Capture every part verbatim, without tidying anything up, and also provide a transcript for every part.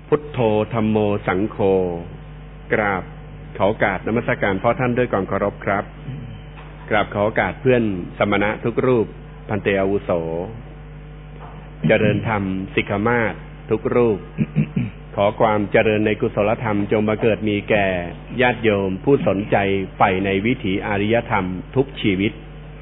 พุทโธธัมโมสังโฆกราบขอโอกาสนมัสการพ่อท่านด้วยความเคารพครับกราบขอโอกาสเพื่อนสมณะทุกรูปพันเตอาวุโสเจริญธรรมสิกขมาศทุกรูป ขอความเจริญในกุศลธรรมจงมาเกิดมีแก่ญาติโยมผู้สนใจใฝ่ในวิถีอริยธรรมทุกชีวิต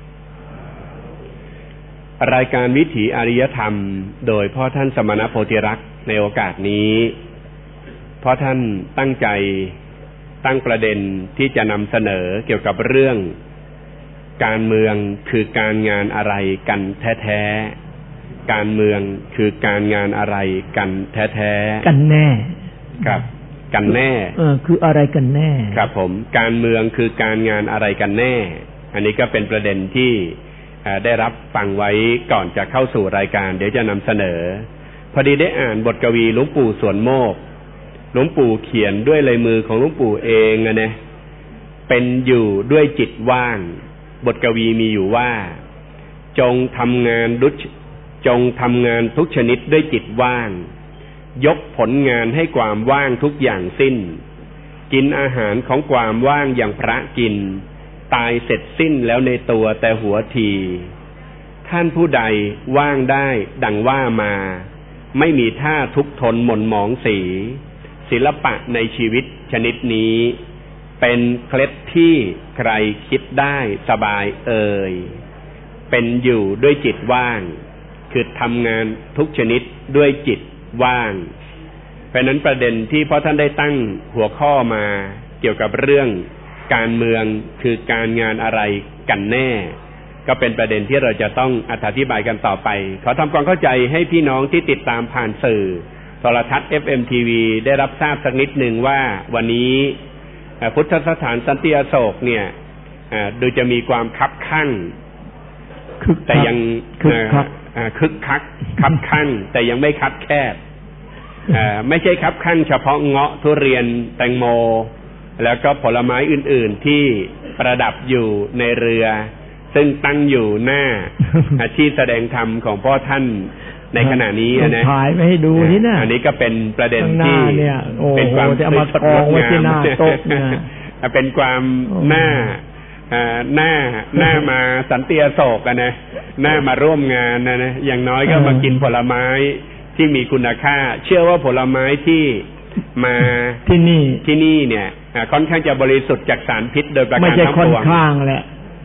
รายการวิถีอริยธรรมโดยพ่อท่านสมณโพธิรักษ์ในโอกาสนี้พ่อท่านตั้งใจตั้งประเด็นที่จะนำเสนอเกี่ยวกับเรื่องการเมืองคือการงานอะไรกันแท้ๆการเมืองคือการงานอะไรกันแท้ๆกันแน่ครับกันแน่เออคืออะไรกันแน่ครับผมการเมืองคือการงานอะไรกันแน่อันนี้ก็เป็นประเด็นที่ได้รับฟังไว้ก่อนจะเข้าสู่รายการเดี๋ยวจะนำเสนอพอดีได้อ่านบทกวีหลวงปู่สวนโมกหลวงปู่เขียนด้วยลายมือของหลวงปู่เองนะเนี่ยเป็นอยู่ด้วยจิตว่างบทกวีมีอยู่ว่าจงทำงานดุจจงทำงานทุกชนิดด้วยจิตว่างยกผลงานให้ความว่างทุกอย่างสิ้นกินอาหารของความว่างอย่างพระกินตายเสร็จสิ้นแล้วในตัวแต่หัวทีท่านผู้ใดว่างได้ดังว่ามาไม่มีท่าทุกข์ทนหม่นหมองสีศิลปะในชีวิตชนิดนี้เป็นเคล็ดที่ใครคิดได้สบายเอ่ยเป็นอยู่ด้วยจิตว่างคือทำงานทุกชนิดด้วยจิตว่างเพราะนั้นประเด็นที่พ่อท่านได้ตั้งหัวข้อมาเกี่ยวกับเรื่องการเมืองคือการงานอะไรกันแน่ก็เป็นประเด็นที่เราจะต้องอธิบายกันต่อไปขอทำความเข้าใจให้พี่น้องที่ติดตามผ่านสื่อโทรทัศน์ เอฟ เอ็ม ที วี ได้รับทราบสักนิดหนึ่งว่าวันนี้พุทธสถานสันติอโศกเนี่ยโดยจะมีความคับคั่งแต่ยังคึกคักคึกคักคับคั่งแต่ยังไม่คับแคบไม่ใช่คับคั่งเฉพาะเงาะทุเรียนแตงโมแล้วก็ผลไม้อื่นๆที่ประดับอยู่ในเรือซึ่งตั้งอยู่หน้าที่แสดงธรรมของพ่อท่านในขณะนี้นะถ่ายไม่ให้ดูนี่นะอันนี้ก็เป็นประเด็นที่เป็นความจะมากองไว้ที่หน้าโต๊ะเนี่ยเป็นความหน้าหน้าหน้ามาสันติอโศกนะหน้ามาร่วมงานนะนะอย่างน้อยก็มากินผลไม้ที่มีคุณค่าเชื่อว่าผลไม้ที่มาที่นี่ที่นี่เนี่ยค่อนข้างจะบริสุทธิ์จากสารพิษโดยประการทั้งปวงไม่ใช่ค่อนข้างแหละ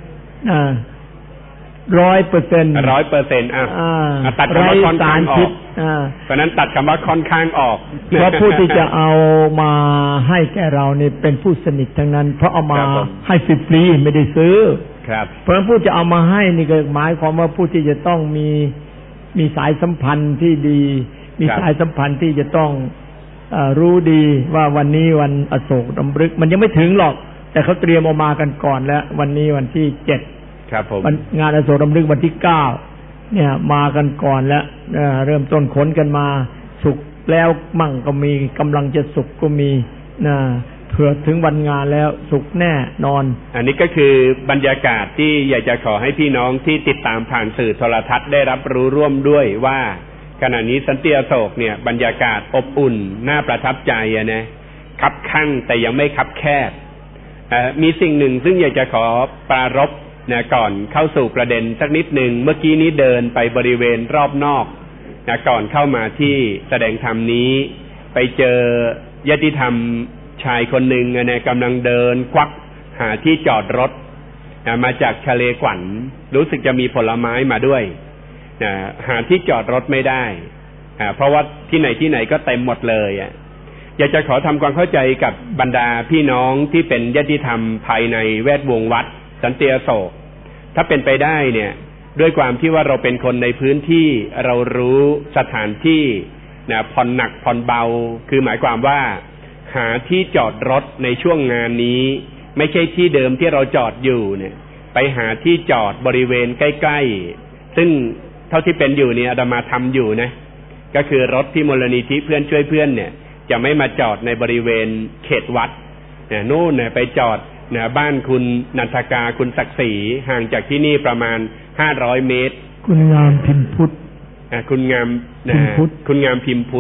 ร้อยเปอร์เซ็นต์ร้อยเปอร์เซ็นต์อ่ะตัดคำว่าค่อนข้างออกเพราะนั้นตัดคำว่าค่อนข้างออกเพราะผู้ที่จะเอามาให้แก่เราเนี่ยเป็นผู้สนิททั้งนั้นเพราะเอามาให้ฟรีๆไม่ได้ซื้อครับเพราะฉะนั้นผู้จะเอามาให้นี่ก็หมายความว่าผู้ที่จะต้องมีมีสายสัมพันธ์ที่ดีมีสายสัมพันธ์ที่จะต้องรู้ดีว่าวันนี้วันอโศกดำรึกมันยังไม่ถึงหรอกแต่เขาเตรียมออกมากันก่อนแล้ววันนี้วันที่เจ็ดครับผมงานอโศกดำรึกวันที่เก้าเนี่ยมากันก่อนแล้วเริ่มต้นขนกันมาสุกแล้วมั่งก็มีกำลังจะสุกก็มีนะเผื่อถึงวันงานแล้วสุกแน่นอนอันนี้ก็คือบรรยากาศที่อยากจะขอให้พี่น้องที่ติดตามผ่านสื่อโทรทัศน์ได้รับรู้ร่วมด้วยว่าขณะนี้สันติอโศกเนี่ยบรรยากาศอบอุ่นน่าประทับใจอะนะคับคั่งแต่ยังไม่คับแคบมีสิ่งหนึ่งซึ่งอยากจะขอปรารภนะก่อนเข้าสู่ประเด็นสักนิดหนึ่งเมื่อกี้นี้เดินไปบริเวณรอบนอกนะก่อนเข้ามาที่แสดงธรรมนี้ไปเจอญาติธรรมชายคนหนึ่งนะกำลังเดินควักหาที่จอดรถนะมาจากทะเลขวัญรู้สึกจะมีผลไม้มาด้วยนะหาที่จอดรถไม่ได้เพราะว่าที่ไหนที่ไหนก็เต็มหมดเลยอ่ะอยากจะขอทำความเข้าใจกับบรรดาพี่น้องที่เป็นญาติธรรมภายในแวดวงวัดสันติอโศกถ้าเป็นไปได้เนี่ยด้วยความที่ว่าเราเป็นคนในพื้นที่เรารู้สถานที่นะผ่อนหนักผ่อนเบาคือหมายความว่าหาที่จอดรถในช่วงงานนี้ไม่ใช่ที่เดิมที่เราจอดอยู่เนี่ยไปหาที่จอดบริเวณใกล้ๆซึ่งเท่าที่เป็นอยู่เนี่ยอาตมาทำอยู่นะก็คือรถที่มูลนิธิเพื่อนช่วยเพื่อนเนี่ยจะไม่มาจอดในบริเวณเขตวัดเนี่ยนู่นเนี่ยไปจอดเนี่ยบ้านคุณนันทกาคุณศักดิ์ศรีห่างจากที่นี่ประมาณห้าร้อยเมตรคุณงามพิมพุทธอ่าคุณงามพิมพุทธคุณงามพิมพุทธ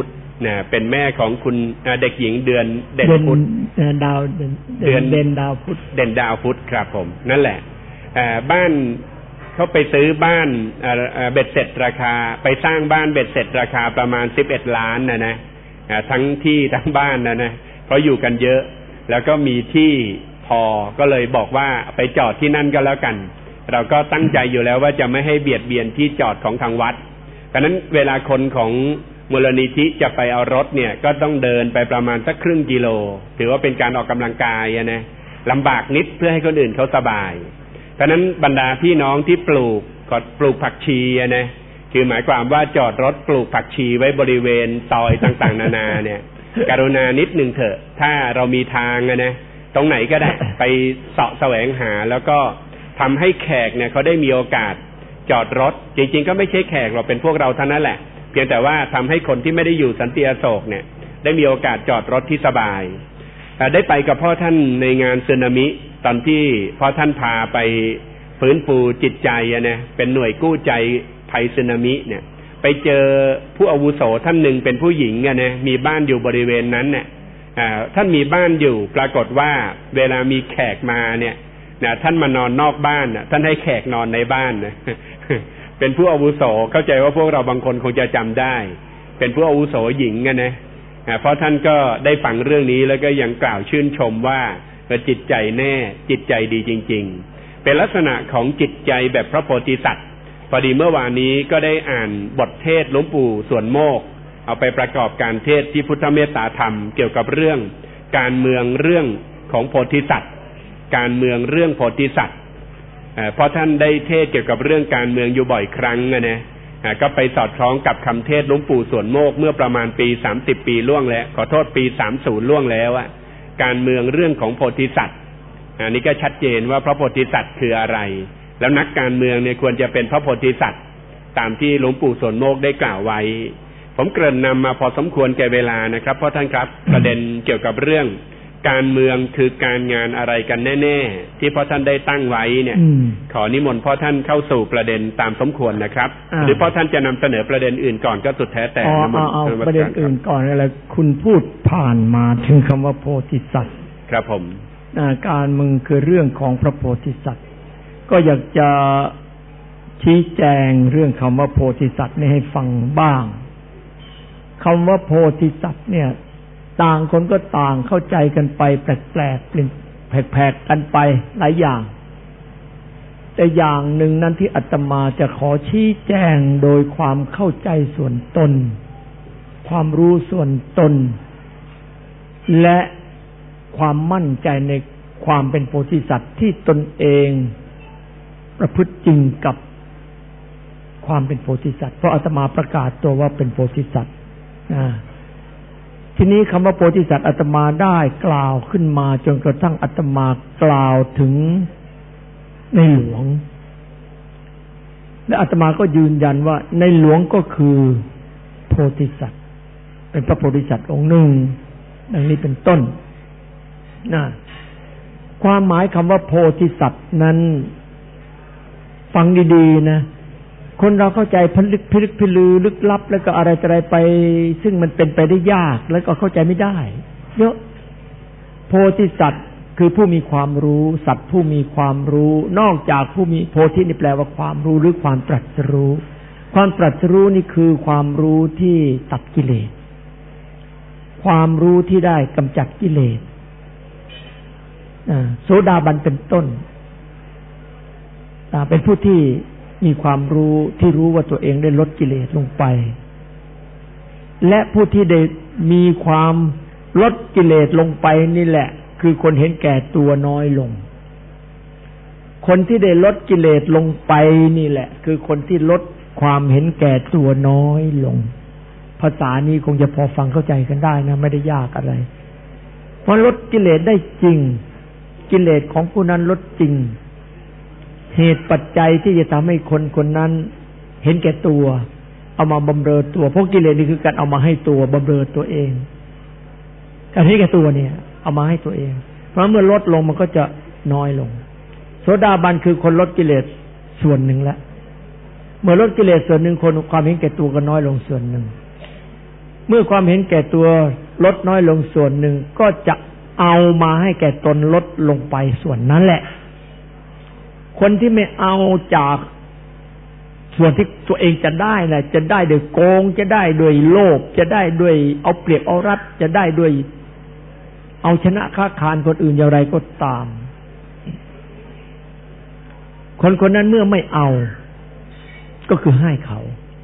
นะเป็นแม่ของคุณเด็กหญิงเดือนเด่นพุทธดาวเดือนเด่นดาวพุทธเด่นดาวพุทธครับผมนั่นแหละบ้านเขาไปซื้อบ้านเบ็ดเสร็จราคาไปสร้างบ้านเบ็ดเสร็จราคาประมาณสิบเอ็ดล้านนะนะทั้งที่ทั้งบ้านนะนะเพราะอยู่กันเยอะแล้วก็มีที่พอก็เลยบอกว่าไปจอดที่นั่นก็แล้วกันเราก็ตั้งใจอยู่แล้วว่าจะไม่ให้เบียดเบียนที่จอดของทางวัดเพราะนั้นเวลาคนของมูลนิธิจะไปเอารถเนี่ยก็ต้องเดินไปประมาณสักครึ่งกิโลถือว่าเป็นการออกกำลังกายนะลำบากนิดเพื่อให้คนอื่นเขาสบายเพราะนั้นบรรดาพี่น้องที่ปลูกก็ปลูกผักชีนะคือหมายความว่าจอดรถปลูกผักชีไว้บริเวณซอยต่างๆนานาเนี่ยกรุณานิดหนึ่งเถอะถ้าเรามีทางนะตรงไหนก็ได้ไปเสาะแสวงหาแล้วก็ทำให้แขกเนี่ยเขาได้มีโอกาสจอดรถจริงๆก็ไม่ใช่แขกเราเป็นพวกเราเท่านั้นแหละเพียงแต่ว่าทำให้คนที่ไม่ได้อยู่สันติอโศกเนี่ยได้มีโอกาสจอดรถที่สบายได้ไปกับพ่อท่านในงานสึนามิตอนที่พ่อท่านพาไปฟื้นฟูจิตใจนะเป็นหน่วยกู้ใจภัยสึนามิเนี่ยไปเจอผู้อาวุโสท่านหนึ่งเป็นผู้หญิงนะมีบ้านอยู่บริเวณนั้นเนี่ยท่านมีบ้านอยู่ปรากฏว่าเวลามีแขกมาเนี่ยนะท่านมานอนนอกบ้านนะท่านให้แขกนอนในบ้านนะเป็นผู้อาวุโสเข้าใจว่าพวกเราบางคนคงจะจำได้เป็นผู้อาวุโสหญิงนะนะเพราะท่านก็ได้ฟังเรื่องนี้แล้วก็ยังกล่าวชื่นชมว่าจิตใจแน่จิตใจดีจริงๆเป็นลักษณะของจิตใจแบบพระโพธิสัตว์พอดีเมื่อวานนี้ก็ได้อ่านบทเทศน์หลวงปู่สวนโมกข์เอาไปประกอบการเทศน์ที่พุทธเมตตาธรรมเกี่ยวกับเรื่องการเมืองเรื่องของโพธิสัตว์การเมืองเรื่องโพธิสัตว์เพราะท่านได้เทศเกี่ยวกับเรื่องการเมืองอยู่บ่อยครั้งนะนะก็ไปสอดคล้องกับคำเทศน์หลวงปู่สวนโมกข์เมื่อประมาณปีสามสิบปีล่วงแล้วขอโทษปีสามสิบล่วงแล้วอะการเมืองเรื่องของโพธิสัตว์อันนี้ก็ชัดเจนว่าพระโพธิสัตว์คืออะไรแล้วนักการเมืองเนี่ยควรจะเป็นพระโพธิสัตว์ตามที่หลวงปู่สวนโมกข์ได้กล่าวไว้ผมเกริ่นนำมาพอสมควรแก่เวลานะครับเพราะท่านครับ ประเด็นเกี่ยวกับเรื่องการเมืองคือการงานอะไรกันแน่ๆที่พ่อท่านได้ตั้งไว้เนี่ยขอนิมนต์พ่อท่านเข้าสู่ประเด็นตามสมควรนะครับหรือพ่อท่านจะนำเสนอประเด็นอื่นก่อนก็สุดแท้แต่เอาเอาประเด็นอื่นก่อนอะไรคุณพูดผ่านมาถึงคำว่าโพธิสัตว์ครับผมการเมืองคือเรื่องของพระโพธิสัตว์ก็อยากจะชี้แจงเรื่องคำว่าโพธิสัตว์นี่ให้ฟังบ้างคำว่าโพธิสัตว์เนี่ยต่างคนก็ต่างเข้าใจกันไปแปลกๆเป็นแผกๆกันไปหลายอย่างแต่อย่างหนึ่งนั้นที่อาตมาจะขอชี้แจงโดยความเข้าใจส่วนตนความรู้ส่วนตนและความมั่นใจในความเป็นโพธิสัตว์ที่ตนเองประพฤติจริงกับความเป็นโพธิสัตว์เพราะอาตมาประกาศตัวว่าเป็นโพธิสัตว์ทีนี้คำว่าโพธิสัตว์อาตมาได้กล่าวขึ้นมาจนกระทั่งอาตมากล่าวถึงในหลวงและอาตมาก็ยืนยันว่าในหลวงก็คือโพธิสัตว์เป็นพระโพธิสัตว์องค์หนึ่งดังนี้เป็นต้นนะความหมายคำว่าโพธิสัตว์นั้นฟังดีๆนะคนเราเข้าใจพลึกพลึกพิลือลึกลับแล้วก็อะไรอะไรไปซึ่งมันเป็นไปได้ยากแล้วก็เข้าใจไม่ได้เยอะโพธิสัตว์คือผู้มีความรู้สัตว์ผู้มีความรู้นอกจากผู้มีโพธินี่แปลว่าความรู้หรือความตรัสรู้ความตรัสรู้นี่คือความรู้ที่ตัดกิเลสความรู้ที่ได้กำจัดกิเลสโสดาบันเป็นต้นเป็นผู้ที่มีความรู้ที่รู้ว่าตัวเองได้ลดกิเลสลงไปและผู้ที่ได้มีความลดกิเลสลงไปนี่แหละคือคนเห็นแก่ตัวน้อยลงคนที่ได้ลดกิเลสลงไปนี่แหละคือคนที่ลดความเห็นแก่ตัวน้อยลงภาษานี้คงจะพอฟังเข้าใจกันได้นะไม่ได้ยากอะไรเพราะลดกิเลสได้จริงกิเลสของผู้นั้นลดจริงเหตุปัจจัยที่จะทำให้คนคนนั้นเห็นแก่ตัวเอามาบำเรอตัวเพราะกิเลสนี่คือการเอามาให้ตัวบำเรอตัวเองการให้แก่ตัวเนี่ยเอามาให้ตัวเองเพราะเมื่อลดลงมันก็จะน้อยลงโสดาบันคือคนลดกิเลสส่วนหนึ่งแล้วเมื่อลดกิเลสส่วนหนึ่งคนความเห็นแก่ตัวก็น้อยลงส่วนหนึ่งเมื่อความเห็นแก่ตัวลดน้อยลงส่วนหนึ่งก็จะเอามาให้แก่ตนลดลงไปส่วนนั้นแหละคนที่ไม่เอาจากส่วนที่ตัวเองจะได้นะจะได้โดยโกงจะได้โดยโลภจะได้ด้วยเอาเปรียบเอารัดจะได้ด้วยเอาชนะค้าขานคนอื่นอย่างไรก็ตามคนคนนั้นเมื่อไม่เอาก็คือให้เขา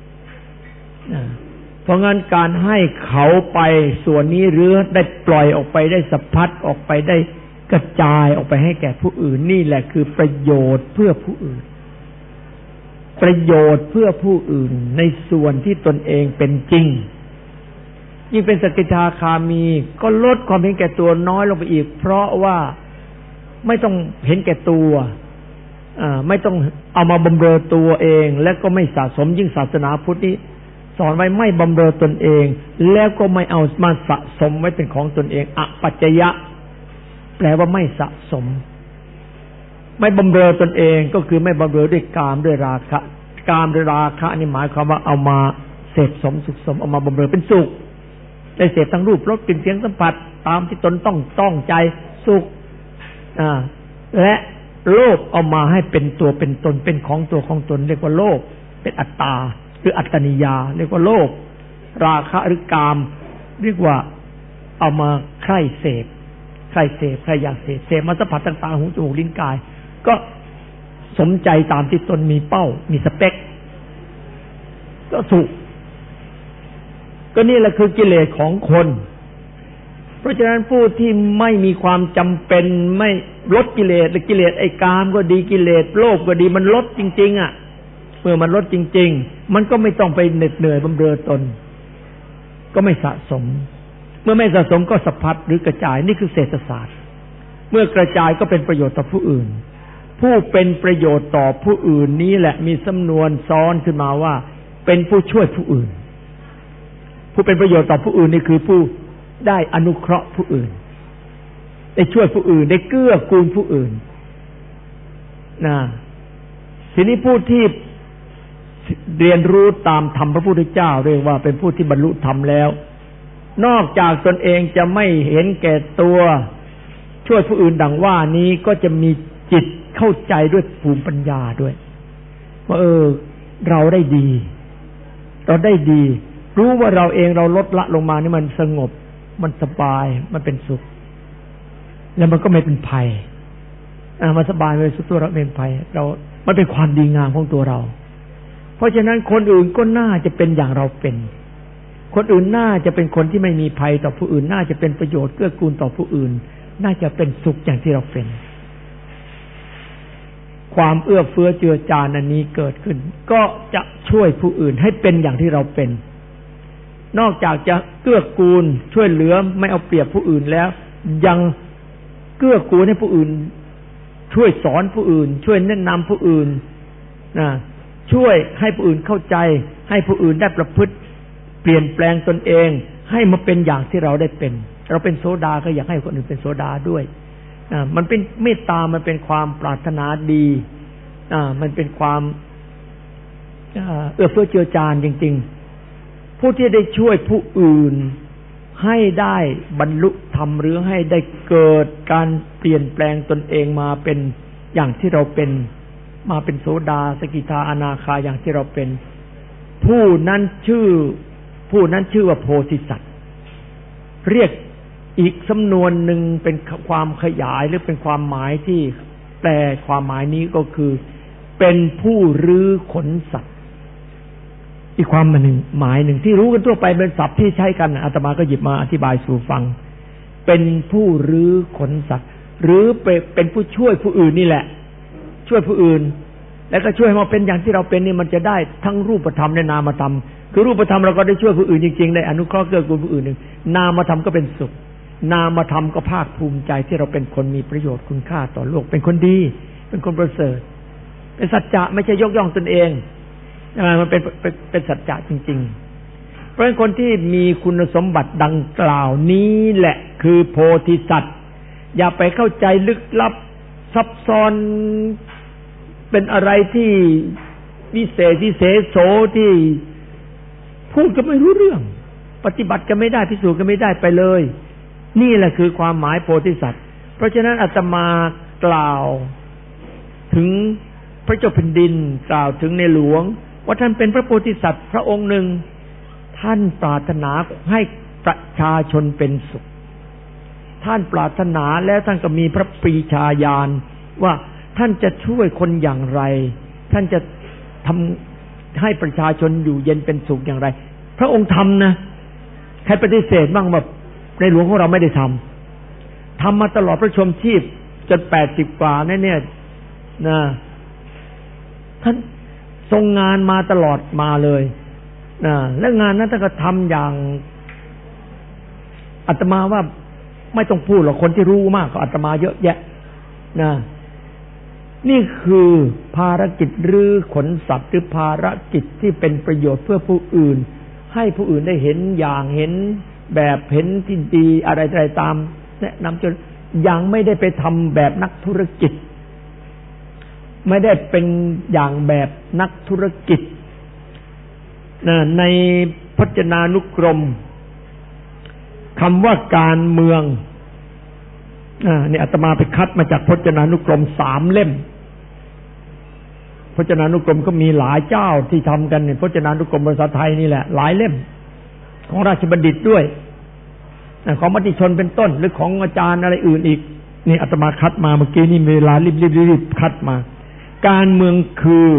เพราะงั้นการให้เขาไปส่วนนี้หรือได้ปล่อยออกไปได้สะพัดออกไปได้กระจายออกไปให้แก่ผู้อื่นนี่แหละคือประโยชน์เพื่อผู้อื่นประโยชน์เพื่อผู้อื่นในส่วนที่ตนเองเป็นจริงยิ่งเป็นสกิทาคามีก็ลดความเห็นแก่ตัวน้อยลงไปอีกเพราะว่าไม่ต้องเห็นแก่ตัวไม่ต้องเอามาบำเรอตัวเองและก็ไม่สะสมยิ่งศาสนาพุทธนี้สอนไว้ไม่บำเรอตนเองแล้วก็ไม่เอามาสะสมไว้เป็นของตนเองอปัจจยะแปลว่าไม่สะสมไม่บำเรอตนเองก็คือไม่บำเรอด้วยกามด้วยราคะกามด้วยราคะนี่หมายความว่าเอามาเสพสมสุขสมเอามาบำเรอเป็นสุขได้เสพทั้งรูปรสกลิ่นเสียงสัมผัสตามที่ตนต้องต้องใจสุขอ่าและโลภเอามาให้เป็นตัวเป็นตนเป็นของตัวของตนเรียกว่าโลภเป็นอัตตาหรืออัตตนิยาเรียกว่าโลภราคะหรือกามเรียกว่าเอามาใคร่เสพใคร่เสพใครอยากเสพเสพมาสัมผัสต่างๆหูจมูกลิ้นกายก็สมใจตามที่ตนมีเป้ามีสเปคก็สุขก็นี่แหละคือกิเลสของคนเพราะฉะนั้นผู้ที่ไม่มีความจำเป็นไม่ลดกิเลสหรือกิเลสไอ้กามก็ดีกิเลสโลภก็ดีมันลดจริงๆอ่ะเมื่อมันลดจริงๆมันก็ไม่ต้องไปเหน็ดเหนื่อยบำเรอตนก็ไม่สะสมเมื่อไม่สะสมก็สะพัดหรือกระจายนี่คือเศรษฐศาสตร์เมื่อกระจายก็เป็นประโยชน์ต่อผู้อื่นผู้เป็นประโยชน์ต่อผู้อื่นนี้แหละมีสำนวนซ้อนขึ้นมาว่าเป็นผู้ช่วยผู้อื่นผู้เป็นประโยชน์ต่อผู้อื่นนี่คือผู้ได้อนุเคราะห์ผู้อื่นได้ช่วยผู้อื่นได้เกื้อกูลผู้อื่นนะทีนี้ผู้ที่เรียนรู้ตามธรรมพระพุทธเจ้าเรียกว่าเป็นผู้ที่บรรลุธรรมแล้วนอกจากตนเองจะไม่เห็นแก่ตัวช่วยผู้อื่นดังว่านี้ก็จะมีจิตเข้าใจด้วยภูมิปัญญาด้วยว่าเออเราได้ดีเราได้ดีรู้ว่าเราเองเราลดละลงมานี่มันสงบมันสบายมันเป็นสุขแล้วมันก็ไม่เป็นภัยอ่ามันสบายเลยสุขตัวเราเป็นภัยเรามันเป็นความดีงามของตัวเราเพราะฉะนั้นคนอื่นก็น่าจะเป็นอย่างเราเป็นคนอื่นน่าจะเป็นคนที่ไม่มีภัยต่อผู้อื่นน่าจะเป็นประโยชน์เกื้อกูลต่อผู้อื่นน่าจะเป็นสุขอย่างที่เราเป็นความเอื้อเฟื้อเจือจานอันนี้เกิดขึ้นก็จะช่วยผู้อื่นให้เป็นอย่างที่เราเป็นนอกจากจะเกื้อกูลช่วยเหลือไม่เอาเปรียบผู้อื่นแล้วยังเกื้อกูลให้ผู้อื่นช่วยสอนผู้อื่นช่วยแนะนำผู้อื่นนะช่วยให้ผู้อื่นเข้าใจให้ผู้อื่นได้ประพฤติเปลี่ยนแปลงตนเองให้มาเป็นอย่างที่เราได้เป็นเราเป็นโสดาก็อยากให้คนอื่นเป็นโสดาด้วยอ่ามันเป็นเมตตามันเป็นความปรารถนาดีอ่ามันเป็นความเอื้อเฟื้อเจือจานจริงๆผู้ที่ได้ช่วยผู้อื่นให้ได้บรรลุธรรมหรือให้ได้เกิดการเปลี่ยนแปลงตนเองมาเป็นอย่างที่เราเป็นมาเป็นโสดาสกิทาอนาคาอย่างที่เราเป็นผู้นั้นชื่อผู้นั้นชื่อว่าโพธิสัตว์เรียกอีกสำนวนหนึ่งเป็นความขยายหรือเป็นความหมายที่แปลความหมายนี้ก็คือเป็นผู้รื้อขนสัตว์อีกความหมายหนึ่งหมายหนึ่งที่รู้กันทั่วไปเป็นศัพท์ที่ใช้กันอาตมาก็หยิบมาอธิบายสู่ฟังเป็นผู้รื้อขนสัตว์หรือเป็นผู้ช่วยผู้อื่นนี่แหละช่วยผู้อื่นแล้วก็ช่วยให้มาเป็นอย่างที่เราเป็นนี่มันจะได้ทั้งรูปธรรมและนามธรรมคือรูปธรรมเราก็ได้ช่วยผู้อื่นจริงๆได้อนุเคราะห์เกื้อกูลผู้อื่นนึงนามธรรมก็เป็นสุขนามธรรมก็ภาคภูมิใจที่เราเป็นคนมีประโยชน์คุณค่าต่อโลกเป็นคนดีเป็นคนประเสริฐเป็นสัจจะไม่ใช่ยกย่องตนเองมันเป็นเป็นเป็นสัจจะจริงๆเพราะฉะนั้นคนที่มีคุณสมบัติดังกล่าวนี้แหละคือโพธิสัตว์อย่าไปเข้าใจลึกลับซับซ้อนเป็นอะไรที่วิเศษวิเศษโสที่พูดก็ไม่รู้เรื่องปฏิบัติกันไม่ได้พิสูจน์กันไม่ได้ไปเลยนี่แหละคือความหมายโพธิสัตว์เพราะฉะนั้นอาตมากล่าวถึงพระเจ้าแผ่นดินกล่าวถึงในหลวงว่าท่านเป็นพระโพธิสัตว์พระองค์หนึ่งท่านปรารถนาให้ประชาชนเป็นสุขท่านปรารถนาแล้วท่านก็มีพระปรีชาญาณว่าท่านจะช่วยคนอย่างไรท่านจะทำให้ประชาชนอยู่เย็นเป็นสุขอย่างไรพระองค์ทำนะใครปฏิเสธบ้างแบบในหลวงของเราไม่ได้ทำทำมาตลอดพระชนชีพจนแปดสิบกว่าเนี่ยเนี่ยนะท่านทรงงานมาตลอดมาเลยนะและงานนั้นท่านก็ทำอย่างอาตมาว่าไม่ต้องพูดหรอกคนที่รู้มากก็อาตมาเยอะแยะนะนี่คือภารกิจหรือขนสัตว์หรือภารกิจที่เป็นประโยชน์เพื่อผู้อื่นให้ผู้อื่นได้เห็นอย่างเห็นแบบเห็นที่ดีอะไรอะไรตามแนะนำจนยังไม่ได้ไปทำแบบนักธุรกิจไม่ได้เป็นอย่างแบบนักธุรกิจนะในพจนานุกรมคำว่าการเมืองอ่านี่อาตมาไปคัดมาจากพจนานุกรมสามเล่มพจนานุกรมก็มีหลายเจ้าที่ทำกันเนี่ยพจนานุกรมภาษาไทยนี่แหละหลายเล่มของราชบัณฑิตด้วยของมติชนเป็นต้นหรือของอาจารย์อะไรอื่นอีกนี่อาตมาคัดมาเมื่อกี้นี่เวลารีบๆๆคัดมาการเมืองคือ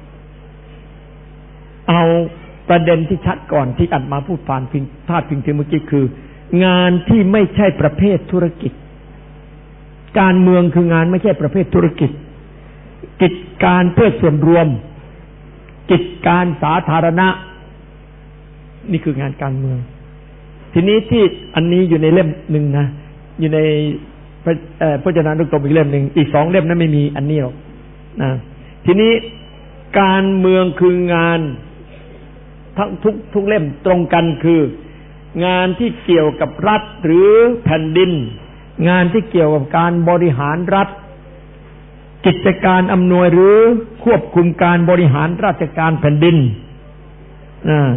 เอาประเด็นที่ชัดก่อนที่อาตมาพูดผ่านพิงพาดพิงถึงเมื่อกี้คืองานที่ไม่ใช่ประเภทธุรกิจการเมืองคืองานไม่ใช่ประเภทธุรกิจกิจการเพื่อส่วนรวมกิจการสาธารณะนี่คืองานการเมืองทีนี้ที่อันนี้อยู่ในเล่มหนึ่งนะอยู่ในพจนานุกรมอีกเล่มหนึ่งอีกสองเล่มนั้นไม่มีอันนี้หรอกนะทีนี้การเมืองคืองานทั้งทุกทุกเล่มตรงกันคืองานที่เกี่ยวกับรัฐหรือแผ่นดินงานที่เกี่ยวกับการบริหารรัฐกิจการอำนวยหรือควบคุมการบริหารราชการแผ่นดินอ่า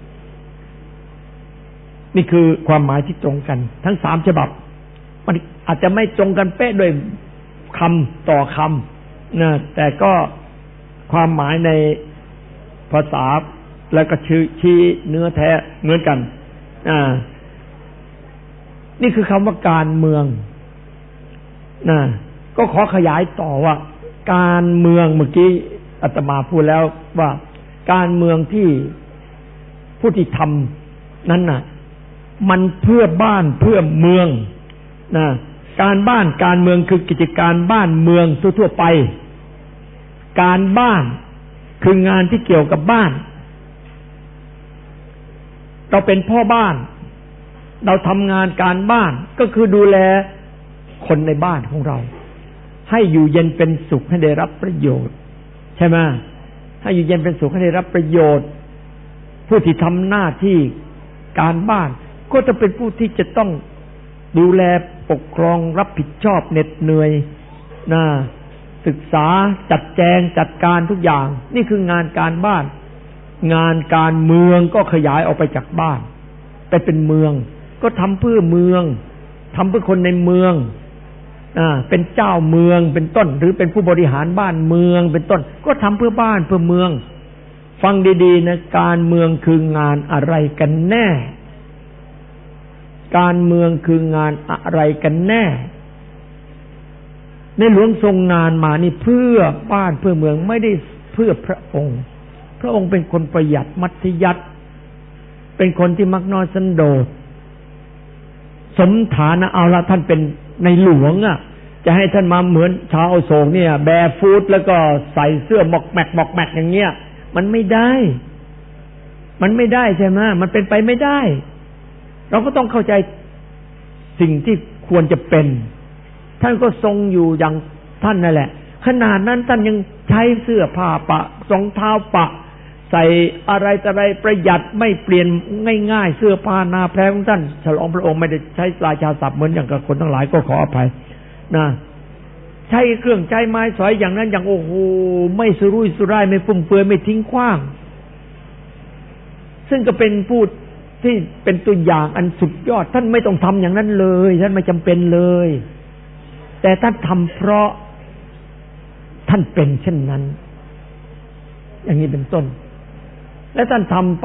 นี่คือความหมายที่ตรงกันทั้งสามฉบับมันอาจจะไม่ตรงกันเป๊ะด้วยคำต่อคำนะแต่ก็ความหมายในภาษาแล้วก็ชื่อชี้เนื้อแท้เหมือนกันอ่านี่คือคำว่าการเมืองนะก็ขอขยายต่อว่าการเมืองเมื่อกี้อาตมาพูดแล้วว่าการเมืองที่ผู้ที่ทำนั้นน่ะมันเพื่อบ้านเพื่อเมืองนะการบ้านการเมืองคือกิจการบ้านเมืองทั่วๆไปการบ้านคืองานที่เกี่ยวกับบ้านเราเป็นพ่อบ้านเราทำงานการบ้านก็คือดูแลคนในบ้านของเราให้อยู่เย็นเป็นสุขให้ได้รับประโยชน์ใช่ไหมให้อยู่เย็นเป็นสุขให้ได้รับประโยชน์ผู้ที่ทำหน้าที่การบ้านก็จะเป็นผู้ที่จะต้องดูแลปกครองรับผิดชอบเหน็ดเหนื่อยนะศึกษาจัดแจงจัดการทุกอย่างนี่คืองานการบ้านงานการเมืองก็ขยายออกไปจากบ้านไปเป็นเมืองก็ทำเพื่อเมืองทำเพื่อคนในเมืองอ่าเป็นเจ้าเมืองเป็นต้นหรือเป็นผู้บริหารบ้านเมืองเป็นต้นก็ทำเพื่อบ้านเพื่อเมืองฟังดีๆนะการเมืองคืองานอะไรกันแน่การเมืองคืองานอะไรกันแน่ในหลวงทรงงานมานี่เพื่อบ้านเพื่อเมืองไม่ได้เพื่อพระองค์พระองค์เป็นคนประหยัดมัธยัสถ์เป็นคนที่มักน้อยสันโดษสมฐานะเอาละท่านเป็นในหลวงอ่ะจะให้ท่านมาเหมือนชาวโศกเนี่ยแบร์ฟูดแล้วก็ใส่เสื้อหมอกแมกหมอกแมกอย่างเงี้ยมันไม่ได้มันไม่ได้ใช่ไหมมันเป็นไปไม่ได้เราก็ต้องเข้าใจสิ่งที่ควรจะเป็นท่านก็ทรงอยู่อย่างท่านนั่นแหละขนาดนั้นท่านยังใช้เสื้อผ้าปะรองเท้าปะใส่อะไรแต่อะไรประหยัดไม่เปลี่ยนง่ายๆเสื้อผ้าหน้าแพรของท่านฉลองพระองค์ไม่ได้ใช้ราชาศัพท์เหมือนอย่างกับคนทั้งหลายก็ขออภัยนะใช้เครื่องใช้ไม้สอยอย่างนั้นอย่างโอ้โหไม่สุรุ่ยสุร่ายไม่ฟุ่มเฟือยไม่ทิ้งขว้างซึ่งก็เป็นผู้ที่เป็นตัวอย่างอันสุดยอดท่านไม่ต้องทำอย่างนั้นเลยท่านไม่จำเป็นเลยแต่ท่านทำเพราะท่านเป็นเช่นนั้นอย่างนี้เป็นต้นและท่านทำไป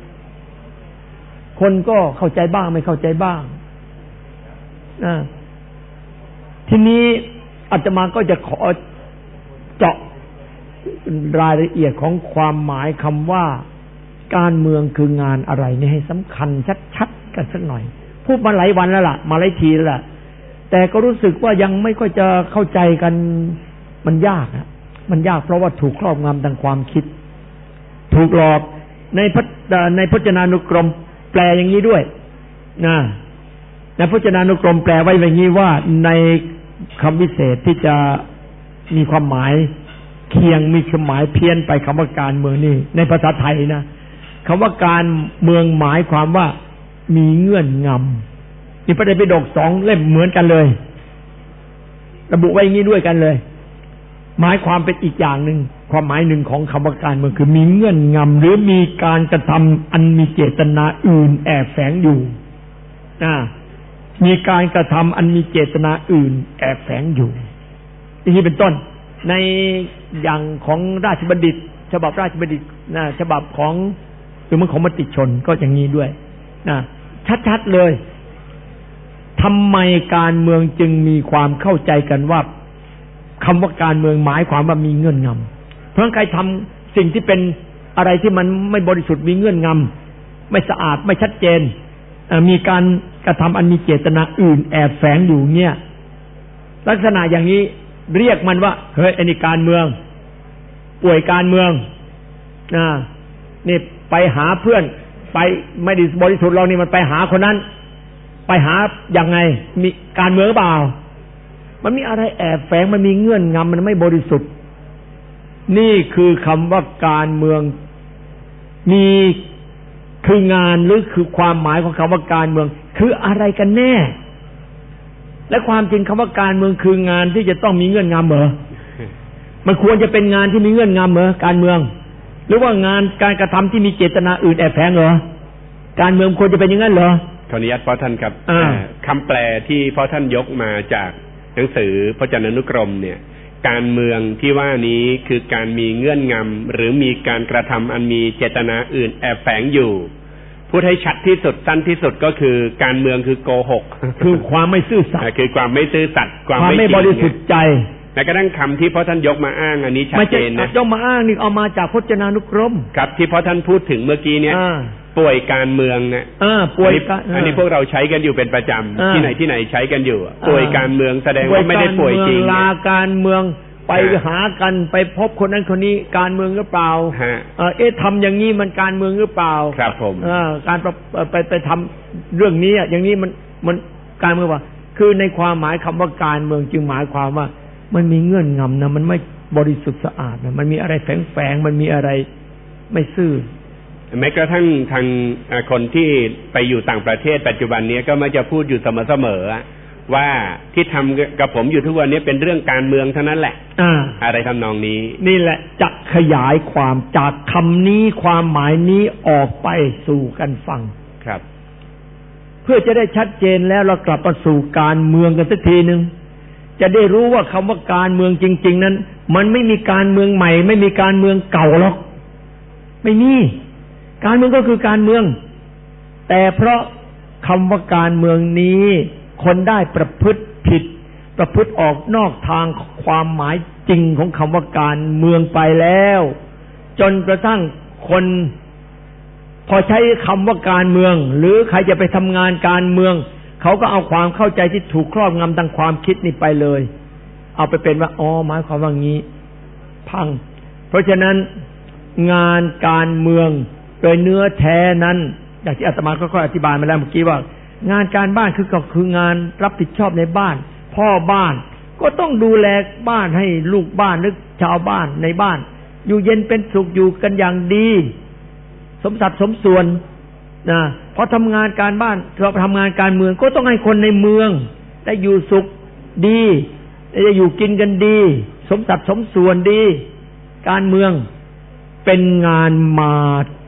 คนก็เข้าใจบ้างไม่เข้าใจบ้างนะทีนี้อาตมาก็จะขอเจาะรายละเอียดของความหมายคำว่าการเมืองคืองานอะไรนี่ให้สำคัญชัดๆกันสักหน่อยพูดมาหลายวันแล้วล่ะมาหลายทีแล้วล่ะแต่ก็รู้สึกว่ายังไม่ค่อยจะเข้าใจกันมันยากนะมันยากเพราะว่าถูกครอบงำทางความคิดถูกหลอกในพในพจนานุกรมแปลอย่างนี้ด้วยนะในพจนานุกรมแปลไว้อย่างนี้ว่าในคำวิเศษที่จะมีความหมายเคียงมีความหมายเพี้ยนไปคำว่าการเมืองนี่ในภาษาไทยนะคำว่าการเมืองหมายความว่ามีเงื่อนงำนี่พระไตรปิฎกสองเล่มเหมือนกันเลยระบุไว้อย่างนี้ด้วยกันเลยหมายความเป็นอีกอย่างหนึ่งความหมายหนึ่งของคำว่าการเมืองคือมีเงื่อนงำหรือมีการกระทำอันมีเจตนาอื่นแอบแฝงอยู่นะมีการกระทำอันมีเจตนาอื่นแอบแฝงอยู่อย่างนี้เป็นต้นในอย่างของราชบัณฑิตฉบับราชบัณฑิตนะฉบับของหรือมันของมติชนก็อย่างนี้ด้วยนะชัดๆเลยทำไมการเมืองจึงมีความเข้าใจกันว่าคำว่าการเมืองหมายความว่ามีเงื่อนงำเพราะใครทำสิ่งที่เป็นอะไรที่มันไม่บริสุทธิ์มีเงื่อนงำไม่สะอาดไม่ชัดเจนมีการกระทำอันมีเจตนาอื่นแอบแฝงอยู่เนี่ยลักษณะอย่างนี้เรียกมันว่าเฮ้ยอันนี้การเมืองป่วยการเมืองนะนี่ไปหาเพื่อนไปไม่ได้บริสุทธิ์เรานี่มันไปหาคนนั้นไปหาอย่างไงมีการเมืองเปล่ามันมีอะไรแอบแฝงมันมีเงื่อนงำมันไม่บริสุทธิ์นี่คือคำว่าการเมืองมีคืองานหรือคือความหมายของคำว่าการเมืองคืออะไรกันแน่และความจริงคำว่าการเมืองคืองานที่จะต้องมีเงื่อนงำเหรอมันควรจะเป็นงานที่มีเงื่อนงำเหรอการเมืองหรือว่างานการกระทำที่มีเจตนาอื่นแอบแฝงเหรอการเมืองควรจะเป็นอย่างนั้นเหรอขออนุญาตพ่อท่านครับคำแปลที่พ่อท่านยกมาจากหนังสือพจนานุกรมเนี่ยการเมืองที่ว่านี้คือการมีเงื่อนงำหรือมีการกระทำอันมีเจตนาอื่นแอบแฝงอยู่พูดให้ชัดที่สุดสั้นที่สุดก็คือการเมืองคือโกหกคือความไม่ซื่อสัตย์คือความไม่ซื่อสัตย์ความไม่บริสุทธิ์ใจและก็ตั้งคำที่พ่อท่านยกมาอ้างอันนี้ชัดเจนนะยกมาอ้างนี่เอามาจากพจนานุกรมครับที่พ่อท่านพูดถึงเมื่อกี้เนี่ยป่วยการเมืองเนี่ยป่วยอันนี้พวกเราใช้กันอยู่เป็นประจำที่ไหนที่ไหนใช้กันอยู่ป่วยการเมืองแสดงว่าไม่ได้ป่วยจริงลาการเมืองไปหากันไปพบคนนั้นคนนี้การเมืองหรือเปล่าเอ๊ะทำอย่างนี้มันการเมืองหรือเปล่าครับผมการไปไปทำเรื่องนี้อย่างนี้มันมันการเมืองว่าคือในความหมายคำว่าการเมืองจึงหมายความว่ามันมีเงื่อนงำนะมันไม่บริสุทธิ์สะอาดนะมันมีอะไรแฝงๆมันมีอะไรไม่ซื่อแม้กระทั่งทางคนที่ไปอยู่ต่างประเทศปัจจุบันนี้ก็มักจะพูดอยู่เสมอๆว่าที่ทำกับผมอยู่ทุกวันนี้เป็นเรื่องการเมืองเท่านั้นแหละ อ, อะไรทำนองนี้นี่แหละจะขยายความจากคำนี้ความหมายนี้ออกไปสู่กันฟังครับเพื่อจะได้ชัดเจนแล้วเรากลับมาสู่การเมืองกันสักทีนึงจะได้รู้ว่าคำว่าการเมืองจริงๆนั้นมันไม่มีการเมืองใหม่ไม่มีการเมืองเก่าหรอกไม่มีการเมืองก็คือการเมืองแต่เพราะคำว่าการเมืองนี้คนได้ประพฤติผิดประพฤติออกนอกทางความหมายจริงของคำว่าการเมืองไปแล้วจนกระทั่งคนพอใช้คำว่าการเมืองหรือใครจะไปทำงานการเมืองเขาก็เอาความเข้าใจที่ถูกครอบงำทางความคิดนี่ไปเลยเอาไปเป็นว่าอ๋อหมายความว่างี้พังเพราะฉะนั้นงานการเมืองโดยเนื้อแท้นั้นอย่างที่อาตมาก็ค่อยอธิบายมาแล้วเมื่อกี้ว่างานการบ้านคือก็คืองานรับผิดชอบในบ้านพ่อบ้านก็ต้องดูแลบ้านให้ลูกบ้านหรือชาวบ้านในบ้านอยู่เย็นเป็นสุขอยู่กันอย่างดีสมศักดิ์สมส่วนนะพอทำงานการบ้านเราทำงานการเมืองก็ต้องให้คนในเมืองได้อยู่สุขดีได้อยู่กินกันดีสมศักดิ์สมส่วนดีการเมืองเป็นงานมา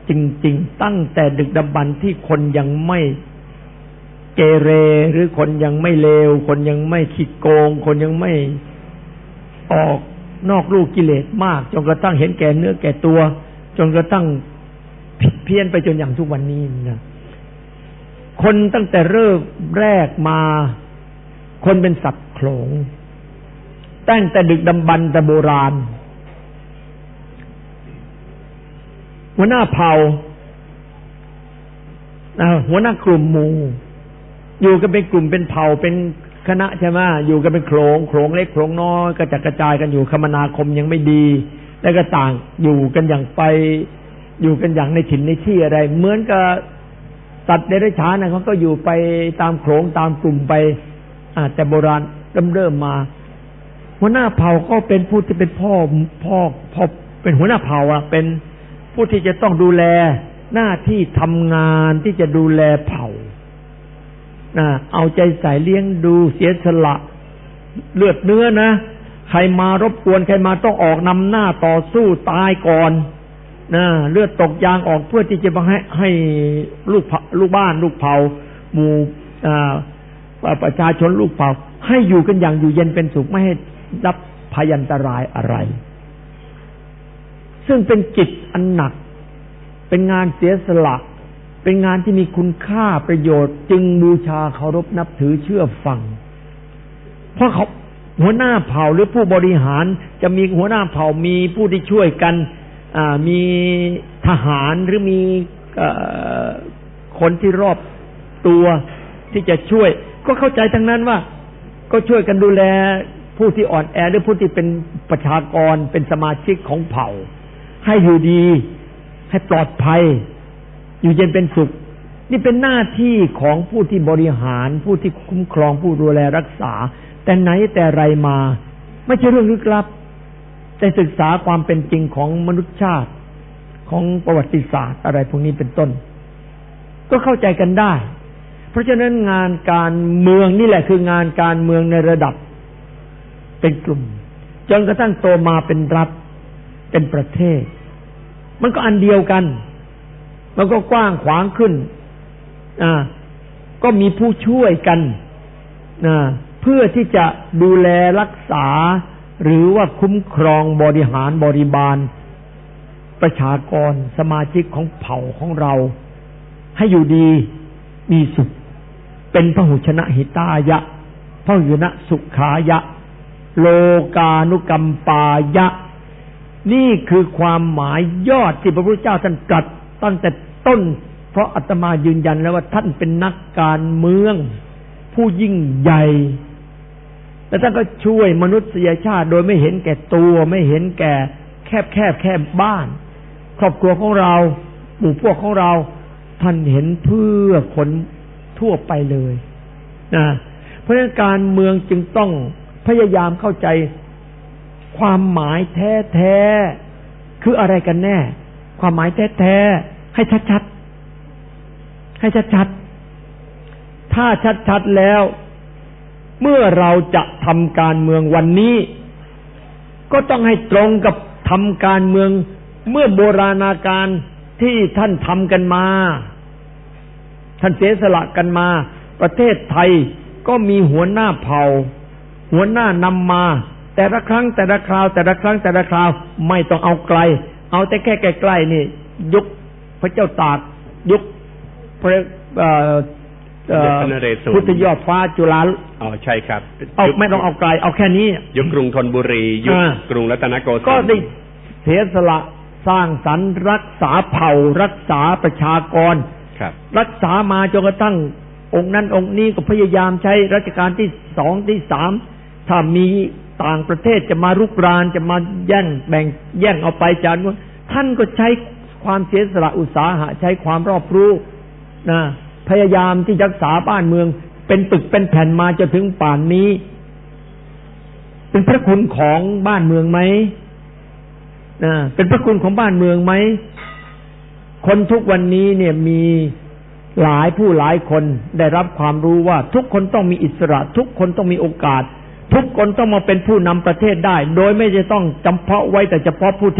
จริงๆตั้งแต่ดึกดำบรรพ์ที่คนยังไม่เกเรหรือคนยังไม่เลวคนยังไม่ขี้โกงคนยังไม่ออกนอกลูกกิเลสมากจนกระทั่งเห็นแก่เนื้อแก่ตัวจนกระทั่งผิดเพี้ยนไปจนอย่างทุกวันนี้นะคนตั้งแต่เริ่มแรกมาคนเป็นสัตว์โขลงตั้งแต่ดึกดำบรรพ์แต่โบราณหัวหน้าเผ่าหัวหน้ากลุ่มหมู่อยู่กันเป็นกลุ่มเป็นเผ่าเป็นคณะใช่ไหมอยู่กันเป็นโขลงโขลงเล็กโขลงน้อยกระจัดกระจายกันอยู่คมนาคมยังไม่ดีแล้วก็ต่างอยู่กันอย่างไปอยู่กันอย่างในถิ่นในที่อะไรเหมือนกับสัตว์เดรัจฉานนะเขาก็อยู่ไปตามโขลงตามกลุ่มไปแต่โบราณเริ่มเริ่มมาหัวหน้าเผ่าก็เป็นผู้ที่เป็นพ่อพ่อพ่อเป็นหัวหน้าเผ่าอ่ะเป็นผู้ที่จะต้องดูแลหน้าที่ทำงานที่จะดูแลเผ่านะเอาใจใส่เลี้ยงดูเสียสละเลือดเนื้อนะใครมารบกวนใครมาต้องออกนำหน้าต่อสู้ตายก่อนนะเลือดตกยางออกเพื่อที่จะมาให้ให้ลูกลูกบ้านลูกเผ่าหมู่ประชาชนลูกเผ่าให้อยู่กันอย่างอยู่เย็นเป็นสุขไม่ให้รับพยันตรายอะไรซึ่งเป็นกิจอันหนักเป็นงานเสียสละเป็นงานที่มีคุณค่าประโยชน์จึงบูชาเคารพนับถือเชื่อฟังเพราะเขาหัวหน้าเผ่าหรือผู้บริหารจะมีหัวหน้าเผ่ามีผู้ที่ช่วยกันมีทหารหรือมีคนที่รอบตัวที่จะช่วยก็เข้าใจทั้งนั้นว่าก็ช่วยกันดูแลผู้ที่อ่อนแอหรือผู้ที่เป็นประชากรเป็นสมาชิกของเผ่าให้อยู่ดีให้ปลอดภัยอยู่เย็นเป็นสุขนี่เป็นหน้าที่ของผู้ที่บริหารผู้ที่คุ้มครองผู้ดูแลรักษาแต่ไหนแต่ไรมาไม่ใช่เรื่องลึกลับแต่ศึกษาความเป็นจริงของมนุษยชาติของประวัติศาสตร์อะไรพวกนี้เป็นต้นก็เข้าใจกันได้เพราะฉะนั้นงานการเมืองนี่แหละคืองานการเมืองในระดับเป็นกลุ่มจนกระทั่งโตมาเป็นรัฐเป็นประเทศมันก็อันเดียวกันมันก็กว้างขวางขึ้นอ่าก็มีผู้ช่วยกันนะเพื่อที่จะดูแลรักษาหรือว่าคุ้มครองบริหารบริบาลประชากรสมาชิกของเผ่าของเราให้อยู่ดีมีสุขเป็นพหุชนะหิตายะพหุชนะสุขายะโลกานุกัมปายะนี่คือความหมายยอดที่พระพุทธเจ้าท่านตรัสตั้งแต่ต้นเพราะอาตมายืนยันแล้วว่าท่านเป็นนักการเมืองผู้ยิ่งใหญ่และท่านก็ช่วยมนุษยชาติโดยไม่เห็นแก่ตัวไม่เห็นแก่แคบแคบแค่บ้านครอบครัวของเราหมู่พวกของเราท่านเห็นเพื่อคนทั่วไปเลยนะเพราะฉะนั้นการเมืองจึงต้องพยายามเข้าใจความหมายแท้ๆคืออะไรกันแน่ความหมายแท้ๆให้ชัดๆให้ชัดๆถ้าชัดๆแล้วเมื่อเราจะทำการเมืองวันนี้ก็ต้องให้ตรงกับทำการเมืองเมื่อโบราณกาลที่ท่านทำกันมาท่านเสียสละกันมาประเทศไทยก็มีหัวหน้าเผ่าหัวหน้านำมาแต่ละครั้งแต่ละคราวแต่ละครั้งแต่ละคราวไม่ต้องเอาไกลเอาแต่แค่ใกล้ๆนี่ยุคพระเจ้าตากยุคพระพุทธยอดฟ้าจุฬาอ๋อใช่ครับเอาไม่ต้องเอาไกลเอาแค่นี้ยุคกรุงธนบุรียุคกรุงรัตนโกสินทร์ก็ได้เสียสละสร้างสรรค์รักษาเผ่ารักษาประชากรรักษามาจนกระทั่งองค์นั้นองค์นี้ก็พยายามใช้รัชกาลที่สองที่สามถ้ามีต่างประเทศจะมารุกรานจะมาแย่งแบ่งแย่งเอาไปจากนู้นท่านก็ใช้ความเสียสละอุตสาหะใช้ความรอบรู้นะพยายามที่รักษาบ้านเมืองเป็นปึกเป็นแผ่นมาจนถึงป่านนี้เป็นพระคุณของบ้านเมืองไหมนะเป็นพระคุณของบ้านเมืองไหมคนทุกวันนี้เนี่ยมีหลายผู้หลายคนได้รับความรู้ว่าทุกคนต้องมีอิสระทุกคนต้องมีโอกาสทุกคนต้องมาเป็นผู้นำประเทศได้โดยไม่จะต้องจำเพาะไว้แต่เฉพาะผู้ที่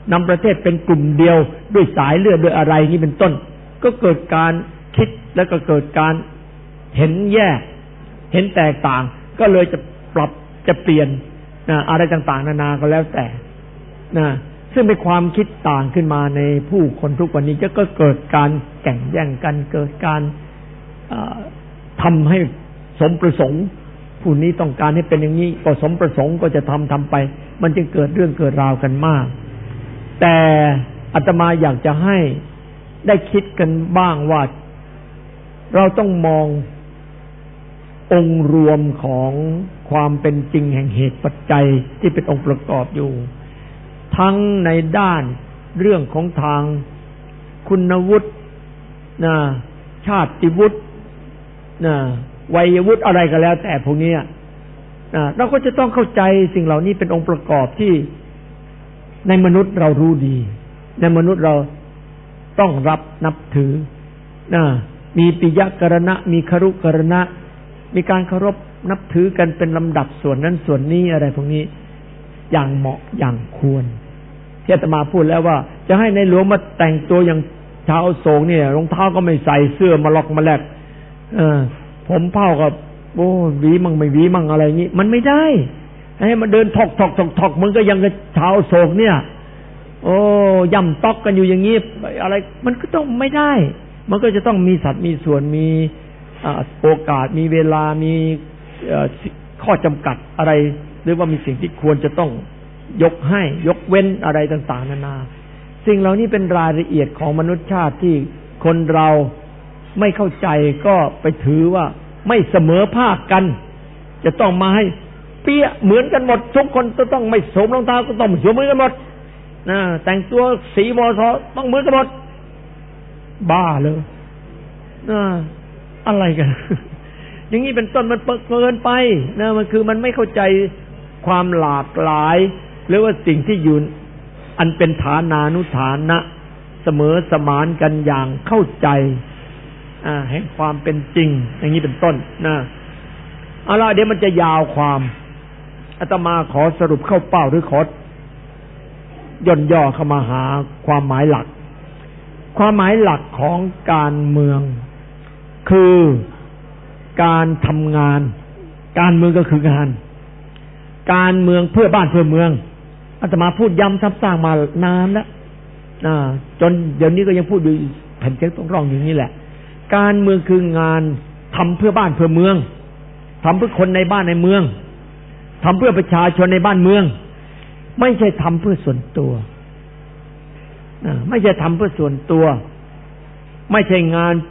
นำประเทศเป็นกลุ่มเดียวด้วยสายเลือดด้วยอะไรนี่เป็นต้นก็เกิดการคิดแล้วก็เกิดการเห็นแยกเห็นแตกต่างก็เลยจะปรับจะเปลี่ยนนะอะไรต่างๆนานาก็แล้วแต่นะซึ่งเป็นความคิดต่างขึ้นมาในผู้คนทุกวันนี้ก็เกิดการแข่งแย่งกันเกิดการทำให้สมประสงค์ผู้นี้ต้องการให้เป็นอย่างนี้ก็สมประสงค์ก็จะทำทำไปมันจึงเกิดเรื่องเกิดราวกันมากแต่อาตมาอยากจะให้ได้คิดกันบ้างว่าเราต้องมององค์รวมของความเป็นจริงแห่งเหตุปัจจัยที่เป็นองค์ประกอบอยู่ทั้งในด้านเรื่องของทางคุณวุฒินะชาติวุฒินะวัยวุฒิอะไรก็แล้วแต่พวกนี้นะเราก็จะต้องเข้าใจสิ่งเหล่านี้เป็นองค์ประกอบที่ในมนุษย์เรารู้ดีในมนุษย์เราต้องรับนับถือนะมีปิยกรณะมีครุกรณะมีการเคารพนับถือกันเป็นลำดับส่วนนั้นส่วนนี้อะไรพวกนี้อย่างเหมาะอย่างควรที่อาตมาพูดแล้วว่าจะให้ในหลวงมาแต่งตัวอย่างชาวโศกเนี่ยรองเท้าก็ไม่ใส่เสื้อมาล็อกมาแลกเออผมเผ้ากับโอ้หวีมั่งไม่หวีมั่งอะไรอย่างนี้มันไม่ได้ให้มันเดินถกถกถกถกมันก็ยังกับชาวโศกเนี่ยโอ้ย่ำตอกกันอยู่อย่างนี้อะไรมันก็ต้องไม่ได้มันก็จะต้องมีสัตว์มีส่วนมีโอกาสมีเวลามีข้อจำกัดอะไรหรือว่ามีสิ่งที่ควรจะต้องยกให้ยกเว้นอะไรต่างๆนานาสิ่งเหล่านี้เป็นรายละเอียดของมนุษยชาติที่คนเราไม่เข้าใจก็ไปถือว่าไม่เสมอภาคกันจะต้องมาให้เปี้ยเหมือนกันหมดทุกคนจะต้องไม่สวมรองเท้าก็ต้องสวมเหมือนกันหมดนะแต่งตัวสีมอทอต้องเหมือนกันหมดบ้าเลยนะอะไรกันอย่างนี้เป็นต้นมันเกินไปนะมันคือมันไม่เข้าใจความหลากหลายหรือว่าสิ่งที่อยู่อันเป็นฐานานุฐานะเสมอสมานกันอย่างเข้าใจอ่าแห่งความเป็นจริงอย่างนี้เป็นต้นนะเอาล่ะเดี๋ยวมันจะยาวความอาตมาขอสรุปเข้าเป้าหรือขอย่นย่อเข้ามาหาความหมายหลักความหมายหลักของการเมืองคือการทำงานการเมืองก็คืองานการเมืองเพื่อบ้านเพื่อเมืองอาตมาพูดย้ำซ้ำซากมานานแล้วจนเดี๋ยวนี้ก็ยังพูดอยู่แผ่นเทปต้องร้องอย่างนี้แหละการเมืองคืองานทำเพื่อบ้านเพื่อเมืองทำเพื่อคนในบ้านในเมืองทำเพื่อประชาชนในบ้านเมืองไม่ใช่ทำเพื่อส่วนตัวไม่ใช่ทำเพื่อส่วนตัวไม่ใช่งาน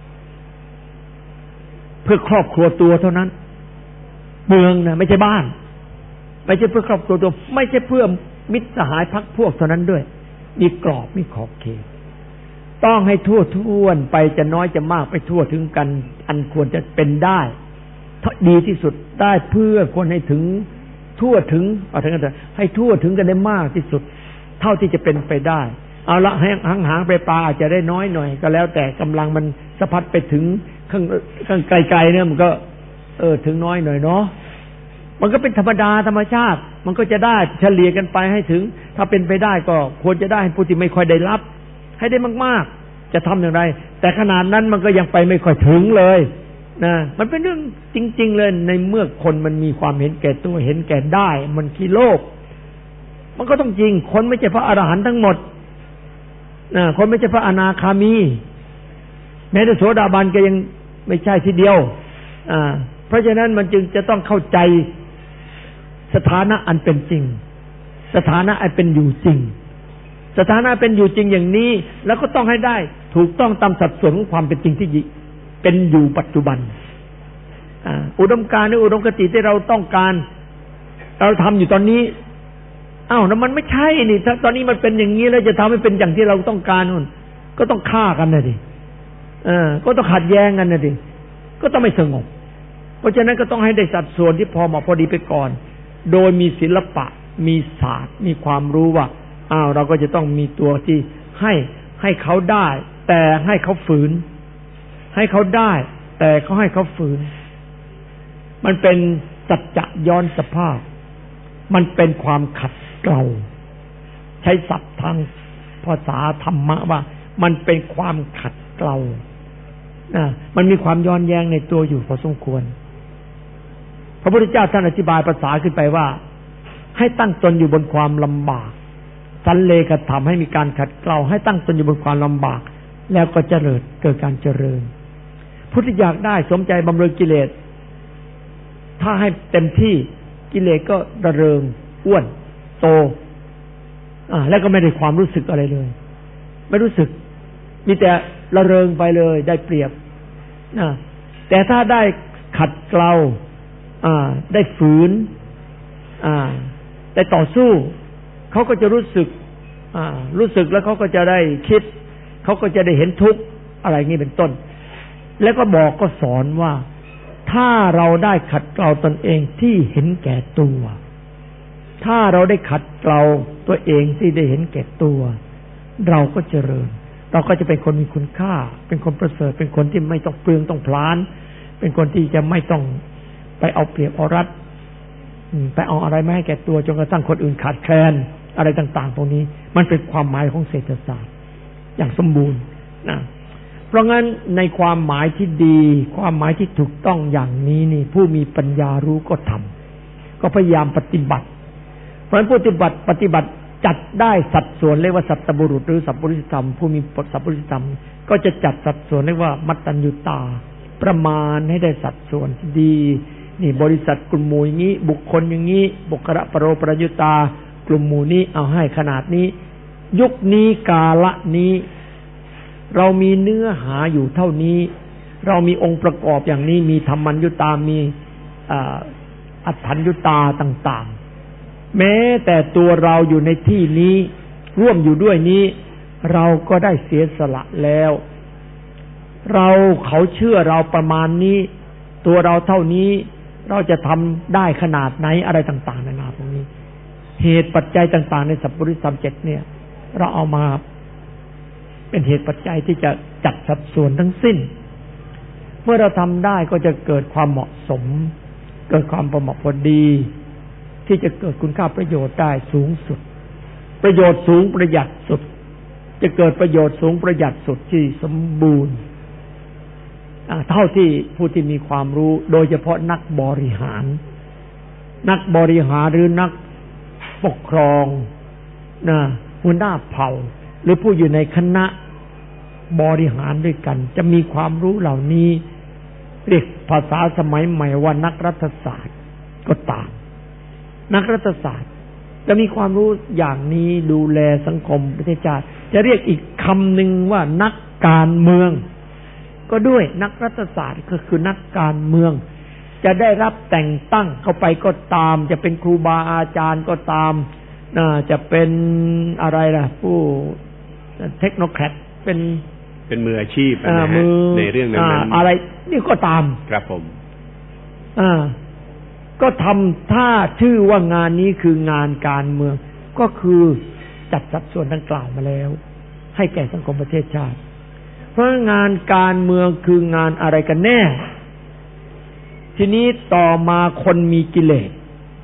เพื่อครอบครัวตัวเท่านั้นเมืองนะไม่ใช่บ้านไม่ใช่เพื่อครอบครัวตัวไม่ใช่เพื่อมิตรสหายพรรคพวกเท่านั้นด้วยมีกรอบมีขอบเขตต้องให้ทั่วท้วนไปจะน้อยจะมากไปทั่วถึงกันอันควรจะเป็นได้ดีที่สุดได้เพื่อคนให้ถึงทั่วถึงเอาถึงกันให้ทั่วถึงกันได้มากที่สุดเท่าที่จะเป็นไปได้เอาละให้หางๆไปปลาอาจจะได้น้อยหน่อยก็แล้วแต่กำลังมันสะพัดไปถึงข้างข้างไกลๆเนี่ยมันก็เออถึงน้อยหน่อยเนาะมันก็เป็นธรรมดาธรรมชาติมันก็จะได้เฉลี่ยกันไปให้ถึงถ้าเป็นไปได้ก็ควรจะได้ผู้ที่ไม่ค่อยได้รับให้ได้มากๆจะทำอย่างไรแต่ขนาดนั้นมันก็ยังไปไม่ค่อยถึงเลยนะมันเป็นเรื่องจริงๆเลยในเมื่อคนมันมีความเห็นแก่ตัวเห็นแก่ได้มันขี้โลภมันก็ต้องจริงคนไม่ใช่พระอรหันต์ทั้งหมดนะคนไม่ใช่พระอนาคามีแม้แต่โสดาบันก็ยังไม่ใช่ทีเดียวอ่าเพราะฉะนั้นมันจึงจะต้องเข้าใจสถานะอันเป็นจริงสถานะอันเป็นอยู่จริงสถานะเป็นอยู่จริงอย่างนี้แล้วก็ต้องให้ได้ถูกต้องตามสัดส่วนของความเป็นจริงที่เป็นอยู่ปัจจุบันอ่าอุดมการณ์หรืออุดมคติที่เราต้องการเราทำอยู่ตอนนี้อ้าวแล้วมันไม่ใช่นี่ถ้าตอนนี้มันเป็นอย่างนี้แล้วจะทำให้เป็นอย่างที่เราต้องการนู่นก็ต้องฆ่ากันนะดิเออก็ต้องขัดแย้งกันนะดิก็ต้องไม่สงบเพราะฉะนั้นก็ต้องให้ได้สัดส่วนที่พอเหมาะพอดีไปก่อนโดยมีศิลปะมีศาสตร์มีความรู้ว่าอ้าวเราก็จะต้องมีตัวที่ให้ให้เขาได้แต่ให้เขาฝืนให้เขาได้แต่เขาให้เขาฝืนมันเป็นสัจจะย้อนสภาพมันเป็นความขัดเกลาใช้ศัพท์ทางภาษาธรรมะว่ามันเป็นความขัดเกลานะมันมีความย้อนแย้งในตัวอยู่พอสมควรพระพุทธเจ้าท่านอธิบายภาษาขึ้นไปว่าให้ตั้งตนอยู่บนความลำบากสันเลขธรรมให้มีการขัดเกลาให้ตั้งตนอยู่บนความลำบากแล้วก็เจริญเกิดการเจริญพุทธอยากได้สมใจบำเรอกิเลสถ้าให้เต็มที่กิเลสก็ระเริงอ้วนโตอ่าแล้วก็ไม่ได้ความรู้สึกอะไรเลยไม่รู้สึกมีแต่ระเริงไปเลยได้เปรียบนะแต่ถ้าได้ขัดเกลาอ่าได้ฝืนอ่าได้ต่อสู้เขาก็จะรู้สึกอ่ารู้สึกแล้วเขาก็จะได้คิดเขาก็จะได้เห็นทุกข์อะไรงี้เป็นต้นแล้วก็บอกก็สอนว่าถ้าเราได้ขัดเกลาตนเองที่เห็นแก่ตัวถ้าเราได้ขัดเกลาตัวเองที่ได้เห็นแก่ตัวเราก็เจริญเราก็จะเป็นคนมีคุณค่าเป็นคนประเสริฐเป็นคนที่ไม่ต้องเปลืองต้องพลานเป็นคนที่จะไม่ต้องไปเอาเปรียบเอารัดไปเอาอะไรไม่ให้แก่ตัวจนกระทั่งคนอื่นขาดแคลนอะไรต่างๆพวกนี้มันเป็นความหมายของเศรษฐศาสตร์อย่างสมบูรณ์นะเพราะงั้นในความหมายที่ดีความหมายที่ถูกต้องอย่างนี้นี่ผู้มีปัญญารู้ก็ทำก็พยายามปฏิบัติเพราะฉะนั้นปฏิบัติปฏิบัติจัดได้สัดส่วนเรียกว่าสัตตบุรุษหรือสัพพุริสธรรมผู้มีสัพพุริสธรรมก็จะจัดสัดส่วนเรียกว่ามัตตัญญูตาประมาณให้ได้สัดส่วนที่ดีนี่บริษัทกลุ่มหมู่อย่างนี้บุคคลอย่างนี้บุคละปรโรปรยุตากลุ่มหมู่นี้เอาให้ขนาดนี้ยุคนี้กาละนี้เรามีเนื้อหาอยู่เท่านี้เรามีองค์ประกอบอย่างนี้มีธรรมัญญุตามีอัฏฐัญญุตาต่างๆแม้แต่ตัวเราอยู่ในที่นี้ร่วมอยู่ด้วยนี้เราก็ได้เสียสละแล้วเราเขาเชื่อเราประมาณนี้ตัวเราเท่านี้เราจะทำได้ขนาดไหนอะไรต่างๆนานาพวกนี้เหตุปัจจัยต่างๆในสัพพุริสธรรมเจ็ดเนี่ยเราเอามาเป็นเหตุปัจจัยที่จะจัดสัดส่วนทั้งสิ้นเมื่อเราทำได้ก็จะเกิดความเหมาะสมเกิดความประเหมาะพอดีที่จะเกิดคุณค่าประโยชน์ได้สูงสุดประโยชน์สูงประหยัดสุดจะเกิดประโยชน์สูงประหยัดสุดที่สมบูรณ์เท่าที่ผู้ที่มีความรู้โดยเฉพาะนักบริหารนักบริหารหรือนักปกครองนะหัวหน้าเผ่าหรือผู้อยู่ในคณะบริหารด้วยกันจะมีความรู้เหล่านี้เรียกภาษาสมัยใหม่ว่านักรัฐศาสตร์ก็ตามนักรัฐศาสตร์จะมีความรู้อย่างนี้ดูแลสังคมประเทศชาติจะเรียกอีกคำหนึ่งว่านักการเมืองก็ด้วยนักรัฐศาสตร์ก็คือนักการเมืองจะได้รับแต่งตั้งเข้าไปก็ตามจะเป็นครูบาอาจารย์ก็ตามน่าจะเป็นอะไรล่ะผู้เทคโนแครตเป็นเป็นมืออาชีพนะฮะในเรื่องนั้นอะไรนี่ก็ตามครับผมอ่าก็ทำถ้าชื่อว่างานนี้คืองานการเมืองก็คือจัดสัดส่วนดังกล่าวมาแล้วให้แก่สังคมประเทศชาติเพราะงานการเมืองคืองานอะไรกันแน่ทีนี้ต่อมาคนมีกิเลส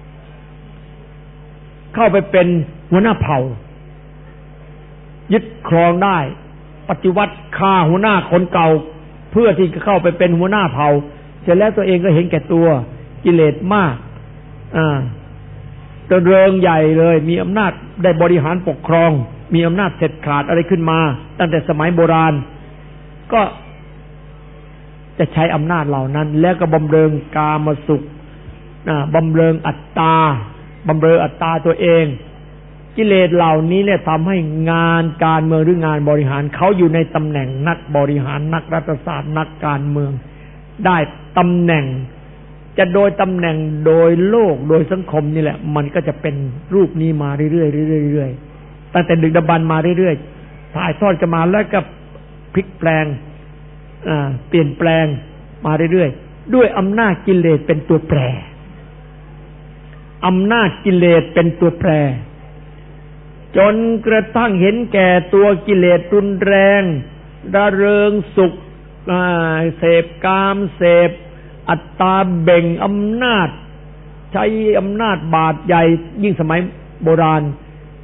เข้าไปเป็นหัวหน้าเผ่ายึดครองได้ปฏิวัติฆ่าหัวหน้าคนเก่าเพื่อที่จะเข้าไปเป็นหัวหน้าเผ่าเสร็จแล้วตัวเองก็เห็นแก่ตัวกิเลสมากอ่าเจริญใหญ่เลยมีอำนาจได้บริหารปกครองมีอำนาจเด็ดขาดอะไรขึ้นมาตั้งแต่สมัยโบราณก็จะใช้อำนาจเหล่านั้นแล้วก็บำเรอกามสุขนะบำเรออัตตาบำเรออัตตาตัวเองกิเลสเหล่านี้เนี่ยทำให้งานการเมืองหรืองานบริหารเขาอยู่ในตำแหน่งนักบริหารนักรัฐศาสตร์นักการเมืองได้ตำแหน่งจะโดยตำแหน่งโดยโลกโดยสังคมนี่แหละมันก็จะเป็นรูปนี้มาเรื่อยๆเรื่อยๆตั้งแต่ดึกดำบรรพ์มาเรื่อยๆถ่ายทอดกันมาแล้วก็พลิกแปลงอ่าเปลี่ยนแปลงมาเรื่อยๆด้วยอำนาจกิเลสเป็นตัวแปรอำนาจกิเลสเป็นตัวแปรจนกระทั่งเห็นแก่ตัวกิเลสรุนแรงระเริงสุขเสพกามเสพอัตตาเบ่งอำนาจใช้อำนาจบาดใหญ่ยิ่งสมัยโบราณ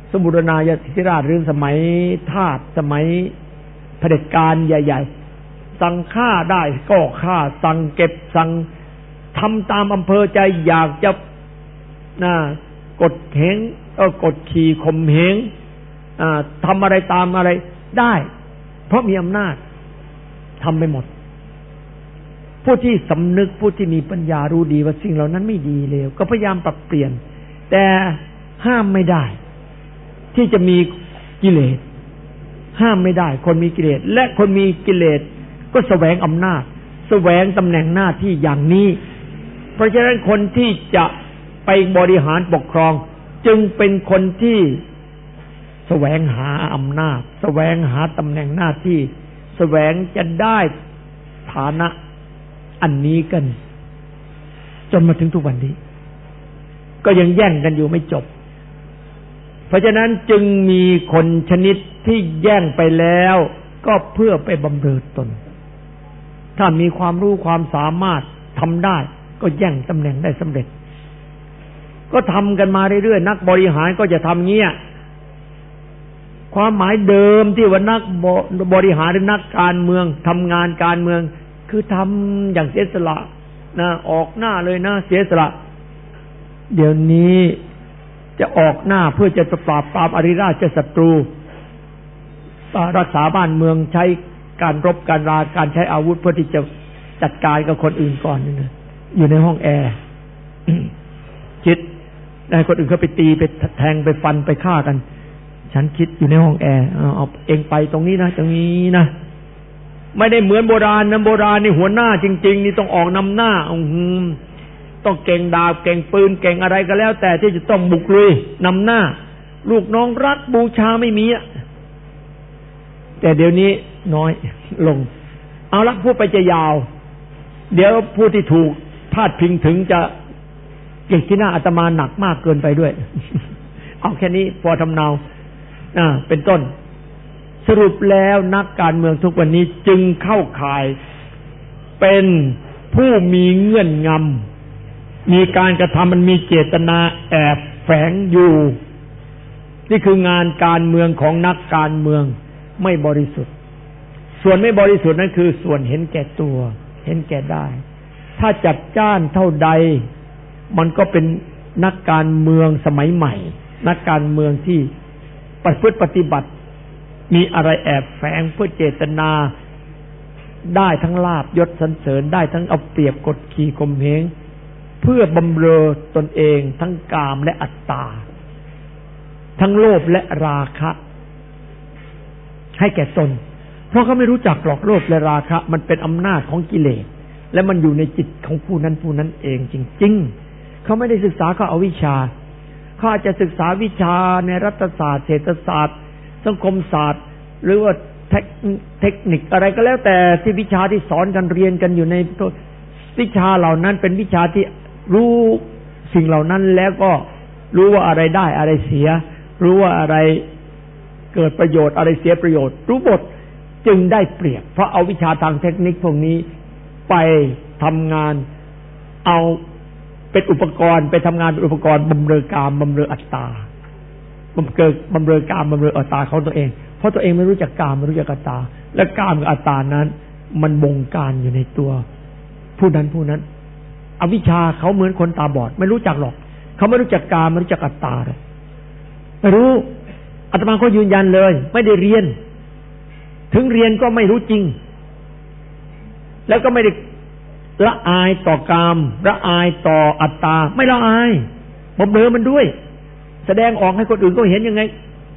สมุรนายธิราชหรือสมัยทาสสมัยเผด็จการใหญ่ๆสั่งฆ่าได้ก็ฆ่าสั่งเก็บสั่งทำตามอำเภอใจอยากจะนะกดเหงเออกดขี่ข่มเหงอ่าทำอะไรตามอะไรได้เพราะมีอำนาจทำไปหมดผู้ที่สำนึกผู้ที่มีปัญญารู้ดีว่าสิ่งเหล่านั้นไม่ดีเลวก็พยายามปรับเปลี่ยนแต่ห้ามไม่ได้ที่จะมีกิเลสห้ามไม่ได้คนมีกิเลสและคนมีกิเลสก็แสวงอำนาจแสวงตำแหน่งหน้าที่อย่างนี้เพราะฉะนั้นคนที่จะไปบริหารปกครองจึงเป็นคนที่แสวงหาอำนาจแสวงหาตำแหน่งหน้าที่แสวงจะได้ฐานะอันนี้กันจนมาถึงทุกวันนี้ก็ยังแย่งกันอยู่ไม่จบเพราะฉะนั้นจึงมีคนชนิดที่แย่งไปแล้วก็เพื่อไปบำเรอตนถ้ามีความรู้ความสามารถทำได้ก็แย่งตำแหน่งได้สำเร็จก็ทำกันมาเรื่อยๆนักบริหารก็จะทำเงี้ยความหมายเดิมที่ว่านักบริหารหรือนักการเมืองทำงานการเมืองคือทำอย่างเสียสละนะออกหน้าเลยนะเสียสละเดี๋ยวนี้จะออกหน้าเพื่อจะปราบปรามอริราชศัตรูรักษาบ้านเมืองใช้การรบการราการใช้อาวุธเพื่อที่จะจัดการกับคนอื่นก่อนนี่นะอยู่ในห้องแอร์ คิดให้คนอื่นเขาไปตีไปแทงไปฟันไปฆ่ากันฉันคิดอยู่ในห้องแอร์เอาเองไปตรงนี้นะตรงนี้นะไม่ได้เหมือนโบราณนะโบราณนี่หัวหน้าจริงๆนี่ต้องออกนำหน้าอือต้องเก่งดาบเก่งปืนเก่งอะไรก็แล้วแต่ที่จะต้องบุกลุยนำหน้าลูกน้องรักบูชาไม่มีอ่ะแต่เดี๋ยวนี้น้อยลงเอาละพูดไปจะยาวเดี๋ยวผู้ที่ถูกพาดพิงถึงจะเก่งที่หน้าอาตมาหนักมากเกินไปด้วย เอาแค่นี้พอทำเนาอ่าเป็นต้นสรุปแล้วนักการเมืองทุกวันนี้จึงเข้าข่ายเป็นผู้มีเงื่อนงำมีการกระทำมันมีเจตนาแอบแฝงอยู่นี่คืองานการเมืองของนักการเมืองไม่บริสุทธิ์ส่วนไม่บริสุทธิ์นั้นคือส่วนเห็นแก่ตัวเห็นแก่ได้ถ้าจัดจ้านเท่าใดมันก็เป็นนักการเมืองสมัยใหม่นักการเมืองที่ประพฤติปฏิบัติมีอะไรแอบแฝงเพื่อเจตนาได้ทั้งลาภยศสรรเสริญได้ทั้งเอาเปรียบกดขี่ข่มเหงเพื่อบำเรอตนเองทั้งกามและอัตตาทั้งโลภและราคะให้แก่ตนเพราะเขาไม่รู้จักหรอกโลภและราคะมันเป็นอำนาจของกิเลสและมันอยู่ในจิตของผู้นั้นผู้นั้นเองจริงๆเขาไม่ได้ศึกษาเขาเอาวิชาเขาอาจจะศึกษาวิชาในรัฐศาสตร์เศรษฐศาสตร์สังคมศาสตร์หรือว่าเทคนิคอะไรก็แล้วแต่ที่วิชาที่สอนกันเรียนกันอยู่ในวิชาเหล่านั้นเป็นวิชาที่รู้สิ่งเหล่านั้นแล้วก็รู้ว่าอะไรได้อะไรเสียรู้ว่าอะไรเกิดประโยชน์อะไรเสียประโยชน์รู้หมดจึงได้เปรียบเพราะเอาวิชาทางเทคนิคพวกนี้ไปทำงานเอาเป็นอุปกรณ์ไปทำงานเป็นอุปกรณ์บำเรอกามบำเรออัตตาบำเรอบำเรอกามบำเรออัตตาของตัวเองเพราะตัวเองไม่รู้จักกามไม่รู้จักอัตตาและกามกับอัตตานั้นมันบงการอยู่ในตัวผู้นั้นผู้นั้นอวิชชาเขาเหมือนคนตาบอดไม่รู้จักหรอกเขาไม่รู้จักกามไม่รู้จักอัตตาเลยไม่รู้อาตมาก็ยืนยันเลยไม่ได้เรียนถึงเรียนก็ไม่รู้จริงแล้วก็ไม่ได้ละอายต่อกามละอายต่ออัตตาไม่ละอายบำเรอมันด้วยแสดงออกให้คนอื่นก็เห็นยังไง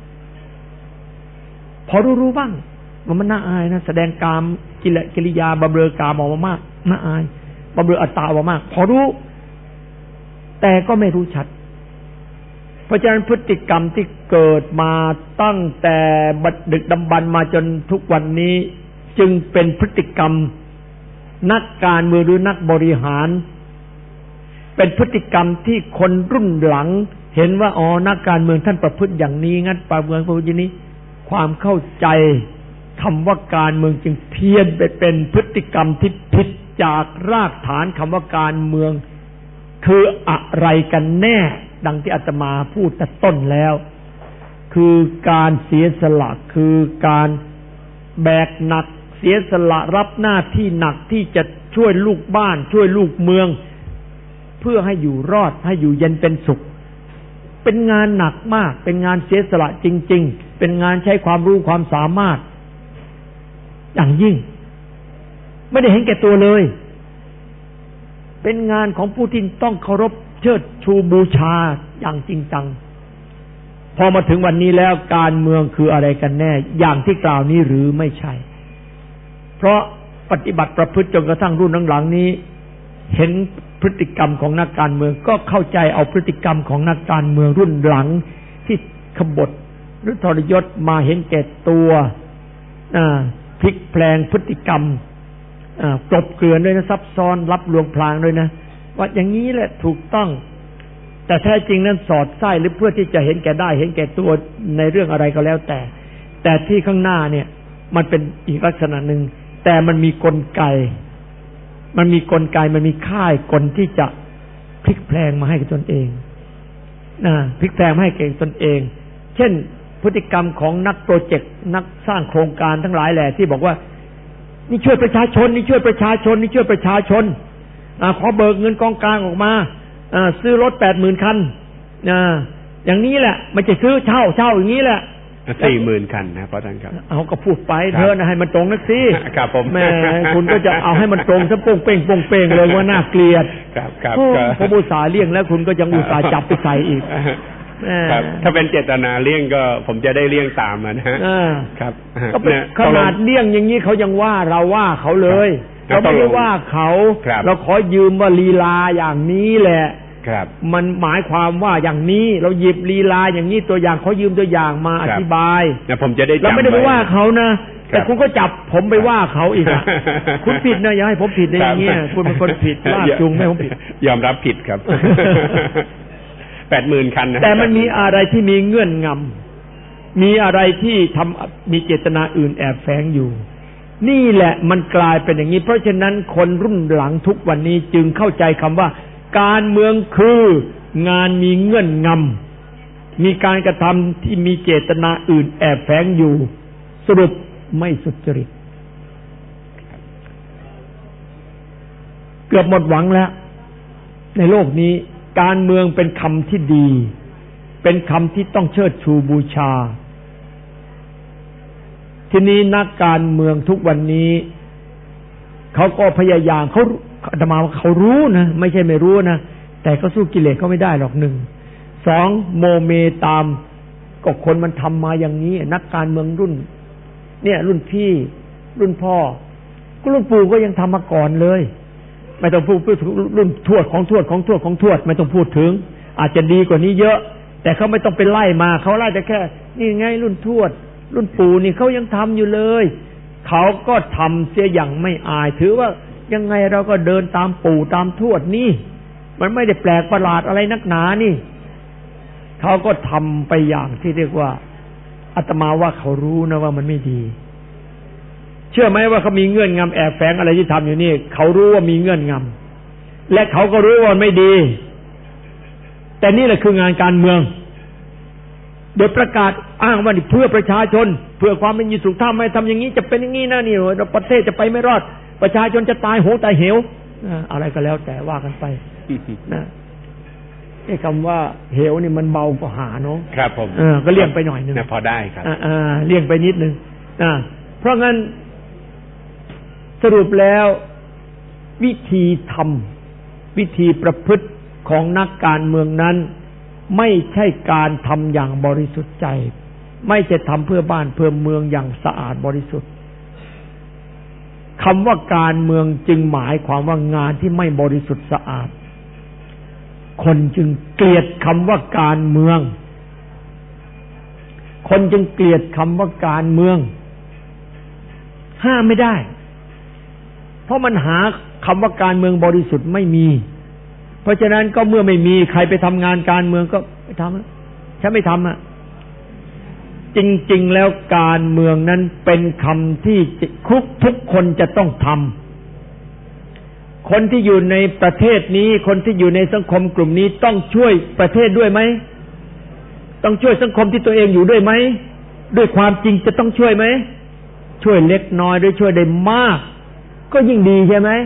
พอรู้ๆบ้างว่ามันน่าอายนะแสดงกามกิริยาบำเรอกามออกมามากน่าอายบำเรออัตตาออกมามากพอรู้แต่ก็ไม่รู้ชัดเพราะฉะนั้นพฤติกรรมที่เกิดมาตั้งแต่บัดดึกดำบรรพ์มาจนทุกวันนี้จึงเป็นพฤติกรรมนักการเมืองหรือนักบริหารเป็นพฤติกรรมที่คนรุ่นหลังเห็นว่าอ๋อนักการเมืองท่านประพฤติอย่างนี้งั้นประเมืองประพฤติอย่างนี้ความเข้าใจคำว่าการเมืองจึงเพี้ยนไปเป็นพฤติกรรมที่ผิดจากรากฐานคำว่าการเมืองคืออะไรกันแน่ดังที่อาตมาพูดแต่ต้นแล้วคือการเสียสละคือการแบกหนักเสียสละรับหน้าที่หนักที่จะช่วยลูกบ้านช่วยลูกเมืองเพื่อให้อยู่รอดให้อยู่เย็นเป็นสุขเป็นงานหนักมากเป็นงานเสียสละจริงๆเป็นงานใช้ความรู้ความสามารถอย่างยิ่งไม่ได้เห็นแก่ตัวเลยเป็นงานของผู้ที่ต้องเคารพเชิดชูบูชาอย่างจริงจังพอมาถึงวันนี้แล้วการเมืองคืออะไรกันแน่อย่างที่กล่าวนี้หรือไม่ใช่เพราะปฏิบัติประพฤติจนกระทั่งรุ่นหลังๆนี้เห็นพฤติกรรมของนักการเมืองก็เข้าใจเอาพฤติกรรมของนักการเมืองรุ่นหลังที่ขบฏหรือทรยศมาเห็นแก่ตัวพลิกแปลงพฤติกรรมกลบเกลื่อนด้วยนะซับซ้อนรับลวงพลางด้วยนะว่าอย่างนี้แหละถูกต้องแต่แท้จริงนั้นสอดไส้หรือเพื่อที่จะเห็นแก่ได้เห็นแก่ตัวในเรื่องอะไรก็แล้วแต่แต่ที่ข้างหน้าเนี่ยมันเป็นอีกลักษณะหนึ่งแต่มันมีกลไกมันมีกลไกมันมีค่ายกลที่จะพลิกแปลงมาให้กับตนเองนะพลิกแปลงมาให้แก่ตนเองเช่นพฤติกรรมของนักโปรเจกต์นักสร้างโครงการทั้งหลายแหละที่บอกว่านี่ช่วยประชาชนนี่ช่วยประชาชนนี่ช่วยประชาชนอ่าขอเบิกเงินกองกลางออกมาอ่าซื้อรถ แปดหมื่น คันอ่าอย่างนี้แหละไม่ใช่ซื้อเช่าเช่าอย่างนี้แหละสี่หมื่น คันนะพระท่านครับเอาก็พูดไปเธอนะให้มันตรงนักสิครับผมแม่คุณก็จะเอาให้มันตรงซะโป้งเป้งโป้งเป้งเลยว่าน่าเกลียดครับครับพออุตส่าห์เลี่ยงแล้วคุณก็ยังอุตส่าห์จับไปใส่อีกครับถ้าเป็นเจตนาเลี่ยงก็ผมจะได้เลี่ยงตามนะฮะครับขนาดเลี่ยงอย่างนี้เขายังว่าเราว่าเขาเลยเราไม่ได้ว่าเขาเราขอยืมว่าลีลาอย่างนี้แหละมันหมายความว่าอย่างนี้เราหยิบลีลาอย่างนี้ตัวอย่างเขายืมตัวอย่างมาอธิบายนะผมจะได้เราไม่ได้ไปว่าเขานะแต่คุณก็จับผมไปว่าเขาอีกอ่ะคุณผิดนะอย่าให้ผมผิดในอย่างนี้คุณเป็นคนผิดลากจูงไม่ผมผิดยอมรับผิดครับแปดหมื่นคันนะแต่มันมีอะไรที่มีเงื่อนงำมีอะไรที่ทำมีเจตนาอื่นแอบแฝงอยู่นี่แหละมันกลายเป็นอย่างนี้เพราะฉะนั้นคนรุ่นหลังทุกวันนี้จึงเข้าใจคำว่าการเมืองคืองานมีเงื่อนงำมีการกระทำที่มีเจตนาอื่นแอบแฝงอยู่สรุปไม่สุจริตเกือบหมดหวังแล้วในโลกนี้การเมืองเป็นคำที่ดีเป็นคำที่ต้องเชิดชูบูชาทีนี้นักการเมืองทุกวันนี้เขาก็พยายามเขาอาตมาว่าเขารู้นะไม่ใช่ไม่รู้นะแต่ก็สู้กิเลสเขาไม่ได้หรอกหนึ่งสองโมเมตามก็คนมันทำมาอย่างนี้นักการเมืองรุ่นเนี่ยรุ่นพี่รุ่นพ่อก็รุ่นปู่ก็ยังทำมาก่อนเลยไม่ต้องพูดถึงรุ่นทวดของทวดของทวดของทวดไม่ต้องพูดถึงอาจจะดีกว่านี้เยอะแต่เขาไม่ต้องไปไล่มาเขาไล่แต่แค่นี่ไงรุ่นทวดรุ่นปู่นี่เขายังทำอยู่เลยเขาก็ทำเสียอย่างไม่อายถือว่ายังไงเราก็เดินตามปู่ตามทวดนี่มันไม่ได้แปลกประหลาดอะไรนักหนานี่เขาก็ทำไปอย่างที่เรียกว่าอาตมาว่าเขารู้นะว่ามันไม่ดีเชื่อไหมว่าเขามีเงื่อนงำแอบแฝงอะไรที่ทำอยู่นี่เขารู้ว่ามีเงื่อนงำและเขาก็รู้ว่ามันไม่ดีแต่นี่แหละคืองานการเมืองโดยประกาศอ้างว่านี่เพื่อประชาชนเพื่อความเป็นอยู่สุขถ้าไม่ทำอย่างนี้จะเป็นอย่างนี้นะนี่ประเทศจะไปไม่รอดประชาชนจะตายโหงตายเหวอะไรก็แล้วแต่ว่ากันไปนะไอ้คำว่าเหวนี่มันเบากว่าหาเนาะครับผมเออก็เลี่ยงไปหน่อยนึงพอได้ครับอ่าเลี่ยงไปนิดนึงอ่าเพราะงั้นสรุปแล้ววิธีทำวิธีประพฤติของนักการเมืองนั้นไม่ใช่การทำอย่างบริสุทธิ์ใจไม่ใช่ทำเพื่อบ้านเพื่อเมืองอย่างสะอาดบริสุทธิ์คำว่าการเมืองจึงหมายความว่างานที่ไม่บริสุทธิ์สะอาดคนจึงเกลียดคำว่าการเมืองคนจึงเกลียดคำว่าการเมืองห้ามไม่ได้เพราะมันหาคำว่าการเมืองบริสุทธิ์ไม่มีเพราะฉะนั้นก็เมื่อไม่มีใครไปทำงานการเมืองก็ไม่ทำฉันไม่ทำอ่ะจริงๆแล้วการเมืองนั้นเป็นคำที่ทุกทุกคนจะต้องทำคนที่อยู่ในประเทศนี้คนที่อยู่ในสังคมกลุ่มนี้ต้องช่วยประเทศด้วยไหมต้องช่วยสังคมที่ตัวเองอยู่ด้วยไหมด้วยความจริงจะต้องช่วยไหมช่วยเล็กน้อยหรือช่วยได้มากก็ยิ่งดีใช่ไหม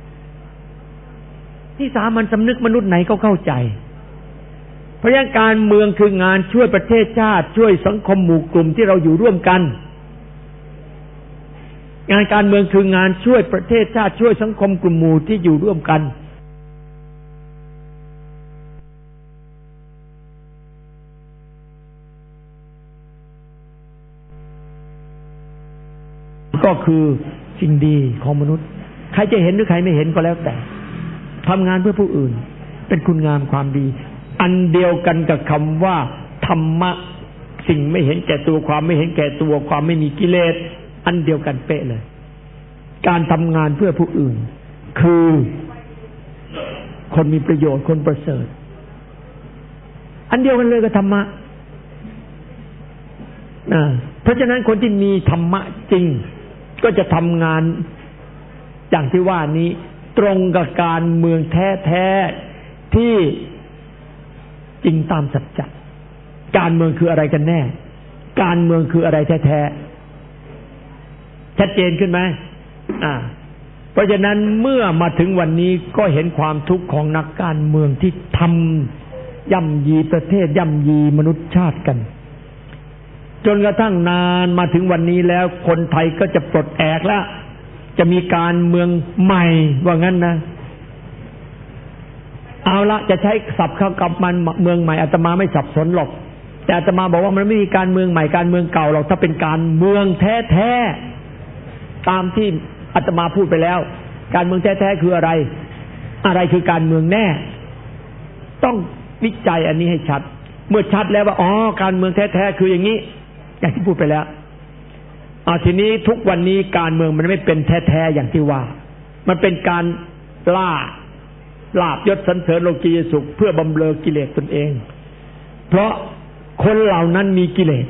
ที่สามัญสำนึกมนุษย์ไหนก็เข้าใจเพราะฉะนั้นการเมืองคืองานช่วยประเทศชาติช่วยสังคมหมู่กลุ่มที่เราอยู่ร่วมกันงานการเมืองคืองานช่วยประเทศชาติช่วยสังคมกลุ่มหมู่ที่อยู่ร่วมกันก็คือสิ่งดีของมนุษย์ใครจะเห็นหรือใครไม่เห็นก็แล้วแต่ทำงานเพื่อผู้อื่นเป็นคุณงามความดีอันเดียวกันกับคำว่าธรรมะสิ่งไม่เห็นแก่ตัวความไม่เห็นแก่ตัวความไม่มีกิเลสอันเดียวกันเป๊ะเลยการทำงานเพื่อผู้อื่นคือคนมีประโยชน์คนประเสริฐอันเดียวกันเลยกับธรรมะนะเพราะฉะนั้นคนที่มีธรรมะจริงก็จะทำงานอย่างที่ว่านี้ตรงกับการเมืองแท้ๆที่จริงตามสัจจะการเมืองคืออะไรกันแน่การเมืองคืออะไรแท้ๆชัดเจนขึ้นไหมอ่าเพราะฉะนั้นเมื่อมาถึงวันนี้ก็เห็นความทุกข์ของนักการเมืองที่ทำย่ำยีประเทศย่ำยีมนุษยชาติกันจนกระทั่งนานมาถึงวันนี้แล้วคนไทยก็จะปลดแอกแล้วจะมีการเมืองใหม่ว่างั้นนะเอาละจะใช้ศัพท์เข้ากับมันเมืองใหม่อาตมาไม่สับสนหรอกแต่อาตมาบอกว่ามันไม่มีการเมืองใหม่การเมืองเก่าหรอกถ้าเป็นการเมืองแท้ๆตามที่อาตมาพูดไปแล้วการเมืองแท้ๆคืออะไรอะไรคือการเมืองแน่ต้องวิจัยอันนี้ให้ชัดเมื่อชัดแล้วว่าอ๋อการเมืองแท้ๆคืออย่างนี้อย่างที่พูดไปแล้วอ่าทีนี้ทุกวันนี้การเมืองมันไม่เป็นแท้ๆอย่างที่ว่ามันเป็นการล่าลาภยศสรรเสริญโลกียสุขเพื่อบำเรอกิเลสตนเองเพราะคนเหล่านั้นมีกิเลส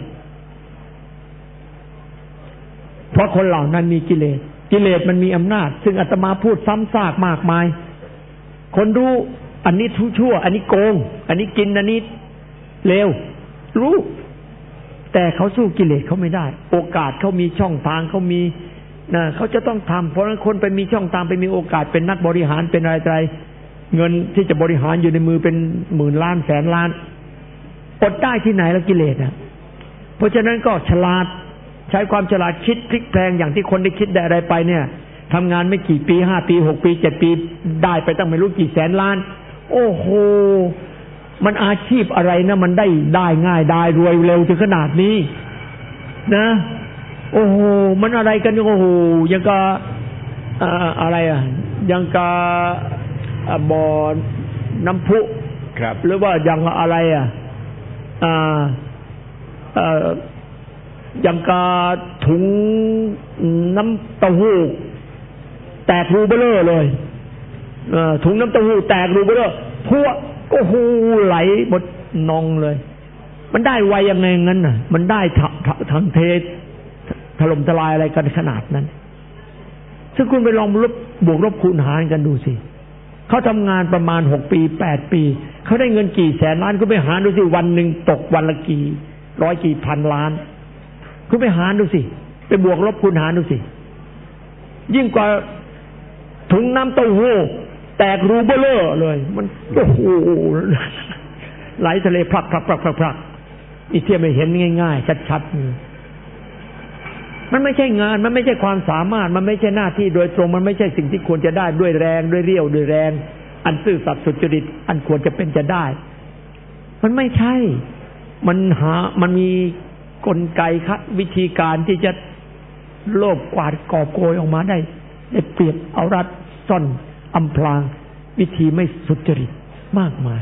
เพราะคนเหล่านั้นมีกิเลสกิเลสมันมีอำนาจซึ่งอาตมาพูดซ้ำซากมากมายคนรู้อันนี้ชั่วอันนี้โกงอันนี้กินอันนี้เลวรู้แต่เขาสู้กิเลสเขาไม่ได้โอกาสเขามีช่องทางเขามีนะเขาจะต้องทำเพราะฉะนั้นคนไปมีช่องทางไปมีโอกาสเป็นนักบริหารเป็นอะไรอะไรเงินที่จะบริหารอยู่ในมือเป็นหมื่นล้านแสนล้านอดได้ที่ไหนแล้วกิเลสอ่ะเพราะฉะนั้นก็ฉลาดใช้ความฉลาดคิดพลิกแพลงอย่างที่คนได้คิดได้อะไรไปเนี่ยทำงานไม่กี่ปีห้าปีหกปีเจ็ดปีได้ไปตั้งไม่รู้กี่แสนล้านโอ้โหมันอาชีพอะไรนะมันได้ได้ง่ายได้รวยเร็วถึงขนาดนี้นะโอ้โหมันอะไรกันโอ้โหยังกะอะไรอ่ะยังกะบ่อน้ำพุครับหรือว่ายังอะไรอ่ะอ่าเอ่อยังกะถุงน้ำเต้าหู้แตกรูเบลอเลยเอ่อถุงน้ำเต้าหู้แตกรูเบลอทั่วโอ้โหไหลหมดนองเลยมันได้ไวยังไงงั้นน่ะมันได้ทางเทถล่มทลายอะไรกันขนาดนั้นซึ่งคุณไปลองลบบวกลบคูณหารกันดูสิเขาทำงานประมาณหกปีแปดปีเขาได้เงินกี่แสนล้านก็ไปหารดูสิวันหนึ่งตกวันละกี่ร้อยกี่พันล้านคุณไปหารดูสิไปบวกลบคูณหารดูสิยิ่งกว่าถุงน้ำเต้าหู้แตกรูเบลอเลยมันโอ้โหไหลทะเลพลักพลักพลักพลักพลักนี่เทียบไม่เห็นง่ายๆชัดๆมันไม่ใช่งานมันไม่ใช่ความสามารถมันไม่ใช่หน้าที่โดยตรงมันไม่ใช่สิ่งที่ควรจะได้ด้วยแรงด้วยเรี่ยวด้วยแรงอันซื่อสัตย์สุจริตอันควรจะเป็นจะได้มันไม่ใช่มันหามันมีกลไกครับวิธีการที่จะโลภกวาดกอบโกยออกมาได้ได้เปรียบเอารัดซ่อนอำพรางวิธีไม่สุจริตมากมาย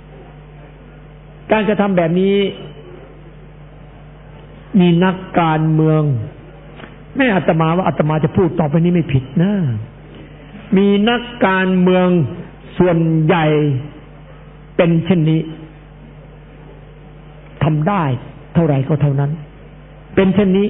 การกระทำแบบนี้มีนักการเมืองแม่อาตมาว่าอาตมาจะพูดต่อไปนี้ไม่ผิดนะมีนักการเมืองส่วนใหญ่เป็นเช่นนี้ทำได้เท่าไหร่ก็เท่านั้นเป็นเช่นนี้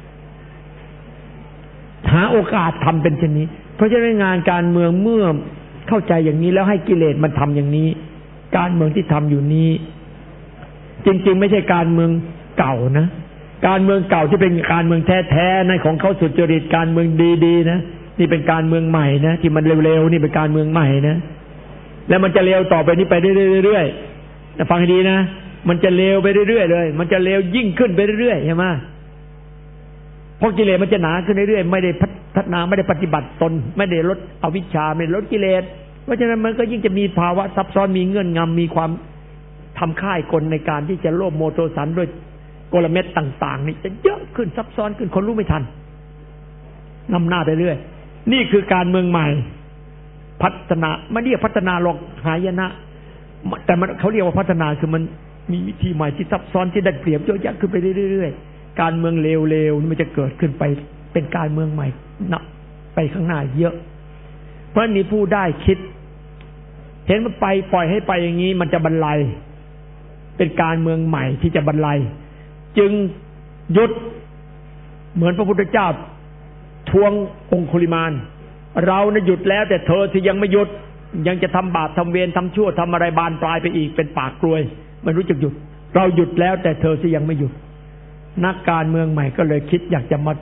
หาโอกาสทำเป็นเช่นนี้เพราะฉะนั้นงานการเมืองเมื่อเข้าใจอย่างนี้แล้วให้กิเลสมันทำอย่างนี้การเมืองที่ทำอยู่นี้จริงๆไม่ใช่การเมืองเก่านะการเมืองเก่าที่เป็นการเมืองแท้ๆในของเขาสุจริตการเมืองดีๆนะนี่เป็นการเมืองใหม่นะที่มันเร็วๆนี่เป็นการเมืองใหม่นะแล้วมันจะเร็วต่อไปนี้ไปเรื่อยๆแต่ฟังให้ดีนะมันจะเร็วไปเรื่อยๆเลยมันจะเร็วยิ่งขึ้นไปเรื่อยๆใช่ไหมเพราะกิเลสมันจะหนาขึ้นเรื่อยๆไม่ได้พัฒนาไม่ได้ปฏิบัติตนไม่ได้ลดอวิชชาไม่ลดกิเลสเพราะฉะนั้นมันก็ยิ่งจะมีภาวะซับซ้อนมีเงื่อนงำมีความทำค่ายกลในการที่จะโลภโมโทสันด้วยกลเม็ดต่างๆนี่จะเยอะขึ้นซับซ้อนขึ้นคนรู้ไม่ทันนำหน้าไปเรื่อยนี่คือการเมืองใหม่พัฒนาไม่เรียกพัฒนาหรอกหายนะแต่มันเขาเรียกว่าพัฒนาคือมันมีวิธีใหม่ที่ซับซ้อนที่ได้เปรียบเยอะแยะขึ้นไปเรื่อยๆการเมืองเลวๆมันจะเกิดขึ้นไปเป็นการเมืองใหม่นับไปข้างหน้าเยอะเพราะนี้ผู้ได้คิดเห็นมันไปปล่อยให้ไปอย่างนี้มันจะบรรลัยเป็นการเมืองใหม่ที่จะบรรลัยจึงหยุดเหมือนพระพุทธเจ้าทวงองคุลิมานเราเนี่ยหยุดแล้วแต่เธอที่ยังไม่หยุดยังจะทำบาปทำเวรทำชั่วทำอะไรบานปลายไปอีกเป็นปากกลวยไม่รู้จักหยุดเราหยุดแล้วแต่เธอที่ยังไม่หยุดนักการเมืองใหม่ก็เลยคิดอยากจะมา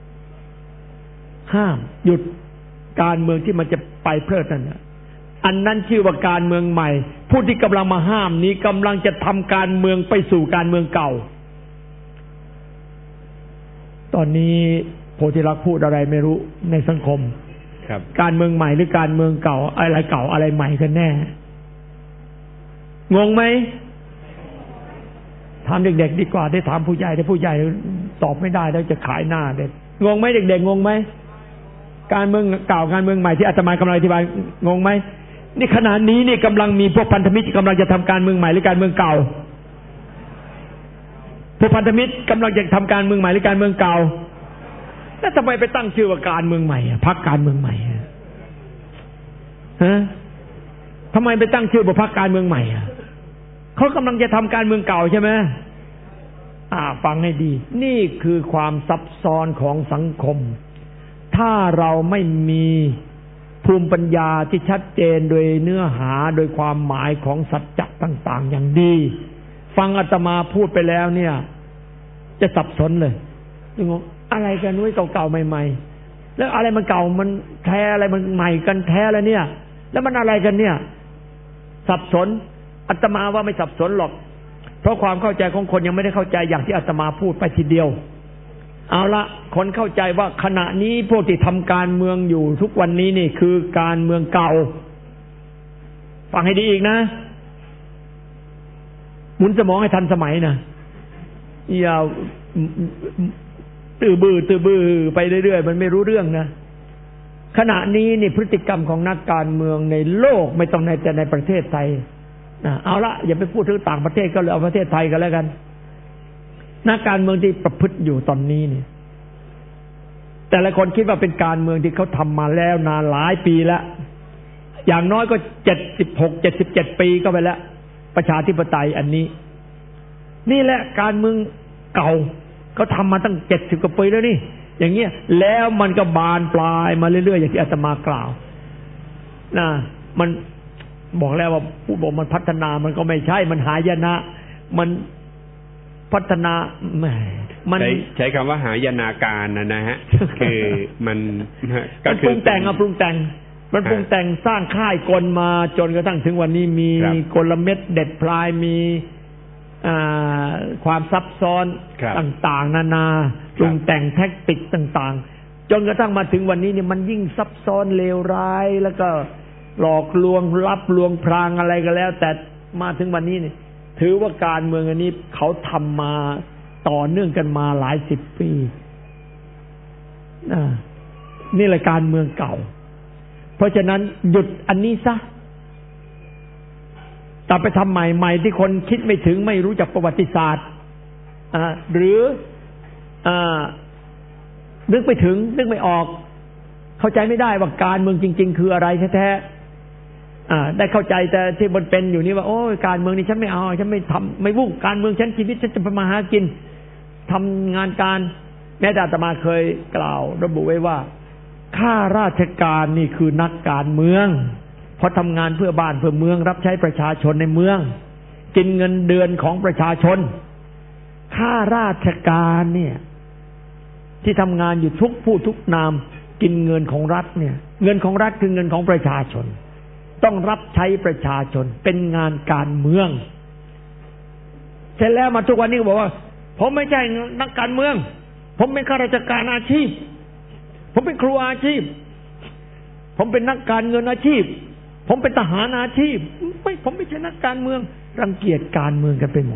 ห้ามหยุดการเมืองที่มันจะไปเพลิดนั่นนะอันนั้นชื่อว่าการเมืองใหม่ผู้ที่กำลังมาห้ามนี้กำลังจะทำการเมืองไปสู่การเมืองเก่าตอนนี้โพธิลักษณ์พูดอะไรไม่รู้ในสังคมครับการเมืองใหม่หรือการเมืองเก่าอะไรเก่าอะไรใหม่กันแน่งงไหมถามเด็กๆดีกว่าได้ถามผู้ใหญ่ได้ผู้ใหญ่ตอบไม่ได้แล้วจะขายหน้าเด็กงงไหมเด็กๆงงไหมการเมืองเก่าการเมืองใหม่ที่อาตมากำลังอธิบายงงไหมนี่ขณะนี้นี่กำลังมีพวกพันธมิตรกำลังจะทำการเมืองใหม่หรือการเมืองเก่าพวกพันธมิตรกำลังจะทำการเมืองใหม่หรือการเมืองเก่าแล้วทำไมไปตั้งชื่อว่าการเมืองใหม่อ่ะพรรคการเมืองใหม่ฮะทำไมไปตั้งชื่อว่าพรรคการเมืองใหม่อ่ะเขากำลังจะทำการเมืองเก่าใช่ไหมอ่าฟังให้ดีนี่คือความซับซ้อนของสังคมถ้าเราไม่มีภูมิปัญญาที่ชัดเจนโดยเนื้อหาโดยความหมายของสัจจะต่างๆอย่างดีฟังอาตมาพูดไปแล้วเนี่ยจะสับสนเลยงงอะไรกันไว้เก่าๆใหม่ๆแล้วอะไรมันเก่ามันแท้อะไรมันใหม่กันแท้แล้วเนี่ยแล้วมันอะไรกันเนี่ยสับสนอาตมาว่าไม่สับสนหรอกเพราะความเข้าใจของคนยังไม่ได้เข้าใจอย่างที่อาตมาพูดไปทีเดียวเอาละคนเข้าใจว่าขณะนี้พวกที่ทำการเมืองอยู่ทุกวันนี้นี่คือการเมืองเก่าฟังให้ดีอีกนะหมุนสมองให้ทันสมัยนะอย่าตื้อบื้อตื้อบื้อไปเรื่อยๆมันไม่รู้เรื่องนะขณะนี้นี่พฤติกรรมของนักการเมืองในโลกไม่ต้องในแต่ในประเทศไทยนะเอาละอย่าไปพูดถึงต่างประเทศก็เลยเอาประเทศไทยกันแล้วกันนักการเมืองที่ประพฤติอยู่ตอนนี้เนี่ยแต่ละคนคิดว่าเป็นการเมืองที่เขาทำมาแล้วนานหลายปีแล้วอย่างน้อยก็เจ็ดสิบหกเจ็ดสิบเจ็ดปีก็ไปแล้วประชาธิปไตยอันนี้นี่แหละการเมืองเก่าเขาทำมาตั้งเจ็ดสิบกว่าปีแล้วนี่อย่างเงี้ยแล้วมันก็บานปลายมาเรื่อยๆอย่างที่อาตมากล่าวนะมันบอกแล้วว่าผู้บอกมันพัฒนามันก็ไม่ใช่มันหายนะมันพัฒนาแหมมันใช้ใช้คำว่าหายนาการนะนะฮะคือมันก็ปรุงแต่งอะปรุงแต่งมันปรุงแต่งสร้างค่ายกลมาจนกระทั่งถึงวันนี้มีกลเม็ดเด็ดพลายมีความซับซ้อนต่างๆนานาปรุงแต่งแท็กติกต่างๆจนกระทั่งมาถึงวันนี้เนี่ยมันยิ่งซับซ้อนเลวร้ายแล้วก็หลอกลวงลับลวงพรางอะไรก็แล้วแต่มาถึงวันนี้เนี่ยถือว่าการเมืองอันนี้เขาทำมาต่อเนื่องกันมาหลายสิบปีนี่แหละการเมืองเก่าเพราะฉะนั้นหยุดอันนี้ซะแต่ไปทำใหม่ๆที่คนคิดไม่ถึงไม่รู้จักประวัติศาสตร์หรือนึกไปถึงนึกไม่ออกเข้าใจไม่ได้ว่าการเมืองจริงๆคืออะไรแท้ๆได้เข้าใจแต่ที่มันเป็นอยู่นี่ว่าโอ้ยการเมืองนี่ฉันไม่เอาฉันไม่ทำไม่วุ่งการเมืองฉันชีวิตฉันจะไปมาหากินทำงานการแม้แต่อาตมาเคยกล่าวระบุไว้ว่าข้าราชการนี่คือนักการเมืองเพราะทำงานเพื่อบ้านเพื่อเมืองรับใช้ประชาชนในเมืองกินเงินเดือนของประชาชนข้าราชการเนี่ยที่ทำงานอยู่ทุกผู้ทุกนามกินเงินของรัฐเนี่ยเงินของรัฐคือเงินของประชาชนต้องรับใช้ประชาชนเป็นงานการเมืองเสร็จแล้วมาทุกวันนี้ก็บอกว่าผมไม่ใช่นักการเมืองผมเป็นข้าราชการอาชีพผมเป็นครูอาชีพผมเป็นนักการเงินอาชีพผมเป็นทหารอาชีพไม่ผมไม่ใช่นักการเมืองรังเกียจการเมืองกันไปหมด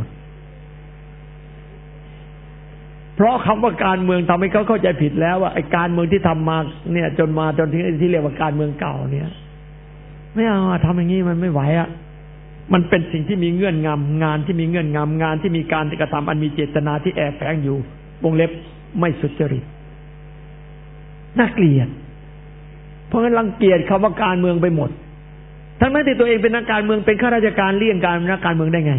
เพราะคำว่าการเมืองทำให้เขาเข้าใจผิดแล้วว่าไอ้การเมืองที่ทำมาเนี่ยจนมาจนถึงที่เรียกว่าการเมืองเก่าเนี่ยไม่เอาทำอย่างนี้มันไม่ไหวอ่ะมันเป็นสิ่งที่มีเงื่อนงำงานที่มีเงื่อนงำงานที่มีการกระทำอันมีเจตนาที่แอบแฝงอยู่วงเล็บไม่สุจริตน่าเกลียดเพราะงั้นรังเกียจคำว่าการเมืองไปหมดทั้งนั้นที่ตัวเองเป็นนักการเมืองเป็นข้าราชการเลี่ยงการเป็นนักการเมืองได้ไง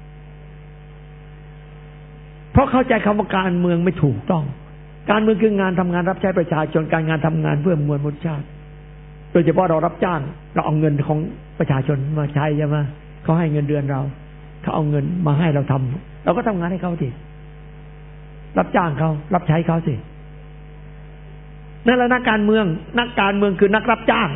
เพราะเข้าใจคำว่าการเมืองไม่ถูกต้องการเมืองคืองานทำงานรับใช้ประชาชนการงานทำงานเพื่อมวลมนุษยชาติโดยเฉพาะเรารับจ้างเราเอาเงินของประชาชนมาใช้ใช่ไหมเขาให้เงินเดือนเราเขาเอาเงินมาให้เราทำเราก็ทำงานให้เขาสิรับจ้างเขารับใช้เขาสินั่นแหละนักการเมืองนักการเมืองคือนักรับจ้าง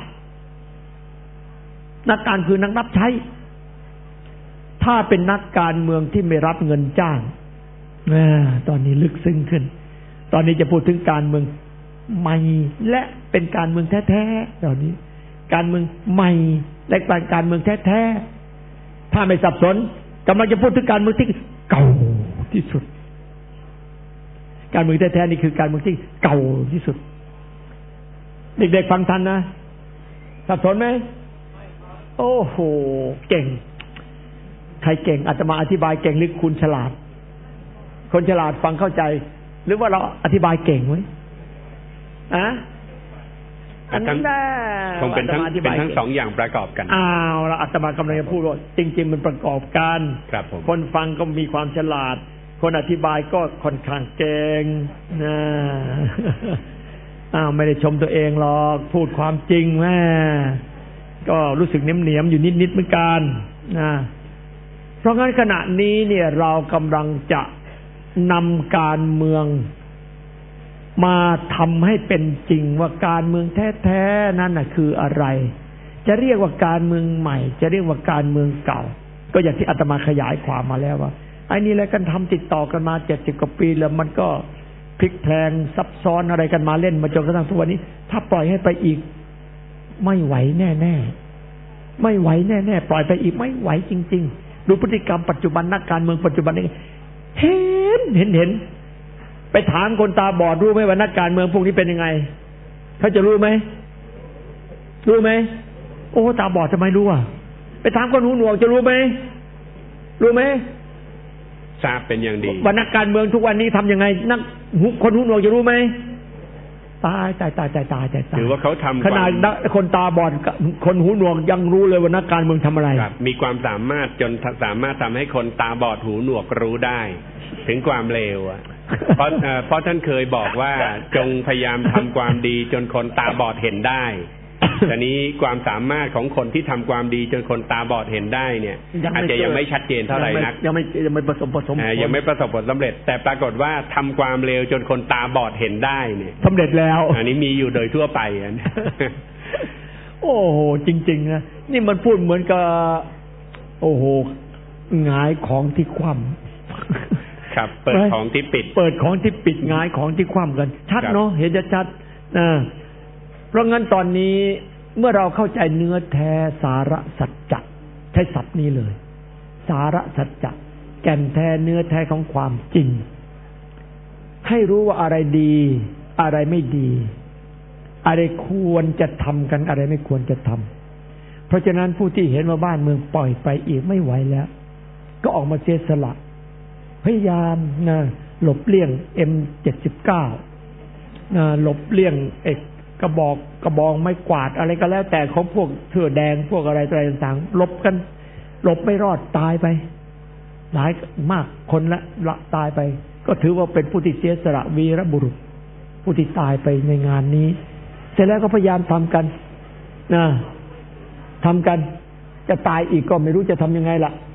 นักการคือนักรับใช้ถ้าเป็นนักการเมืองที่ไม่รับเงินจ้างตอนนี้ลึกซึ้งขึ้นตอนนี้จะพูดถึงการเมืองใหม่และเป็นการเมืองแท้ๆตอนนี้การเมืองใหม่และเป็นการเมืองแท้ๆถ้าไม่สับสนกำลังจะพูดถึงการเมืองที่เก่าที่สุดการเมืองแท้ๆนี่คือการเมืองที่เก่าที่สุดเด็กๆฟังทันนะสับสนไหมโอ้โหเก่งใครเก่งอาจจะมาอธิบายเก่งหรือคุณฉลาดคนฉลาดฟังเข้าใจหรือว่าเราอธิบายเก่งไหมอะอันนั้นแหละคงเป็นทั้งเป็นทั้งสองอย่างประกอบกันอ้าวเราอาตมากำลังจะพูดว่าจริงๆมันประกอบกันครับผมคนฟังก็มีความฉลาดคนอธิบายก็ค่อนข้างเก่งนะอ้าวไม่ได้ชมตัวเองหรอกพูดความจริงแม่ก็รู้สึกเหนียมๆอยู่นิดๆเหมือนกันนะเพราะงั้นขณะนี้เนี่ยเรากำลังจะนำการเมืองมาทำให้เป็นจริงว่าการเมืองแท้ๆนั่นน่ะคืออะไรจะเรียกว่าการเมืองใหม่จะเรียกว่าการเมืองเก่าก็อย่างที่อาตมาขยายความมาแล้วว่าไอ้นี่แหละกันทำติดต่อกันมาเจ็ดสิบกว่าปีแล้วมันก็พลิกแพลงซับซ้อนอะไรกันมาเล่นมาจนกระทั่งทุกวันนี้ถ้าปล่อยให้ไปอีกไม่ไหวแน่ๆไม่ไหวแน่ๆปล่อยไปอีกไม่ไหวจริงๆดูพฤติกรรมปัจจุบันนักการเมืองปัจจุบันนี้เห็นเห็นเห็นไปถามคนตาบอดรู้ไหมว่านักการเมืองพวกนี้เป็นยังไงเขาจะรู้ไหมรู้ไหมโอ้ตาบอดทำไมรู้อ่ะไปถามคนหูหนวกจะรู้ไหมรู้ไหมทราบเป็นอย่างดีว่านักการเมืองทุกวันนี้ทำยังไงนักคนหูหนวกจะรู้ไหมตายตายตายตายตายตายถือว่าเขาทำขนาดคนตาบอดคนหูหนวกยังรู้เลยว่านักการเมืองทำอะไรมีความสามารถจนสามารถทำให้คนตาบอดหูหนวกรู้ได้ถึงความเลวอ่ะเพราะเพราะท่านเคยบอกว่าจงพยายามทำความดีจนคนตาบอดเห็นได้แต่นี้ความสามารถของคนที่ทำความดีจนคนตาบอดเห็นได้เนี่ยอาจจะยังไม่ชัดเจนเท่าไหร่นักยังไม่ยังไม่ประสบผลสำเร็จยังไม่ประสบผลสำเร็จแต่ปรากฏว่าทำความเลวจนคนตาบอดเห็นได้เนี่ยสำเร็จแล้วอันนี้มีอยู่โดยทั่วไปอันโอ้โหจริงๆนะนี่มันพูดเหมือนกับโอ้โหหงายของที่คว่ำครับเปิดของที่ปิดเปิดของที่ปิดหงายของที่คว่ำกันชัดเนาะเห็นชัดนะเพราะงั้นตอนนี้เมื่อเราเข้าใจเนื้อแท้สาระสัจจะใช้ศัพท์นี้เลยสาระสัจจะแก่นแท้เนื้อแท้ของความจริงให้รู้ว่าอะไรดีอะไรไม่ดีอะไรควรจะทำกันอะไรไม่ควรจะทำเพราะฉะนั้นผู้ที่เห็นว่าบ้านเมืองปล่อยไปอีกไม่ไหวแล้วก็ออกมาเสียสละพยายามนะหลบเลี่ยง เอ็ม เจ็ดสิบเก้า นะหลบเลี่ยงเอกกระบอกกระบองไม้กวาดอะไรก็แล้วแต่ของพวกเสื้อแดงพวกอะไรต่างๆหลบกันหลบไม่รอดตายไปหลายมากคนละละตายไปก็ถือว่าเป็นผู้ที่เสียสละวีรบุรุษผู้ที่ตายไปในงานนี้เสร็จแล้วก็พยายามทำกันนะทำกันจะตายอีกก็ไม่รู้จะทำยังไงล่ะ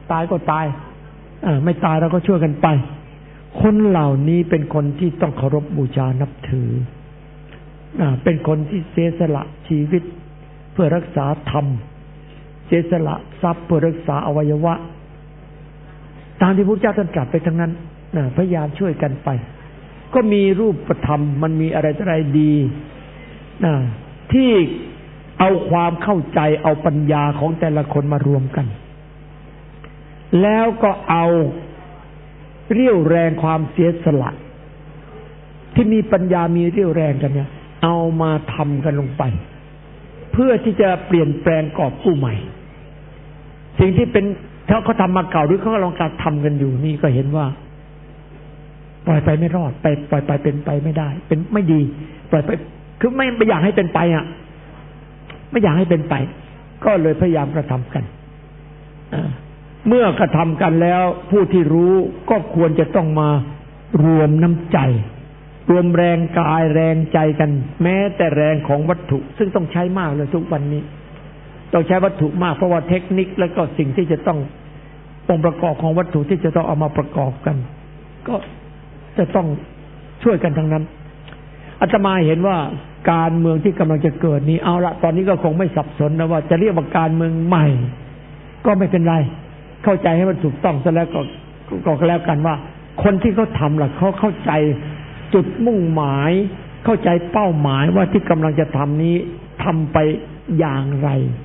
ตายก็ตายไม่ตายเราก็ช่วยกันไปคนเหล่านี้เป็นคนที่ต้องเคารพบูชานับถือเป็นคนที่เสียสละชีวิตเพื่อรักษาธรรมเสียสละทรัพย์เพื่อรักษาอวัยวะตามที่พระพุทธเจ้าท่านตรัสไปทั้งนั้นพยายามช่วยกันไปก็มีรูปธรรมมันมีอะไรอะไรดีที่เอาความเข้าใจเอาปัญญาของแต่ละคนมารวมกันแล้วก็เอาเรี่ยวแรงความเสียสละที่มีปัญญามีเรี่ยวแรงกันเนี่ยเอามาทำกันลงไปเพื่อที่จะเปลี่ยนแปลงกอบกู้ใหม่สิ่งที่เป็นถ้าเขาทำมาเก่าหรือเขาลองการทำกันอยู่นี่ก็เห็นว่าปล่อยไปไม่รอดไปปล่อยไปเป็นไปไม่ได้เป็นไม่ดีปล่อยไปคือไม่ไม่อยากให้เป็นไปอ่ะไม่อยากให้เป็นไปก็เลยพยายามกระทำกันเมื่อกระทำกันแล้วผู้ที่รู้ก็ควรจะต้องมารวมน้ำใจรวมแรงกายแรงใจกันแม้แต่แรงของวัตถุซึ่งต้องใช้มากเลยทุกวันนี้ต้องใช้วัตถุมากเพราะว่าเทคนิคแล้วก็สิ่งที่จะต้ององค์ประกอบของวัตถุที่จะต้องเอามาประกอบกันก็จะต้องช่วยกันทั้งนั้นอาตมาเห็นว่าการเมืองที่กำลังจะเกิดนี้เอาละตอนนี้ก็คงไม่สับสนนะว่าจะเรียกว่าการเมืองใหม่ก็ไม่เป็นไรเข้าใจให้มันถูกต้องซะแล้วก็ก็แล้วกันว่าคนที่เขาทำล่ะเขาเข้าใจจุดมุ่งหมายเข้าใจเป้าหมายว่าที่กำลังจะทำนี้ทำไปอย่างไร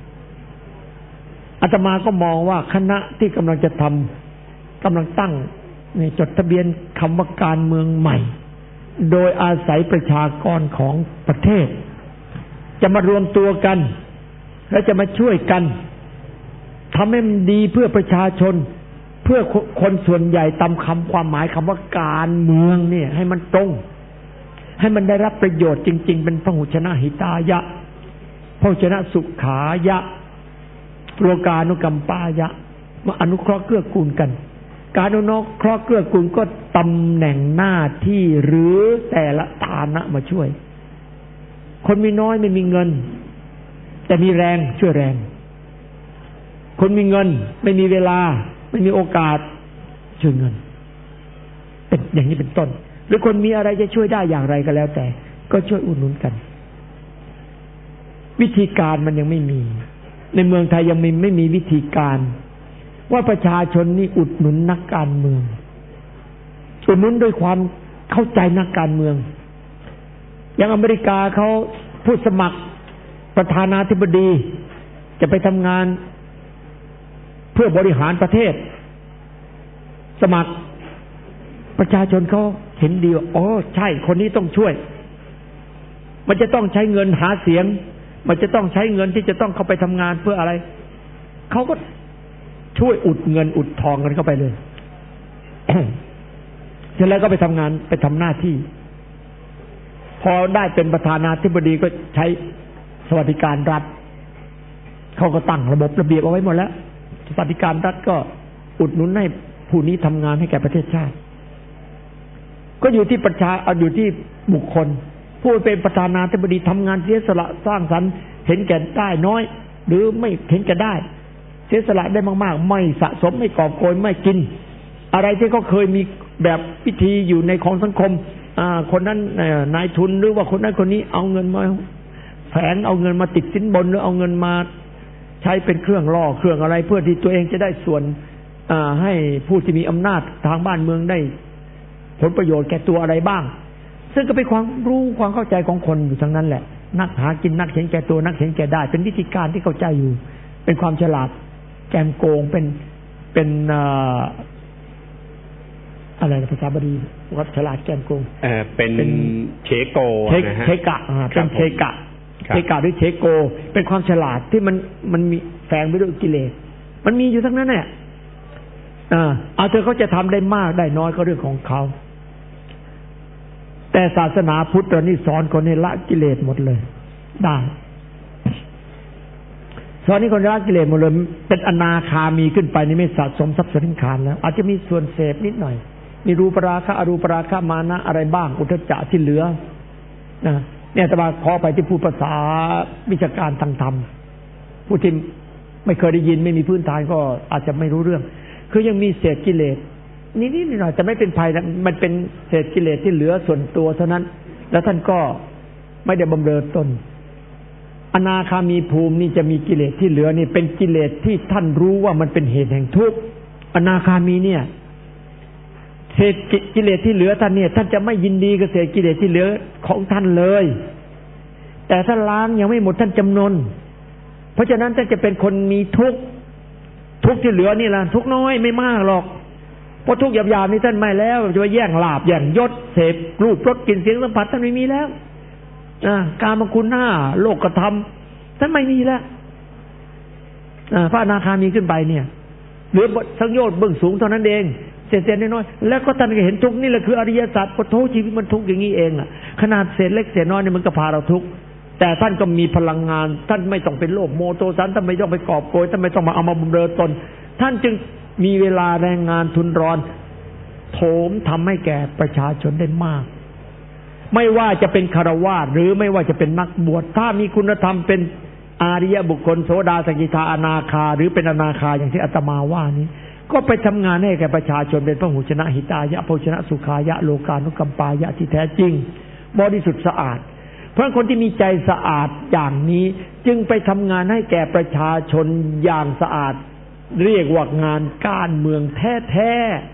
อาตมาก็มองว่าคณะที่กำลังจะทำกำลังตั้งในจดทะเบียนคำว่าการเมืองใหม่โดยอาศัยประชากรของประเทศจะมารวมตัวกันและจะมาช่วยกันทำให้มันดีเพื่อประชาชนเพื่อคนส่วนใหญ่ตามคำความหมายคำว่าการเมืองเนี่ยให้มันตรงให้มันได้รับประโยชน์จริงๆเป็นพหุชนะหิตายะพหุชนะสุขายะโลกานุกัมปายะมาอนุเคราะห์เกื้อกูลกันการอนุเคราะห์เกื้อกูลก็ตำแหน่งหน้าที่หรือแต่ละฐานะมาช่วยคนมีน้อยไม่มีเงินแต่มีแรงช่วยแรงคนมีเงินไม่มีเวลาไม่มีโอกาสช่วยเงินเป็นอย่างนี้เป็นต้นหรือคนมีอะไรจะช่วยได้อย่างไรก็แล้วแต่ก็ช่วยอุดหนุนกันวิธีการมันยังไม่มีในเมืองไทยยังไม่ไม่มีวิธีการว่าประชาชนนี่อุดหนุนนักการเมืองอุดหนุนด้วยความเข้าใจนักการเมืองอย่างอเมริกาเขาผู้สมัครประธานาธิบดีจะไปทำงานเพื่อบริหารประเทศสมัครประชาชนเขาเห็นดีว่าอ๋อใช่คนนี้ต้องช่วยมันจะต้องใช้เงินหาเสียงมันจะต้องใช้เงินที่จะต้องเข้าไปทำงานเพื่ออะไรเขาก็ช่วยอุดเงินอุดทองกันเข้าไปเลย เสร็จแล้วก็ไปทำงานไปทำหน้าที่พอได้เป็นประธานาธิบดีก็ใช้สวัสดิการรัฐเขาก็ตั้งระบบระเบียบเอาไว้หมดแล้วสวัสดิการรัฐก็อุดหนุนให้ผู้นี้ทำงานให้แก่ประเทศชาติก็อยู่ที่ประชาเอาอยู่ที่บุคคลผู้เป็นประธานาธิบดีทำงานเสียสละสร้างสรรค์เห็นแก่ได้น้อยหรือไม่เห็นแก่ได้เสียสละได้มากๆไม่สะสมไม่กอบโกยไม่กินอะไรที่เขาเคยมีแบบพิธีอยู่ในของสังคมอ่าคนนั้นนายทุนหรือว่าคนนั้นคนนี้เอาเงินมาแฝงเอาเงินมาติดสินบนหรือเอาเงินมาใช้เป็นเครื่องล่อเครื่องอะไรเพื่อที่ตัวเองจะได้ส่วนอ่าให้ผู้ที่มีอำนาจทางบ้านเมืองได้ผลประโยชน์แก่ตัวอะไรบ้างซึ่งก็เป็นความรู้ความเข้าใจของคนอยู่ทั้งนั้นแหละนักหากินนักเห็นแก่ตัวนักเห็นแก่ได้เป็นวิธีการที่เข้าใจอยู่เป็นความฉลาดแกมโกงเป็นเป็นอะไรภาษาบาลีว่าฉลาดแกมโกงเออเป็นเชโกนะฮะเชกะเป็นเชกะเชกะหรือเชโกเป็นความฉลาดที่มันมันมีแฝงไปด้วยกิเลสมันมีอยู่ทั้งนั้นแหละอ่าเอาเธอเขาจะทำได้มากได้น้อยก็เรื่องของเขาแต่ศาสนาพุทธนี่สอนคนให้ละกิเลสหมดเลยได้สอนให้คนละกิเลสหมดเลยเป็นอนาคามีขึ้นไปนี่ไม่สะสมทรัพย์สินขานแล้วอาจจะมีส่วนเสพนิดหน่อยมีรูปราคะอรูปราคะมานะอะไรบ้างอุทธัจจะที่เหลือนะเนี่ยแต่ว่าขอไปที่พูดภาษาวิชาการทางธรรมผู้ที่ไม่เคยได้ยินไม่มีพื้นฐานก็อาจจะไม่รู้เรื่องคือยังมีเศษกิเลสนิดๆหน่อยๆแต่ไม่เป็นภัยนะมันเป็นเศษกิเลสที่เหลือส่วนตัวเท่านั้นแล้วท่านก็ไม่ได้บำเรอตนอนาคามีภูมินี่จะมีกิเลสที่เหลือนี่เป็นกิเลสที่ท่านรู้ว่ามันเป็นเหตุแห่งทุกข์อนาคามีเนี่ยเศษกิเลสที่เหลือท่านเนี่ยท่านจะไม่ยินดีกับเศษกิเลสที่เหลือของท่านเลยแต่ถ้าล้างยังไม่หมดท่านจำนนเพราะฉะนั้นท่านจะเป็นคนมีทุกข์ทุกข์ที่เหลือนี่ล่ะทุกข์น้อยไม่มากหรอกเพราะทุกข์หยาบๆนี่ท่านไม่แล้วจะไปแย่งลาภแย่งยศเสพรูปรสกลิ่นเสียงสัมผัสท่านไม่มีแล้วอ่ากามคุณห้าโลกธรรมท่านไม่มีแล้วอ่าพระอนาคามีขึ้นไปเนี่ยเหลือสังโยชน์เบื้องสูงเท่านั้นเองเศษๆน้อยๆแล้วก็ท่านก็เห็นทุกข์นี่แหละคืออริยสัจปะโถชีวิตมันทุกข์อย่างนี้เองอ่ะขนาดเศษเล็กเศษน้อยนี่มันก็พาเราทุกข์แต่ท่านก็มีพลังงานท่านไม่ต้องเป็นโลภโมโทสันท่านไม่ต้องไปกอบโกยท่านไม่ต้องมาเอามาบำเรอตนท่านจึงมีเวลาแรงงานทุนร้อนโถมทำให้แก่ประชาชนได้มากไม่ว่าจะเป็นฆราวาสหรือไม่ว่าจะเป็นนักบวชถ้ามีคุณธรรมเป็นอาริยบุคคลโสดาสกิทาอนาคาหรือเป็นอนาคาอย่างที่อาตมาว่านี้ก็ไปทำงานให้แก่ประชาชนเป็นพหุชนะหิตายะโภชนะสุขายะโลกานุกัมปายะที่แท้จริงบริสุทธิ์สะอาดเพราะคนที่มีใจสะอาดอย่างนี้จึงไปทำงานให้แก่ประชาชนอย่างสะอาดเรียกว่างานการเมืองแท้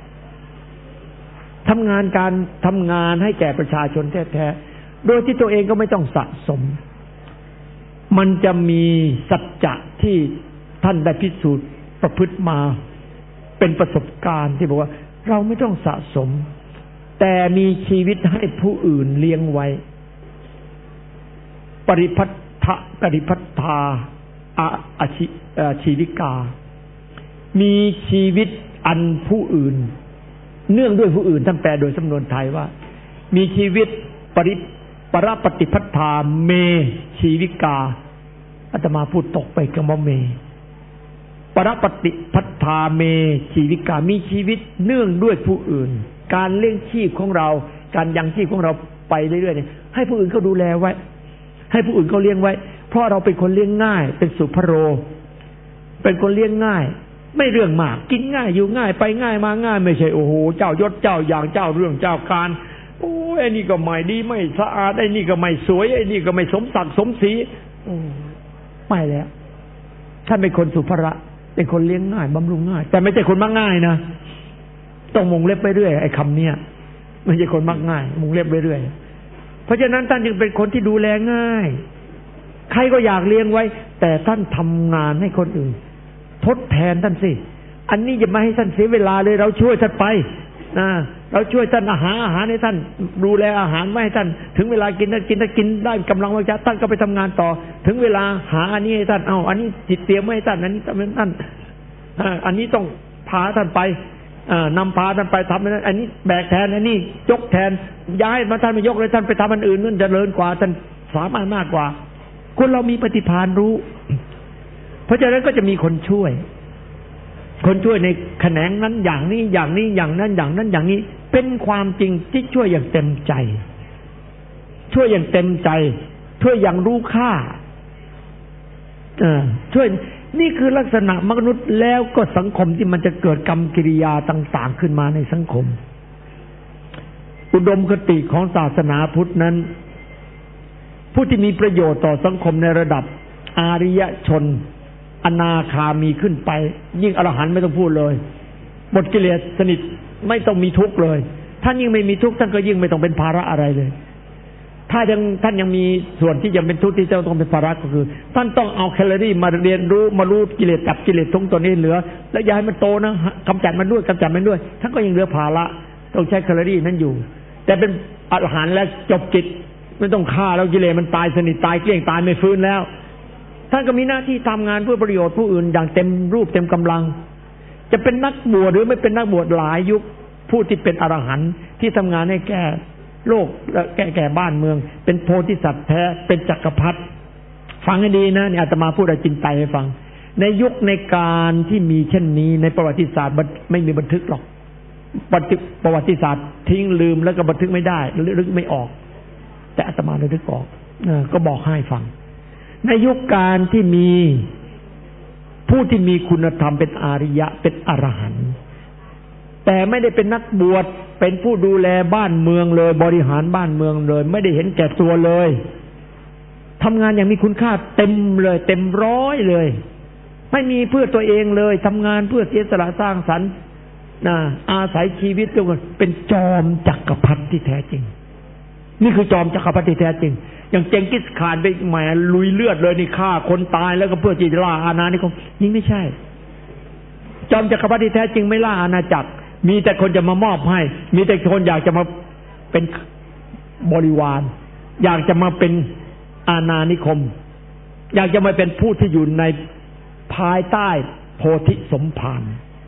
ๆทำงานการทำงานให้แก่ประชาชนแท้ๆโดยที่ตัวเองก็ไม่ต้องสะสมมันจะมีสัจจะที่ท่านได้พิสูจน์ประพฤติมาเป็นประสบการณ์ที่บอกว่าเราไม่ต้องสะสมแต่มีชีวิตให้ผู้อื่นเลี้ยงไว้ปริพัทธะปริพัทธาอาชีชีวิกามีชีวิตอันผู้อื่นเนื่องด้วยผู้อื่นท่านแปลโดยสำนวนไทยว่ามีชีวิตปริปรปฏิพัทธาเมชีวิกาอาตมาพูดตกไปคำว่าเมปรปฏิพัทธาเมชีวิกามีชีวิตเนื่องด้วยผู้อื่นการเลี้ยงชีพของเราการยังชีพของเราไปเรื่อยๆเนี่ยให้ผู้อื่นเขาดูแลไว้ให้ผู้อื่นเขาเลี้ยงไว้เพราะเราเป็นคนเลี้ยงง่ายเป็นสุภโรเป็นคนเลี้ยงง่ายไม่เรื่องมากกินง่ายอยู่ง่ายไปง่ายมาง่ายไม่ใช่โอ้โหเจ้ายศเจ้าอย่างเจ้าเรื่องเจ้าการโอ้ยไอ้นี่ก็ไม่ดีไม่สะอาดไอ้นี่ก็ไม่สวยไอ้นี่ก็ไม่สมศักดิ์สมศรีไม่แล้วท่านเป็นคนสุภระเป็นคนเลี้ยงง่ายบำรุงง่ายแต่ไม่ใช่คนมักง่ายนะต้องมงเล็บไปเรื่อยไอ้คำเนี้ยไม่ใช่คนมักง่ายมงเล็บไปเรื่อยเพราะฉะนั้นท่านจึงเป็นคนที่ดูแลง่ายใครก็อยากเลี้ยงไว้แต่ท่านทำงานให้คนอื่นทดแทนท่านสิอันนี้อย่ามาให้ท่านเสียเวลาเลยเราช่วยท่านไปนะเราช่วยท่านอาหารอาหารให้ท่านดูแลอาหารไม่ให้ท่านถึงเวลากินท่านกินท่านกินได้กำลังวังชาท่านก็ไปทำงานต่อถึงเวลาหาอันนี้ให้ท่านเอาอันนี้จิตเตรียมไว้ให้ท่านอันนี้ท่านอันนี้ต้องพาท่านไปนำพาท่านไปทำนั้นอันนี้แบกแทนอันนี้ยกแทนย้ายมาท่านไม่ยกเลยท่านไปทำอันอื่นนั่นเจริญกว่าท่านสามารถมากกว่าคนเรามีปฏิภาณรู้เพราะฉะนั้นก็จะมีคนช่วยคนช่วยในแขนงนั้นอย่างนี้อย่างนี้อย่างนั้นอย่างนั้นอย่างนี้เป็นความจริงที่ช่วยอย่างเต็มใจช่วยอย่างเต็มใจช่วยอย่างรู้ค่าเออช่วยนี่คือลักษณะมนุษย์แล้วก็สังคมที่มันจะเกิดกรรมกิริยาต่างๆขึ้นมาในสังคมอุดมคติของศาสนาพุทธนั้นผู้ที่มีประโยชน์ต่อสังคมในระดับอาริยชนอนาคามีขึ้นไปยิ่งอรหันต์ไม่ต้องพูดเลยหมดกิเลสสนิทไม่ต้องมีทุกข์เลยท่านยิ่งไม่มีทุกข์ท่านก็ยิ่งไม่ต้องเป็นภาระอะไรเลยถ้ายังท่านยังมีส่วนที่ยังเป็นทุกข์ที่จะต้องเป็นภาระก็คือท่านต้องเอาแคลอรี่มาเรียนรู้มารู้กิเลสจับกิเลสทุกตัวนี้เหลือแล้วอย่าให้มันโตนะกำจัดมันด้วยกำจัดมันด้วยท่านก็ยังเหลือภาระต้องใช้แคลอรี่นั้นอยู่แต่เป็นอรหันต์แล้วจบกิจไม่ต้องฆ่าแล้วกิเลสมันตายสนิทตายเกลี้ยงตายไม่ฟื้นแล้วท่านก็มีหน้าที่ทำงานเพื่อประโยชน์ผู้อื่นอย่างเต็มรูปเต็มกำลังจะเป็นนักบวชหรือไม่เป็นนักบวชหลายยุคผู้ที่เป็นอรหันต์ที่ทำงานให้แก่โลกและแก่แก่บ้านเมืองเป็นโพธิสัตว์แท้เป็นจักรพรรดิฟังให้ดีนะนี่อาตมาพูดอจินไตยให้ฟังในยุคในการที่มีเช่นนี้ในประวัติศาสตร์ไม่มีบันทึกหรอกประวัติศาสตร์ทิ้งลืมแล้วก็บันทึกไม่ได้ลึกไม่ออกแต่อาตมาระลึกออกก็บอกให้ฟังในยุคการที่มีผู้ที่มีคุณธรรมเป็นอาริยะเป็นอรหันต์แต่ไม่ได้เป็นนักบวชเป็นผู้ดูแลบ้านเมืองเลยบริหารบ้านเมืองเลยไม่ได้เห็นแก่ตัวเลยทำงานอย่างมีคุณค่าเต็มเลยเต็มร้อยเลยไม่มีเพื่อตัวเองเลยทำงานเพื่อเสียสละสร้างสรรค์นะอาศัยชีวิตด้วยกันเป็นจอมจักรพรรดิที่แท้จริงนี่คือจอมจักรพรรดิที่แท้จริงอย่างเจงกิสข่านไปแหมลุยเลือดเลยนี่ฆ่าคนตายแล้วก็เพื่อที่จะล่าอาณานิคมนี่ไม่ใช่จอมจักรพรรดิที่แท้จริงไม่ล่าอาณาจักรมีแต่คนจะมามอบให้มีแต่คนอยากจะมาเป็นบริวารอยากจะมาเป็นอาณานิคมอยากจะมาเป็นผู้ที่อยู่ในภายใต้โพธิสมภาร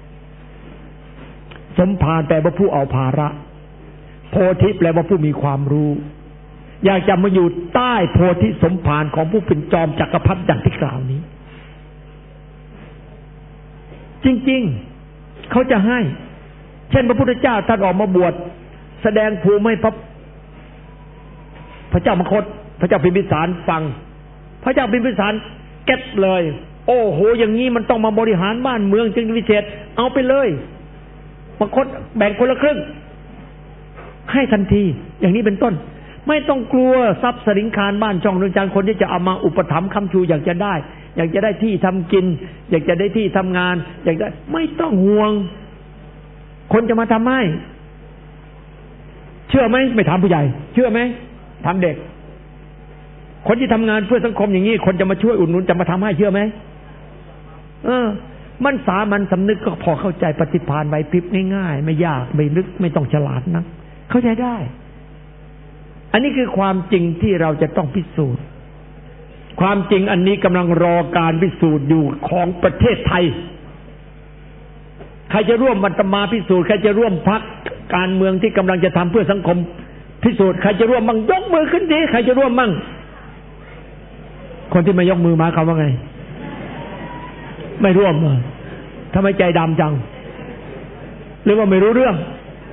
สมภารแปลว่าผู้เอาภาระโพธิแปลว่าผู้มีความรู้อยากจะมาอยู่ใต้โพธิสมภารของผู้เป็นจอมจักรพรรดิอย่างที่กล่าวนี้จริงๆเขาจะให้เช่นพระพุทธเจ้าท่านออกมาบวชแสดงภูมิให้พระพระเจ้ามคธพระเจ้าพิมพิสารฟังพระเจ้าพิมพิสารเก็ตเลยโอ้โหอย่างนี้มันต้องมาบริหารบ้านเมืองจึงวิเศษเอาไปเลยมคธแบ่งคนละครึ่งให้ทันทีอย่างนี้เป็นต้นไม่ต้องกลัวทรัพย์สินคารบ้านช่องเรือนจานคนที่จะเอามาอุปถัมภ์ค้ำชูอยากจะได้อยากจะได้ที่ทำกินอยากจะได้ที่ทำงานอยากได้ไม่ต้องห่วงคนจะมาทำให้เชื่อไหมไม่ถามผู้ใหญ่เชื่อไหมถามเด็กคนที่ทำงานเพื่อสังคมอย่างนี้คนจะมาช่วยอุดหนุนจะมาทำให้เชื่อไหมเออมันสามัญสำนึกก็พอเข้าใจปฏิภาณไหวพริบง่ายๆไม่ยากไม่ลึกไม่ต้องฉลาดนะเข้าใจได้อันนี้คือความจริงที่เราจะต้องพิสูจน์ความจริงอันนี้กำลังรอการพิสูจน์อยู่ของประเทศไทยใครจะร่วมอาตมาพิสูจน์ใครจะร่วมพรรคการเมืองที่กำลังจะทำเพื่อสังคมพิสูจน์ใครจะร่วมมั่งยกมือขึ้นดิใครจะร่วมมั่งคนที่ไม่ยกมือมาเขาว่าไงไม่ร่วมเหรอทำไมใจดำจังหรือว่าไม่รู้เรื่อง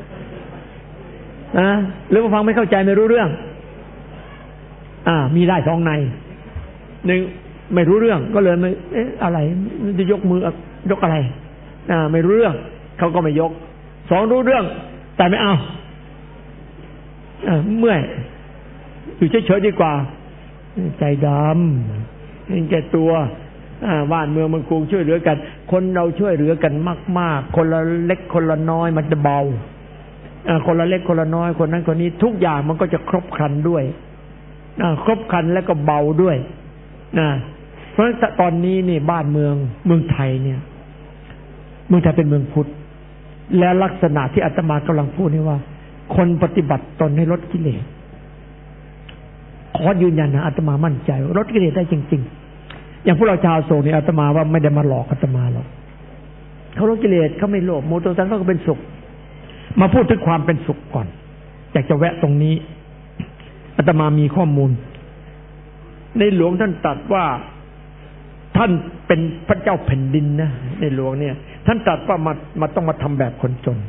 นะหรือว่าฟังไม่เข้าใจไม่รู้เรื่องอ่ามีได้สองในหนึ่งไม่รู้เรื่องก็เลยไม่เอ๊ะอะไรจะยกมือยกอะไรอ่าไม่รู้เรื่องเขาก็ไม่ยกสองรู้เรื่องแต่ไม่เอาอ่าเมื่อยอยู่เฉยๆดีกว่าใจดำเห็นแก่ตัวบ้านเมืองมันกรุงช่วยเหลือกันคนเราช่วยเหลือกันมากๆคนละเล็กคนละน้อยมันจะเบาคนละเล็กคนละน้อยคนนั้นคนนี้ทุกอย่างมันก็จะครบครันด้วยครบครันแล้วก็เบาด้วยนะเพราะตอนนี้นี่บ้านเมืองเมืองไทยเนี่ยเมืองไทยเป็นเมืองพุทธและลักษณะที่อาตมากำลังพูดนี่ว่าคนปฏิบัติตนให้ลดกิเลสขอยืนยันนะอาตมามั่นใจลดกิเลสได้จริงๆอย่างพวกเราชาวโศกนี่อาตมาว่าไม่ได้มาหลอกอาตมาหรอกเขาลดกิเลสเขาไม่โลภโมโทสันเขาก็เป็นสุขมาพูดถึงความเป็นสุขก่อนอยากจะแวะตรงนี้อาตมามีข้อมูลในหลวงท่านตรัสว่าท่านเป็นพระเจ้าแผ่นดินนะในหลวงเนี่ยท่านตรัสว่ามามาต้องมาทำแบบคนจน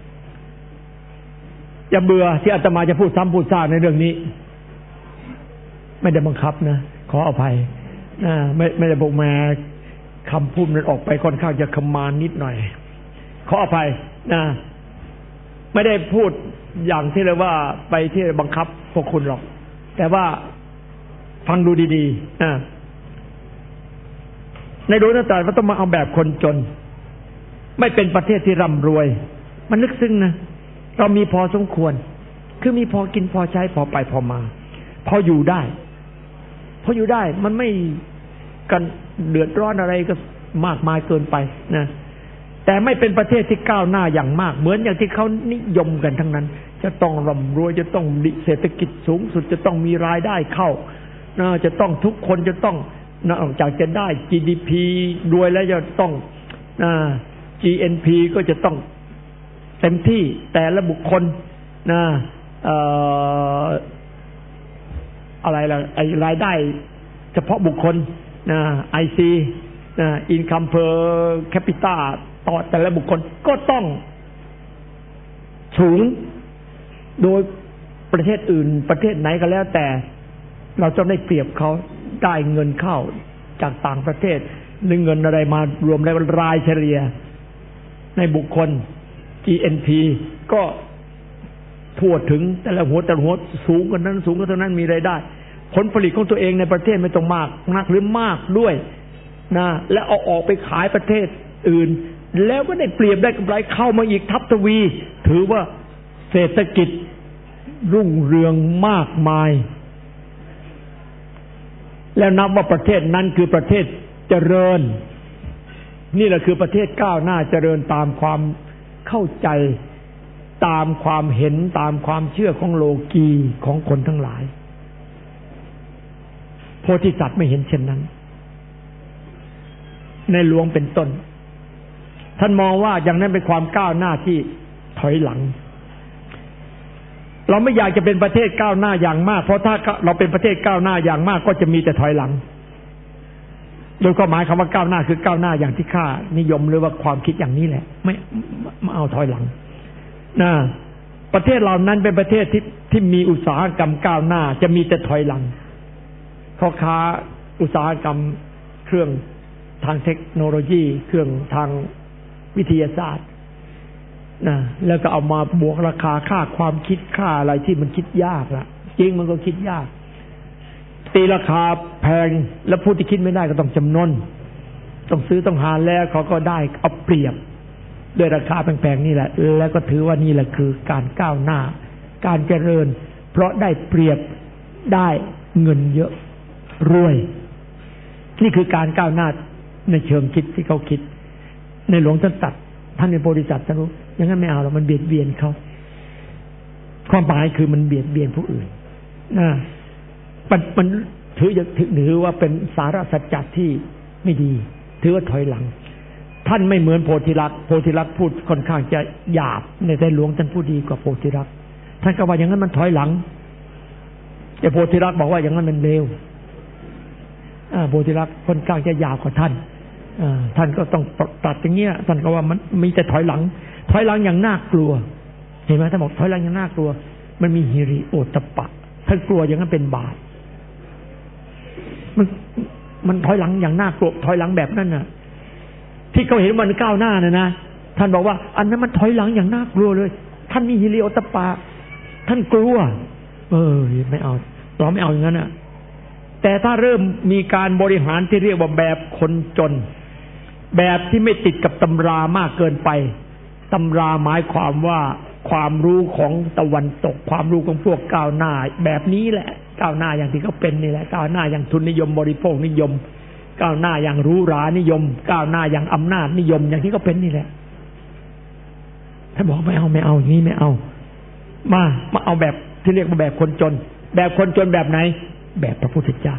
อย่าเบื่อที่อาตมาจะพูดซ้ำพูดซากในเรื่องนี้ไม่ได้บังคับนะขออภัยนะไม่ไม่ได้บอกมาคำพูดนั้นออกไปค่อนข้างจะคำมานนิดหน่อยขออภัยนะไม่ได้พูดอย่างที่เรียกว่าไปที่บังคับพวกคุณหรอกแต่ว่าฟังดูดีๆนะในหลวงท่านตรัสว่าต้องมาเอาแบบคนจนไม่เป็นประเทศที่ร่ำรวยมันลึกซึ้งนะเรามีพอสมควรคือมีพอกินพอใช้พอไปพอมาพออยู่ได้พออยู่ได้มันไม่กันเดือดร้อนอะไรก็มากมายเกินไปนะแต่ไม่เป็นประเทศที่ก้าวหน้าอย่างมากเหมือนอย่างที่เขานิยมกันทั้งนั้นจะต้องร่ำรวยจะต้องเศรษฐกิจสูงสุดจะต้องมีรายได้เข้านะจะต้องทุกคนจะต้องนอกจากจะได้ จี ดี พี รวยแล้วจะต้องนะ จี เอ็น พี ก็จะต้องเต็มที่แต่ละบุคคลนะเอ่ออะไรล่ะไอ้รายได้เฉพาะบุคคลนะ ไอ ซี นะ Income per capita ต่อแต่ละบุคคลก็ต้องสูงโดยประเทศอื่นประเทศไหนก็แล้วแต่เราจะได้เปรียบเขาได้เงินเข้าจากต่างประเทศหรือเงินอะไรมารวมแล้วรายเฉลี่ยในบุคคล จี เอ็น พี ก็ทั่วถึงแต่ละหัวแต่ละหัวสูงกว่านั้นสูงกว่าเท่านั้นมีรายได้ผลผลิตของตัวเองในประเทศไม่ต้องมากนักหรือมากด้วยนะแล้วเอาออกไปขายประเทศอื่นแล้วก็ได้เปรียบได้กำไรเข้ามาอีกทับทวีถือว่าเศรษฐกิจรุ่งเรืองมากมายแล้วนับว่าประเทศนั้นคือประเทศเจริญนี่แหละคือประเทศก้าวหน้าเจริญตามความเข้าใจตามความเห็นตามความเชื่อของโลกีของคนทั้งหลายโพธิสัตว์ไม่เห็นเช่นนั้นในหลวงเป็นต้นท่านมองว่าอย่างนั้นเป็นความก้าวหน้าที่ถอยหลังเราไม่อยากจะเป็นประเทศก้าวหน้าอย่างมากเพราะถ้าเราเป็นประเทศก้าวหน้าอย่างมากก็จะมีแต่ถอยหลังโดยความหมายคำว่าก้าวหน้าคือก้าวหน้าอย่างที่ข้านิยมหรือว่าความคิดอย่างนี้แหละไม่ไม่เอาถอยหลังนะประเทศเหล่านั้นเป็นประเทศที่ที่มีอุตสาหกรรมก้าวหน้าจะมีแต่ถอยหลังพ่อค้าอุตสาหกรรมเครื่องทางเทคโนโลยีเครื่องทางวิทยาศาสตร์นะแล้วก็เอามาบวกราคาค่าความคิดค่าอะไรที่มันคิดยากละจริงมันก็คิดยากตีราคาแพงแล้วผู้ที่คิดไม่ได้ก็ต้องจำนนต้องซื้อต้องหาแล้วเขาก็ได้เอาเปรียบด้วยราคาแพงๆนี่แหละแล้วก็ถือว่านี่แหละคือการก้าวหน้าการเจริญเพราะได้เปรียบได้เงินเยอะรวยนี่คือการก้าวหน้าในเชิงคิดที่เขาคิดในหลวงท่านตัดท่านเป็นโพธิสัตว์ท่านรู้อย่างนั้นไม่เอาหรอกมันเบียดเบียนเขาความหมายคือมันเบียดเบียนผู้อื่นนะมันมันถือถือถือว่าเป็นสาระสัจจะที่ไม่ดีถือว่าถอยหลังท่านไม่เหมือนโพธิลักษณ์โพธิลักษณ์พูดค่อนข้างจะหยาบในแต่หลวงท่านพูดดีกว่าโพธิลักษณ์ท่านก็ว่าอย่างนั้นมันถอยหลังแต่โพธิลักษณ์บอกว่าอย่างนั้นมันเลวอ่าโพธิลักษณ์ค่อนข้างจะหยาบกว่าท่านอ่าท่านก็ต้องตัดอย่างเงี้ยท่านก็ว่ามันมีแต่ถอยหลังถอยหลังอย่างน่ากลัวเห็นไหมท่านบอกถอยหลังอย่างน่ากลัวมันมีหิริโอตตัปปะท่านกลัวอย่างนั้นเป็นบาปมันมันถอยหลังอย่างน่ากลัวถอยหลังแบบนั้นน่ะที่เขาเห็นมันก้าวหน้าน่ะนะท่านบอกว่าอันนั้นมันถอยหลังอย่างน่ากลัวเลยท่านมีหิริโอตตัปปะท่านกลัวเออไม่เอาเราไม่เอาอย่างนั้นน่ะแต่ถ้าเริ่มมีการบริหารที่เรียกว่าแบบคนจนแบบที่ไม่ติดกับตำรามากเกินไปตำราหมายความว่าความรู้ของตะวันตกความรู้ของพวกก้าวหน้าแบบนี้แหละก้าวหน้าอย่างที่เขาเป็นนี่แหละก้าวหน้าอย่างทุนนิยมบริโภคนิยมก้าวหน้าอย่างหรูหรานิยมก้าวหน้าอย่างอำนาจนิยมอย่างที่เขาเป็นนี่แหละท่านบอกไม่เอาไม่เอาอย่างนี้ไม่เอามามาเอาแบบที่เรียกว่าแบบคนจนแบบคนจนแบบไหนแบบพระพุทธเจ้า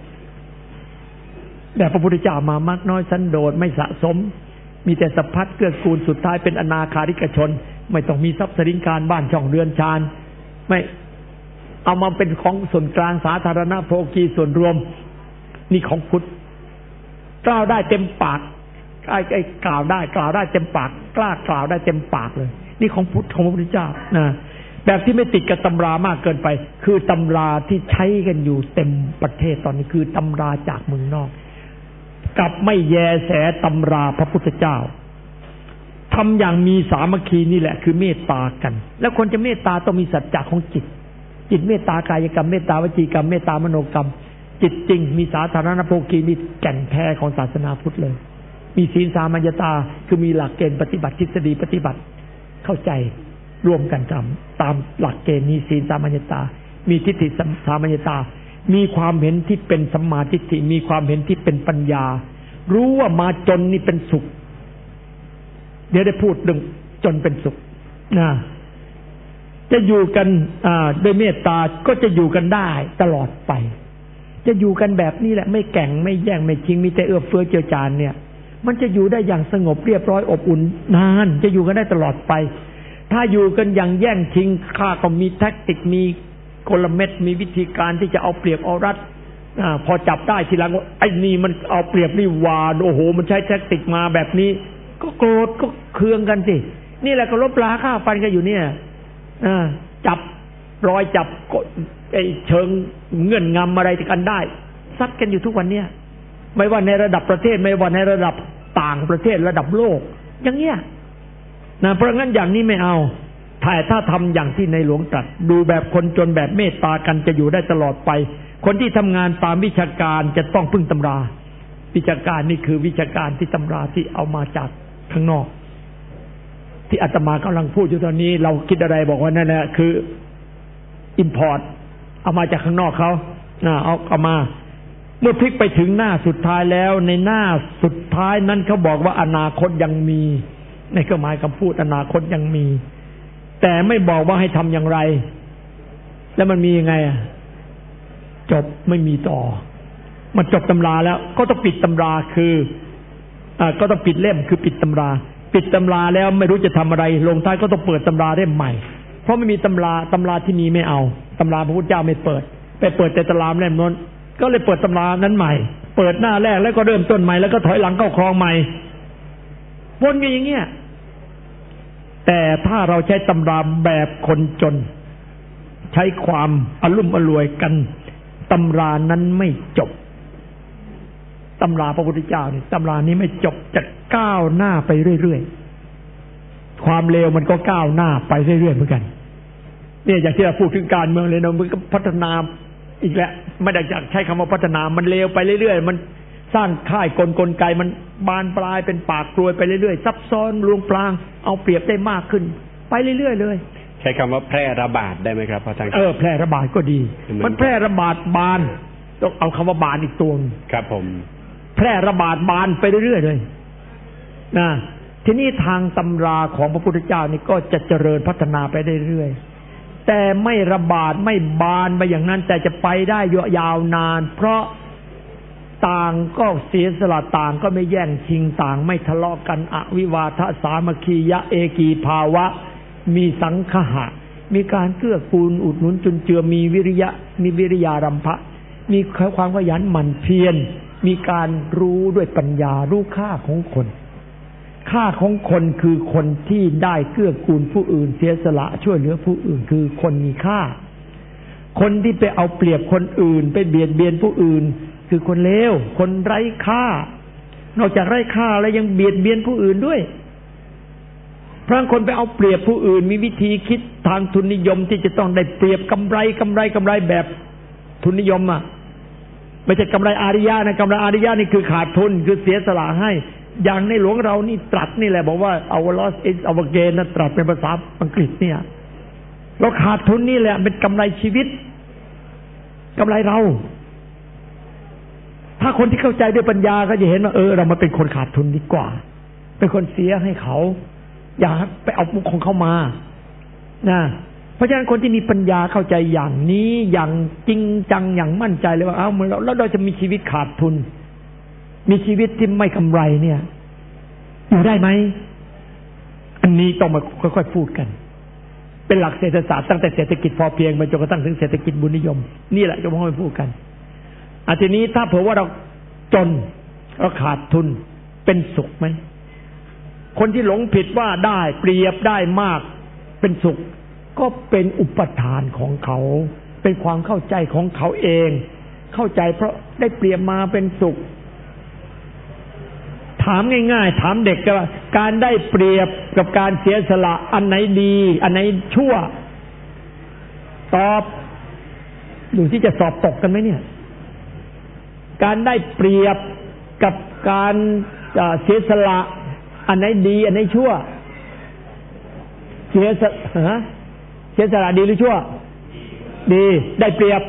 แบบพระพุทธเจ้ามามากน้อยสันโดษไม่สะสมมีแต่สัพพัดเกื้อกูลสุดท้ายเป็นอนาคาริกชนไม่ต้องมีทรัพย์สินการบ้านช่องเรือนชานไม่เอามาเป็นของส่วนกลางสาธารณโภคีส่วนรวมนี่ของพุทธกล่าวได้เต็มปากไอ้ไอ้กล่าวได้กล่าวได้เต็มปากกล้ากล่าวได้เต็มปากเลยนี่ของพุทธของพระพุทธเจ้านะแบบที่ไม่ติดกับตำรามากเกินไปคือตำราที่ใช้กันอยู่เต็มประเทศตอนนี้คือตำราจากเมืองนอกกับไม่แยแสตำราพระพุทธเจ้าทำอย่างมีสามัคคีนี่แหละคือเมตตากันแล้วคนจะเมตตาต้องมีสัจจะของจิตจิตเมตตากายกรรมเมตตาวจีกรรมเมตตามโนกรรมจิตจริงมีสาธารณโภคีมีแก่นแท้ของศาสนาพุทธเลยมีศีลสามัญญาตาคือมีหลักเกณฑ์ปฏิบัติทฤษฎีปฏิบัติเข้าใจรวมกันทำตามหลักเกณฑ์มีศีลสามัญญาตามีทิฏฐิสามัญญาตามีความเห็นที่เป็นสัมมาทิฏฐิมีความเห็นที่เป็นปัญญารู้ว่ามาจนนี่เป็นสุขเดี๋ยวได้พูดเรื่องจนเป็นสุขนะจะอยู่กันด้วยเมตตาก็จะอยู่กันได้ตลอดไปจะอยู่กันแบบนี้แหละไม่แข่งไม่แย่งไม่ชิงมีแต่เอื้อเฟื้อเจือจานเนี่ยมันจะอยู่ได้อย่างสงบเรียบร้อยอบอุ่นนานจะอยู่กันได้ตลอดไปถ้าอยู่กันอย่างแย่งชิงข้าก็มีแทคติกมีกลเม็ดมีวิธีการที่จะเอาเปรียบเอารัดอ่าพอจับได้ทีหลังไอ้นี่มันเอาเปรียบนี่วาโอ้โหมันใช้แทคติกมาแบบนี้ก็โกรธก็เคืองกันสินี่แหละก็ลบล้าฆ่าฟันกันอยู่เนี่ยอ่าจับรอยจับไอ้เชิงเงื่อนงำอะไรกันได้ซัดกันอยู่ทุกวันเนี่ยไม่ว่าในระดับประเทศไม่ว่าในระดับต่างประเทศระดับโลกอย่างเงี้ยนะเพราะงั้นอย่างนี้ไม่เอาถ้าถ้าทำอย่างที่ในหลวงตรัสดูแบบคนจนแบบเมตตากันจะอยู่ได้ตลอดไปคนที่ทำงานตามวิชาการจะต้องพึ่งตำราวิชาการนี่คือวิชาการที่ตำราที่เอามาจากข้างนอกที่อาตมากำลังพูดอยู่ตอนนี้เราคิดอะไรบอกว่านั่นแหละคืออิมพอร์ตเอามาจากข้างนอกเขาเอาเอามาเมื่อพลิกไปถึงหน้าสุดท้ายแล้วในหน้าสุดท้ายนั้นเขาบอกว่าอนาคตยังมีในเครื่องหมายคำพูดอนาคตยังมีแต่ไม่บอกว่าให้ทำอย่างไรแล้วมันมียังไงอ่ะจบไม่มีต่อมันจบตำราแล้วก็ต้องปิดตำราคืออ่าก็ต้องปิดเล่มคือปิดตำราปิดตำราแล้วไม่รู้จะทำอะไรลงท้ายก็ต้องเปิดตำราเล่มใหม่เพราะไม่มีตำราตำราที่มีไม่เอาตำราพระพุทธเจ้าไม่เปิดไปเปิดแต่ตำราเล่มนั้นก็เลยเปิดตำรานั้นใหม่เปิดหน้าแรกแล้วก็เริ่มต้นใหม่แล้วก็ถอยหลังเข้าคลองใหม่วนกันอย่างเงี้ยแต่ถ้าเราใช้ตำราแบบคนจนใช้ความอลุ่มอล่วยกันตำรานั้นไม่จบตำราพระพุทธเจ้านี่ตำรานี้ไม่จบจะก้าวหน้าไปเรื่อยๆความเลวมันก็ก้าวหน้าไปเรื่อยๆเหมือนกันเนี่ยอย่างที่เราพูดถึงการเมืองเลยนะมันก็พัฒนาอีกแล้วไม่ได้จากใช้คำว่าพัฒนามันเลวไปเรื่อยๆมันสร้างค่ายกลกลไกมันบานปลายเป็นปากกลวยไปเรื่อยๆซับซ้อนลวงปลางเอาเปรียบได้มากขึ้นไปเรื่อยๆเลยใช้คำว่าแพร่ระบาดได้ไหมครับพระอาจารย์เออแพร่ระบาดก็ดีมันแพร่ระบาดบานต้องเอาคำว่าบานอีกตัวครับผมแพร่ระบาดบานไปเรื่อยๆเลยนะทีนี้ทางตำราของพระพุทธเจ้านี่ก็จะเจริญพัฒนาไปเรื่อยๆแต่ไม่ระบาดไม่บานไปอย่างนั้นแต่จะไปได้ยาวนานเพราะต่างก็เสียสละต่างก็ไม่แย่งชิงต่างไม่ทะเลาะกันอวิวาทะสามัคคียะเอกีภาวะมีสังคหะมีการเกื้อกูลอุดหนุนจุนเจือมีวิริยะมีวิริยารัมภะมีความขยันหมั่นเพียรมีการรู้ด้วยปัญญารู้ค่าของคนค่าของคนคือคนที่ได้เกื้อกูลผู้อื่นเสียสละช่วยเหลือผู้อื่นคือคนมีค่าคนที่ไปเอาเปรียบคนอื่นไปเบียดเบียนผู้อื่นคือคนเลวคนไร้ค่านอกจากไร้ค่าแล้วยังเบียดเบียนผู้อื่นด้วยเพราะคนไปเอาเปรียบผู้อื่นมีวิธีคิดทางทุนนิยมที่จะต้องได้เปรียบกำไรกำไรกำไรแบบทุนนิยมอ่ะไม่ใช่กำไรอาริยะนะกำไรอาริยะนี่คือขาดทุนคือเสียสละให้อย่างในหลวงเรานี่ตรัสนี่แหละบอกว่า our loss is our gain นะตรัสเป็นภาษาอังกฤษเนี่ยเราขาดทุนนี่แหละเป็นกำไรชีวิตกำไรเราถ้าคนที่เข้าใจด้วยปัญญาก็จะเห็นว่าเออเรามาเป็นคนขาดทุนดีกว่าเป็นคนเสียให้เขาอย่าไปเอามุขของเขามานะเพราะฉะนั้นคนที่มีปัญญาเข้าใจอย่างนี้อย่างจริงจังอย่างมั่นใจเลยว่าเอ้าแล้วเราจะมีชีวิตขาดทุนมีชีวิตที่ไม่กำไรเนี่ยอยู่ได้ไหมอันนี้ต้องมาค่อยๆพูดกันเป็นหลักเศรษฐศาสตร์ตั้งแต่เศรษฐกิจพอเพียงไปจนกระทั่งถึงเศรษฐกิจบุญนิยมนี่แหละจะมาพูดกันอาทีนี้ถ้าเผื่อว่าเราจนเราขาดทุนเป็นสุขไหมคนที่หลงผิดว่าได้เปรียบได้มากเป็นสุขก็เป็นอุปทานของเขาเป็นความเข้าใจของเขาเองเข้าใจเพราะได้เปรียบมาเป็นสุขถามง่ายๆถามเด็กว่าการได้เปรียบกับการเสียสละอันไหนดีอันไหนชั่วตอบดูที่จะสอบตกกันไหมเนี่ยการได้เปรียบกับการเสียสละอันไหนดีอันไหนชั่วเสียสละเสียสละดีหรือชั่วดีได้เปรียบ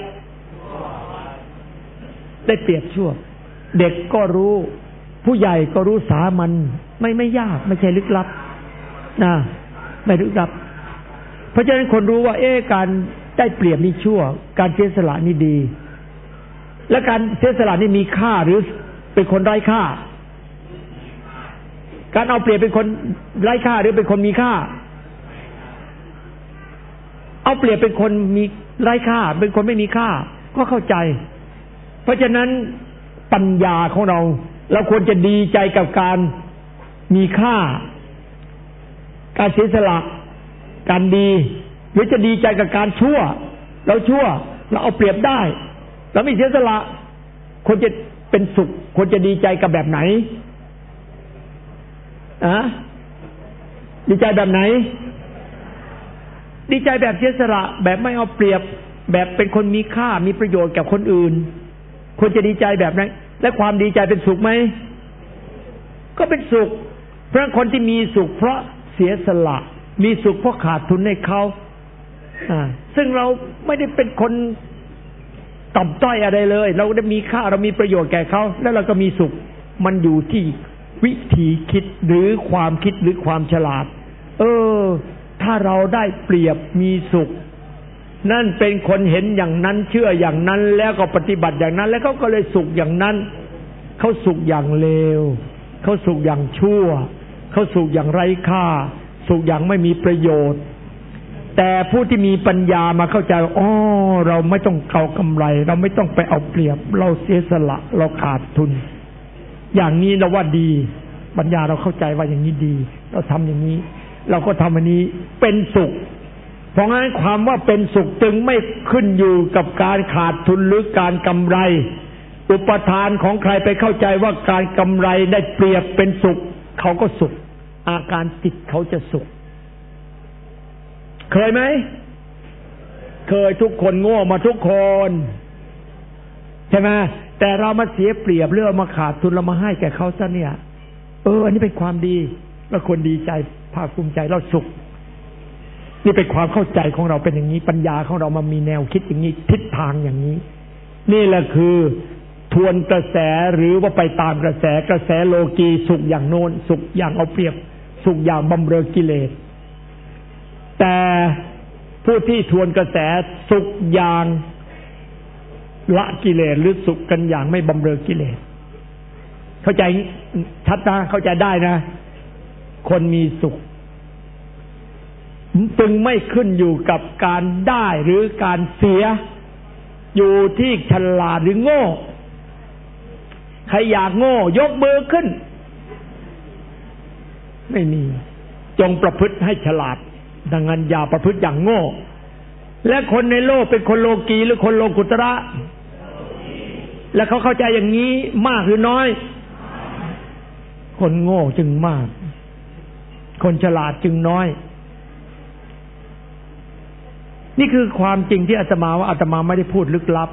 ได้เปรียบชั่วเด็กก็รู้ผู้ใหญ่ก็รู้สามัญไม่ไม่ยากไม่ใช่ลึกลับนะไม่ลึกลับเพราะฉะนั้นคนรู้ว่าเอ๊ะการได้เปรียบนี่ชั่วการเสียสละนี่ดีและการเสียสละนี่มีค่าหรือเป็นคนไร้ค่าการเอาเปรียบเป็นคนไร้ค่าหรือเป็นคนมีค่าเอาเปรียบเป็นคนมีไร้ค่าเป็นคนไม่มีค่าก็เข้าใจเพราะฉะนั้นปัญญาของเราเราควรจะดีใจกับการมีค่าการเสียสละการดีหรือจะดีใจกับการชั่วเราชั่วเราเอาเปรียบได้เราไม่เสียสละควรจะเป็นสุขควรจะดีใจกับแบบไหนอะดีใจแบบไหนดีใจแบบเสียสละแบบไม่เอาเปรียบแบบเป็นคนมีค่ามีประโยชน์กับคนอื่นควรจะดีใจแบบนั้นและความดีใจเป็นสุขไหมก็เป็นสุขเพราะคนที่มีสุขเพราะเสียสละมีสุขเพราะขาดทุนให้เขาซึ่งเราไม่ได้เป็นคนต่ำต้อยอะไรเลยเราได้มีค่าเรามีประโยชน์แก่เขาแล้วเราก็มีสุขมันอยู่ที่วิธีคิดหรือความคิดหรือความฉลาดเออถ้าเราได้เปรียบมีสุขนั่นเป็นคนเห็นอย่างนั้นเชื่ออย่างนั้นแล้วก็ปฏิบัติอย่างนั้นแล้วเขาก็เลยสุขอย่างนั้นเขาสุขอย่างเลวเขาสุขอย่างชั่วเขาสุขอย่างไร้ค่าสุขอย่างไม่มีประโยชน์แต่ผู้ที่มีปัญญามาเข้าใจอ๋อเราไม่ต้องเอากำไรเราไม่ต้องไปเอาเปรียบเราเสียสละเราขาดทุนอย่างนี้เราว่าดีปัญญาเราเข้าใจว่าอย่างนี้ดีเราทำอย่างนี้เราก็ทำอันนี้เป็นสุขเพราะงั้นความว่าเป็นสุขจึงไม่ขึ้นอยู่กับการขาดทุนหรือการกำไรอุปทานของใครไปเข้าใจว่าการกำไรได้เปรียบเป็นสุขเขาก็สุขอาการจิตเขาจะสุขเคยไหมเคยทุกคนโง่มาทุกคนใช่ไหมแต่เรามาเสียเปรียบเรื่องมาขาดทุนเรามาให้แก่เขาซะเนี่ยเอออันนี้เป็นความดีเราควรดีใจภาคภูมิใจเราสุขนี่เป็นความเข้าใจของเราเป็นอย่างนี้ปัญญาของเรามามีแนวคิดอย่างนี้ทิศทางอย่างนี้นี่แหละคือทวนกระแสหรือว่าไปตามกระแสกระแสโลกีสุขอย่างโน้นสุขอย่างเอาเปรียบสุขอย่างบำเรอกิเลสแต่ผู้ที่ทวนกระแสสุขอย่างละกิเลสหรือสุขกันอย่างไม่บำเรอกิเลสเข้าใจชัดนะเข้าใจได้นะคนมีสุขจึงไม่ขึ้นอยู่กับการได้หรือการเสียอยู่ที่ฉลาดหรือโง่ใครอยากโง่ยกมือขึ้นไม่มีจงประพฤติให้ฉลาดดังนั้นอย่าประพฤติอย่างโง่และคนในโลกเป็นคนโลกีหรือคนโลกุตระและเขาเข้าใจอย่างนี้มากหรือน้อยคนโง่จึงมากคนฉลาดจึงน้อยนี่คือความจริงที่อาตมาว่าอาตมาไม่ได้พูดลึกลับ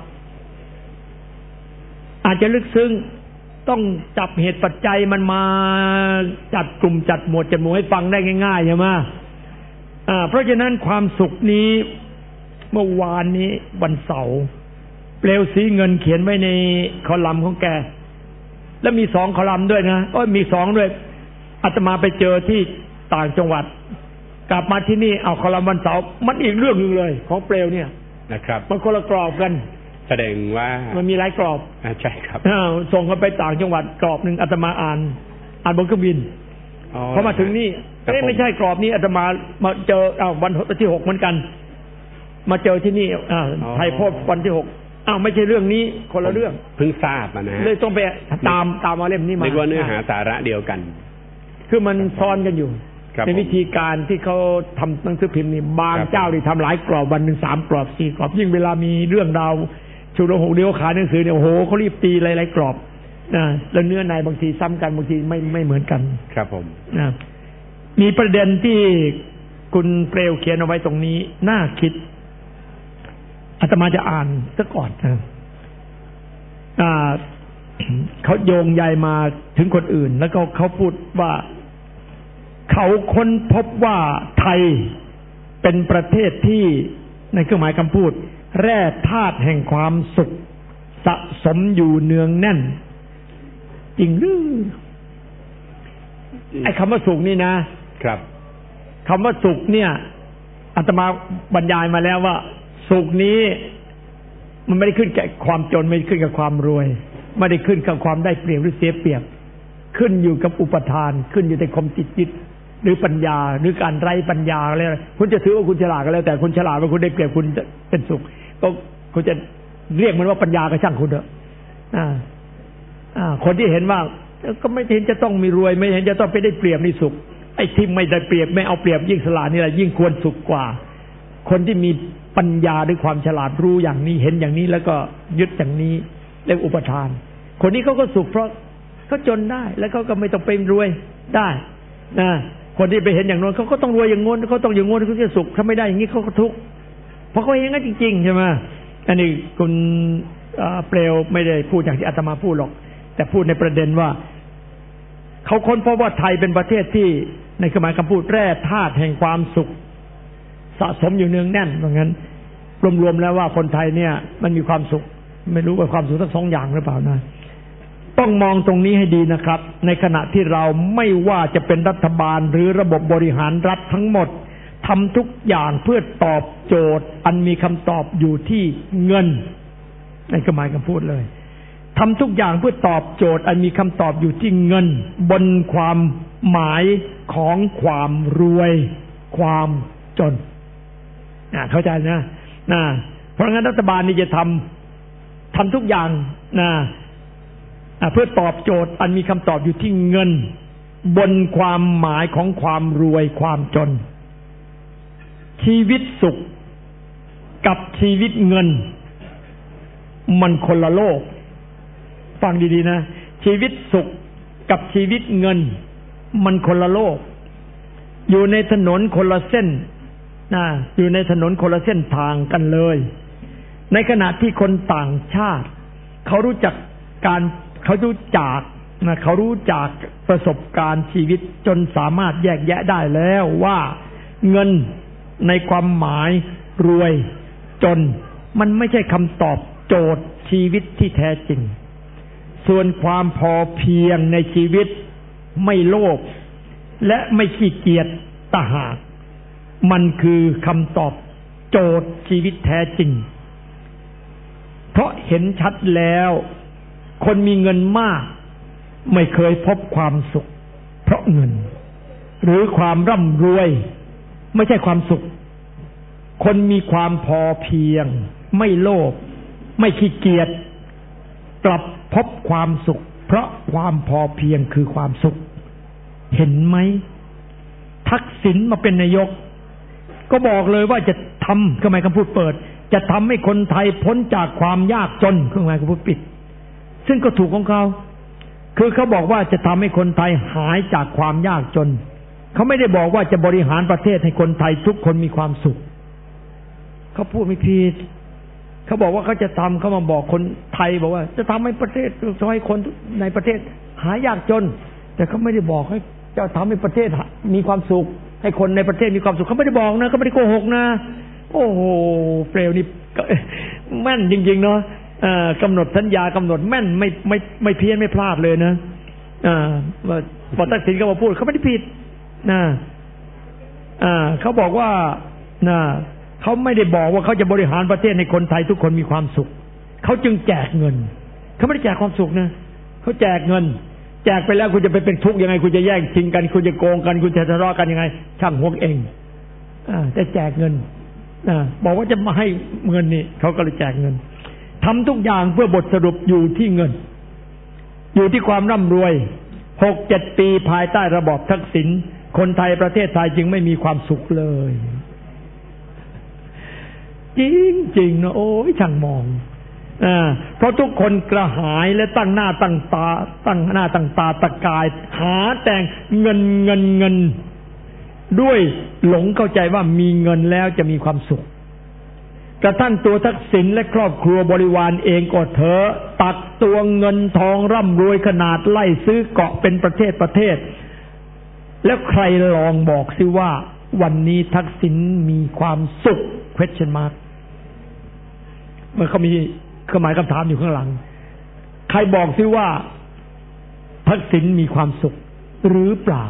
อาจจะลึกซึ้งต้องจับเหตุปัจจัยมันมาจัดกลุ่มจัดหมวดจัดหมู่ให้ฟังได้ง่ายๆใช่ไหมอ่าเพราะฉะนั้นความสุขนี้เมื่อวานนี้วันเสาร์เปลวสีเงินเขียนไว้ในคอลัมน์ของแกแล้วมีสองคอลัมน์ด้วยนะโอ้ยมีสองด้วยอาตมาไปเจอที่ต่างจังหวัดกลับมาที่นี่เอาคอลัมน์วันเสาร์มันอีกเรื่องนึงเลยของเปลวเนี่ยนะครับมันคนละกรอบกันแสดงว่ามันมีหลายกรอบอ่าใช่ครับส่งกันไปต่างจังหวัดกรอบนึงอาตมาอ่านอ่านบนเครื่องบินพอมาถึงนี่เอ๊ะไม่ใช่กรอบนี้อาตมามาเจออ้าววันที่หกเหมือนกันมาเจอที่นี่อ่าไทยพบวันที่หกอ้าวไม่ใช่เรื่องนี้คนละเรื่องเพิ่งทราบนะเลยต้องไปตามตามมาเล่มนี้มาในว่าเนื้อหาสาระเดียวกันคือมันซ้อนกันอยู่ในวิธีการที่เขาทำหนังสือพิมพ์นี่บางเจ้าที่ทำหลายกรอบวันหนึ่งสามกรอบสี่กรอบยิ่งเวลามีเรื่องราวชุดละหกเดียวขายหนังสือเนี่ยโอ้โหเขารีบตีหลายๆกรอบนะแล้วเนื้อในบางทีซ้ำกันบางทีไม่ไม่เหมือนกันครับผมนะมีประเด็นที่คุณเปลวเขียนเอาไว้ตรงนี้น่าคิดอาตมาจะอ่านซะก่อนนะอ่าเขาโยงใยมาถึงคนอื่นแล้วก็เขาพูดว่าเขาค้นพบว่าไทยเป็นประเทศที่ในเครื่องหมายคำพูดแร่ธาตุแห่งความสุขสะสมอยู่เนืองแน่นจริงหรือไอ้คำว่าสุขนี่นะครับคำว่าสุขเนี่ยอาตมาบรรยายมาแล้วว่าสุขนี้มันไม่ได้ขึ้นกับความจนไม่ได้ขึ้นกับความรวยไม่ได้ขึ้นกับความได้เปรียบหรือเสียเปรียบขึ้นอยู่กับอุปทานขึ้นอยู่ในความติดยึดหรือปัญญาหรือการไร้ปัญญาอะไรคุณจะถือว่าคุณฉลาดก็แล้วแต่คุณฉลาดว่าคุณได้เปรียบคุณเป็นสุขก็คุณจะเรียกมันว่าปัญญาก็ช่างคุณเถอะอ่าอ่าคนที่เห็นว่าก็ไม่เห็นจะต้องมีรวยไม่เห็นจะต้องไปได้เปรียบในสุขไอ้ที่ไม่ได้เปรียบไม่เอาเปรียบยิ่งฉลาดนี่แหละยิ่งควรสุขกว่าคนที่มีปัญญาด้วยความฉลาดรู้อย่างนี้เห็นอย่างนี้แล้วก็ยึดอย่างนี้เรียกอุปทานคนนี้เขาก็สุขเพราะเขาจนได้แล้วเขาก็ไม่ต้องเป็นรวยได้นะคนที่ไปเห็นอย่างโน้นเขาก็ต้องรวยอย่างโน้นเขาต้องอย่างโน้นเขาจะสุขถ้าไม่ได้อย่างนี้เขาก็ทุกข์เพราะเขาเห็นงั้นจริงๆใช่ไหมอันนี้คุณเปลวไม่ได้พูดอย่างที่อาตมาพูดหรอกแต่พูดในประเด็นว่าเขาค้นพบว่าไทยเป็นประเทศที่ในสมัยคำพูดแร่ธาตุแห่งความสุขสะสมอยู่เนืองแน่นเพราะงั้นรวมๆแล้วว่าคนไทยเนี่ยมันมีความสุขไม่รู้ว่าความสุขทั้งสองอย่างหรือเปล่านะต้องมองตรงนี้ให้ดีนะครับในขณะที่เราไม่ว่าจะเป็นรัฐบาลหรือระบบบริหารรัฐทั้งหมดทำทุกอย่างเพื่อตอบโจทย์อันมีคำตอบอยู่ที่เงินในสมัยคำพูดเลยทำทุกอย่างเพื่อตอบโจทย์อันมีคำตอบอยู่ที่เงินบนความหมายของความรวยความจนนะเข้าใจนะนะเพราะงั้นรัฐบาลนี่จะทำทำทุกอย่างนะเพื่อตอบโจทย์อันมีคำตอบอยู่ที่เงินบนความหมายของความรวยความจนชีวิตสุขกับชีวิตเงินมันคนละโลกฟังดีๆนะชีวิตสุขกับชีวิตเงินมันคนละโลกอยู่ในถนนคนละเส้นนะอยู่ในถนนคนละเส้นทางกันเลยในขณะที่คนต่างชาติเขารู้จักการเขารู้จักนะเขารู้จักประสบการณ์ชีวิตจนสามารถแยกแยะได้แล้วว่าเงินในความหมายรวยจนมันไม่ใช่คำตอบโจทย์ชีวิตที่แท้จริงส่วนความพอเพียงในชีวิตไม่โลภและไม่ขี้เกียจต่างหากมันคือคำตอบโจทย์ชีวิตแท้จริงเพราะเห็นชัดแล้วคนมีเงินมากไม่เคยพบความสุขเพราะเงินหรือความร่ำรวยไม่ใช่ความสุขคนมีความพอเพียงไม่โลภไม่ขี้เกียจกลับพบความสุขเพราะความพอเพียงคือความสุขเห็นไหมทักษิณมาเป็นนายกก็บอกเลยว่าจะทำคือหมายคำพูดเปิดจะทำให้คนไทยพ้นจากความยากจนคือหมายคำพูดปิดซึ่งก็ถูกของเขาคือเขาบอกว่าจะทำให้คนไทยหายจากความยากจนเขาไม่ได้บอกว่าจะบริหารประเทศให้คนไทยทุกคนมีความสุขเขาพูดไม่ผิดเขาบอกว่าเขาจะทำเขามาบอกคนไทยบอกว่าจะทำให้ประเทศจะให้คนในประเทศหายยากจนแต่เขาไม่ได้บอกให้จะทำให้ประเทศมีความสุขให้คนในประเทศมีความสุขเขาไม่ได้บอกนะเขาไม่ได้โกหกนะโอ้โหเปลวนี่แม่นจริงๆเนาะกำหนดสัญญากำหนดแม่นไม่ไม่ไม่เพี้ยนไม่พลาดเลยนะว่าพอทักษิณเขามาพูดเขาไม่ได้ผิดนะเขาบอกว่านะเขาไม่ได้บอกว่าเขาจะบริหารประเทศให้คนไทยทุกคนมีความสุขเขาจึงแจกเงินเขาไม่ได้แจกความสุขนะเขาแจกเงินแจกไปแล้วคุณจะไปเป็นทุกข์ยังไงคุณจะแย่งชิงกันคุณจะโกงกันคุณจะทะเลาะกันยังไงช่างหัวเองแต่แจกเงินบอกว่าจะมาให้เงินนี่เขาก็เลยแจกเงินทำทุกอย่างเพื่อบทสรุปอยู่ที่เงินอยู่ที่ความร่ำรวยหกเจ็ดปีภายใต้ระบอบทักษิณคนไทยประเทศไทยจึงไม่มีความสุขเลยจริงจริงนะโอ้ยช่างมองอ่าเพราะทุกคนกระหายและตั้งหน้าตั้งตาตั้งหน้าตั้งตาตะกายหาแต่เงินเงินเงินด้วยหลงเข้าใจว่ามีเงินแล้วจะมีความสุขกระทั่งตัวทักษิณและครอบครัวบริวารเองก็เถอะตักตวงเงินทองร่ำรวยขนาดไล่ซื้อเกาะเป็นประเทศประเทศแล้วใครลองบอกสิว่าวันนี้ทักษิณมีความสุข question mark เมื่อเขามีเครื่องหมายคำถามอยู่ข้างหลังใครบอกสิว่าทักษิณมีความสุขหรือเปล่า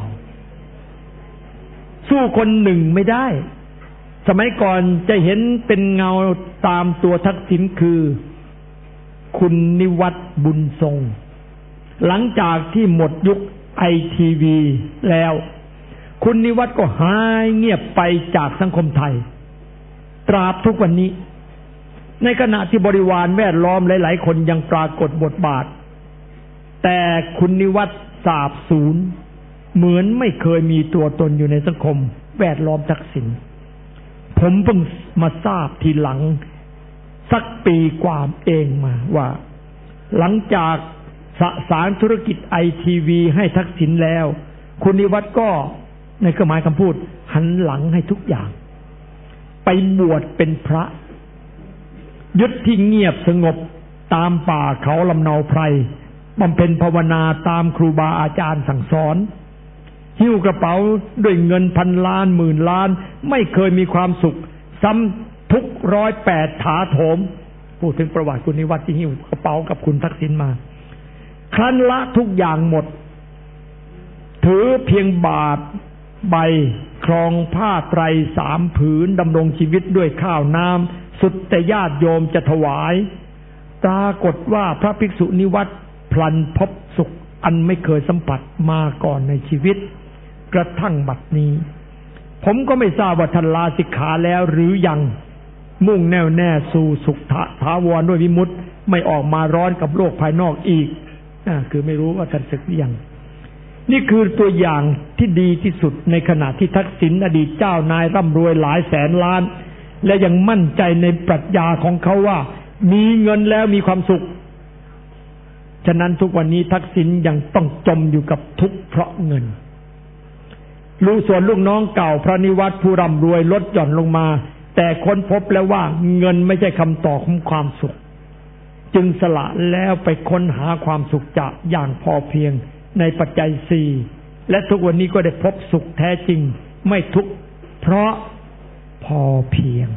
สู้คนหนึ่งไม่ได้สมัยก่อนจะเห็นเป็นเงาตามตัวทักษิณคือคุณนิวัฒน์บุญทรงหลังจากที่หมดยุคไอทีวีแล้วคุณนิวัฒน์ก็หายเงียบไปจากสังคมไทยตราบทุกวันนี้ในขณะที่บริวารแวดล้อมหลายๆคนยังปรากฏบทบาทแต่คุณนิวัฒน์สาบสูญเหมือนไม่เคยมีตัวตนอยู่ในสังคมแวดล้อมทักษิณผมเพิ่งมาทราบทีหลังสักปีกว่าเองมาว่าหลังจากสสารธุรกิจไอทีวีให้ทักษิณแล้วคุณนิวัฒน์ก็ในเครื่องหมายคำพูดหันหลังให้ทุกอย่างไปบวชเป็นพระยึดที่เงียบสงบตามป่าเขาลำเนาไพรบำเพ็ญภาวนาตามครูบาอาจารย์สั่งสอนหิ้วกระเป๋าด้วยเงินพันล้านหมื่นล้านไม่เคยมีความสุขซ้ำทุกร้อยแปดถาโถมพูดถึงประวัติคุณนิวัฒน์ที่หิ้วกระเป๋ากับคุณทักษิณมาครั้นละทุกอย่างหมดถือเพียงบาทใบครองผ้าไตรสามผืนดำรงชีวิตด้วยข้าวน้ำสุดแต่ญาติโยมจะถวายปรากฏว่าพระภิกษุนิวัฒน์พลันพบสุขอันไม่เคยสัมผัสมาก่อนในชีวิตกระทั่งบัดนี้ผมก็ไม่ทราบว่าท่านลาสิกขาแล้วหรือยังมุ่งแน่วแน่สู่สุขถาวรด้วยวิมุตติไม่ออกมาร้อนกับโลกภายนอกอีกอ่าคือไม่รู้ว่าท่านศึกหรือยังนี่คือตัวอย่างที่ดีที่สุดในขณะที่ทักษิณอดีตเจ้านายร่ำรวยหลายแสนล้านและยังมั่นใจในปรัชญาของเขาว่ามีเงินแล้วมีความสุขฉะนั้นทุกวันนี้ทักษิณยังต้องจมอยู่กับทุกข์เพราะเงินลูกส่วนลูกน้องเก่าพระนิวัฒน์ผู้ร่ำรวยลดหย่อนลงมาแต่ค้นพบแล้วว่าเงินไม่ใช่คำตอบของความสุขจึงสละแล้วไปค้นหาความสุขจากอย่างพอเพียงในปัจจัยสี่และทุกวันนี้ก็ได้พบสุขแท้จริงไม่ทุกข์เพราะพอเพียง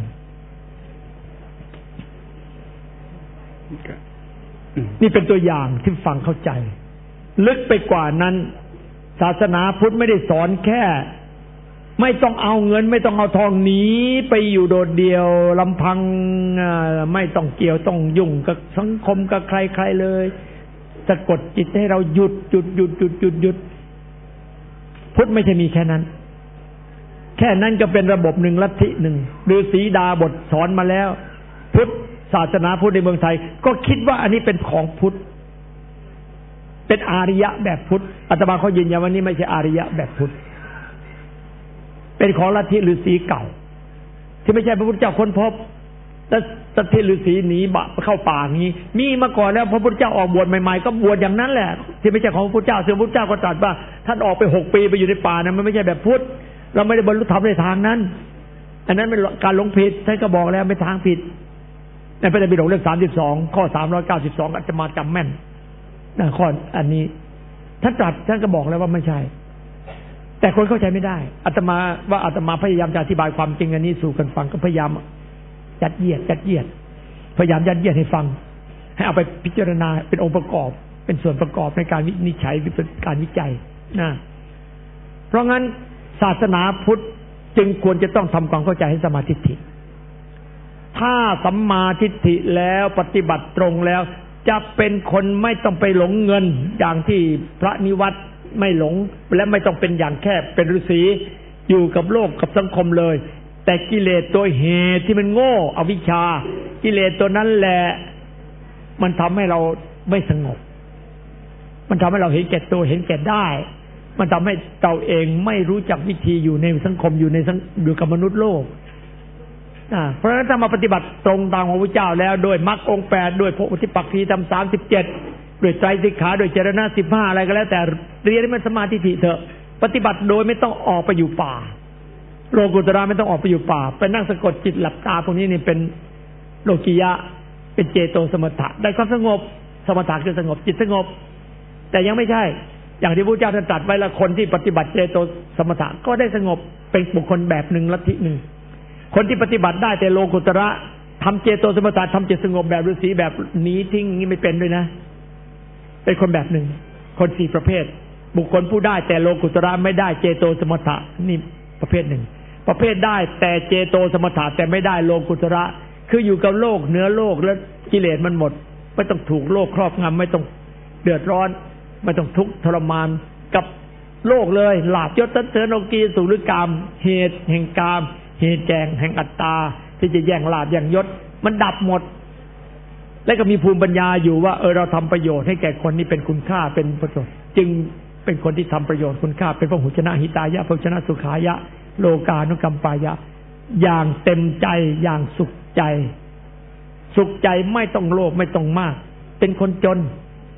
นี่เป็นตัวอย่างที่ฟังเข้าใจลึกไปกว่านั้นศาสนาพุทธไม่ได้สอนแค่ไม่ต้องเอาเงินไม่ต้องเอาทองหนีไปอยู่โดดเดี่ยวลำพังไม่ต้องเกี่ยวต้องยุ่งกับสังคมกับใครๆเลยสะกดจิตให้เราหยุดหยุดหยุดหยุดหยุดหยุดพุทธไม่ใช่มีแค่นั้นแค่นั้นก็เป็นระบบหนึ่งลัทธิหนึ่งฤาษีดาบทสอนมาแล้วพุทธศาสนาพุทธในเมืองไทยก็คิดว่าอันนี้เป็นของพุทธเป็นอารยะแบบพุทธอาตมาเขายืนยันว่านี่ไม่ใช่อารยะแบบพุทธเป็นของลัทธิฤาษีเก่าที่ไม่ใช่พระพุทธเจ้าค้นพบแต่ลัทธิฤาษีหนีบะเข้าป่านี้มีมาก่อนแล้วพระพุทธเจ้าออกบวชใหม่ๆก็บวชอย่างนั้นแหละที่ไม่ใช่ของพระพุทธเจ้าซึ่งพระพุทธเจ้าก็ตรัสว่าท่านออกไปหกปีไปอยู่ในป่านั้นมันไม่ใช่แบบพุทธเราไม่ได้บรรลุธรรมในทางนั้นอันนั้นเป็นการหลงผิดท่านก็บอกแล้วไม่ทางผิดในพระไตรปิฎกเล่มสามสิบสองข้อสามร้อยเก้าสิบสองอาตมาจำแม่นนะข้ออันนี้ท่านตรัสท่านก็บอกแล้วว่าไม่ใช่แต่คนเข้าใจไม่ได้อาตมาว่าอาตมาพยายามจะอธิบายความจริงอันนี้สู่กันฟังก็พยายามยัดเยียดยัดเยียดพยายามยัดเยียดให้ฟังให้เอาไปพิจารณาเป็นองค์ประกอบเป็นส่วนประกอบในการวินิจฉัยการวิจัยนะเพราะงั้นศาสนาพุทธจึงควรจะต้องทำความเข้าใจให้สัมมาทิฏฐิถ้าสัมมาทิฏฐิแล้วปฏิบัติตรงแล้วจะเป็นคนไม่ต้องไปหลงเงินอย่างที่พระนิวัฒน์ไม่หลงและไม่ต้องเป็นอย่างแค่เป็นฤาษีอยู่กับโลกกับสังคมเลยแต่กิเลสตัวเหตุที่มันโง่อวิชชากิเลสตัวนั้นแหละมันทำให้เราไม่สงบมันทำให้เราเห็นแก่ตัวเห็นแก่ได้มันทำให้เราเองไม่รู้จักวิธีอยู่ในสังคมอยู่ในอยู่กับมนุษย์โลกอ่าเพราะฉะนั้นถ้ามาปฏิบัติตรงตามของพระเจ้าแล้วโดยมรรคองค์แปดด้วยโพธิปักขีธรรมสามสิบเจ็ดด้วยไตรสิกขาด้วยเจรณะสิบห้าอะไรก็แล้วแต่เรียนให้มันสมาธิเถอะปฏิบัติโดยไม่ต้องออกไปอยู่ป่าโลกุตระไม่ต้องออกไปอยู่ป่าไปนั่งสะกดจิตหลับตาพวกนี้นี่เป็นโลกิยะเป็นเจโตสมถะได้ความสงบสมถะคือสงบจิตสงบแต่ยังไม่ใช่อย่างที่พระเจ้าท่านตรัสไว้ละคนที่ปฏิบัติเจโตสมถะก็ได้สงบเป็นบุคคลแบบหนึ่งลัทธิหนึ่งคนที่ปฏิบัติได้แต่โลกุตระทำเจโตสมถะทำจิตสงบแบบฤาษีแบบนี้ทิ้งนี่ไม่เป็นด้วยนะเป็นคนแบบหนึ่งคนสี่ประเภทบุคคลผู้ได้แต่โลกุตระไม่ได้เจโตสมถะนี่ประเภทหนึ่งประเภทได้แต่เจโตสมถะแต่ไม่ได้โลกุตระคืออยู่กับโลกเนื้อโลกแล้วกิเลสมันหมดไม่ต้องถูกโลกครอบงำไม่ต้องเดือดร้อนไม่ต้องทุกข์ทรมานกับโลกเลยลาภยศสรรเสริญโลกีสุขหรือกามเหตุแห่งกามเหตุแจงแห่งอัตตาที่จะแย่งลาภแย่งยศมันดับหมดและก็มีภูมิปัญญาอยู่ว่าเออเราทำประโยชน์ให้แก่คนนี้เป็นคุณค่าเป็นประโยชน์จึงเป็นคนที่ทำประโยชน์คุณค่าเป็นพหุชนะหิตายะพหุชนะสุขายะโลกานุกัมปายะอย่างเต็มใจอย่างสุขใจสุขใจไม่ต้องโลภไม่ต้องมากเป็นคนจน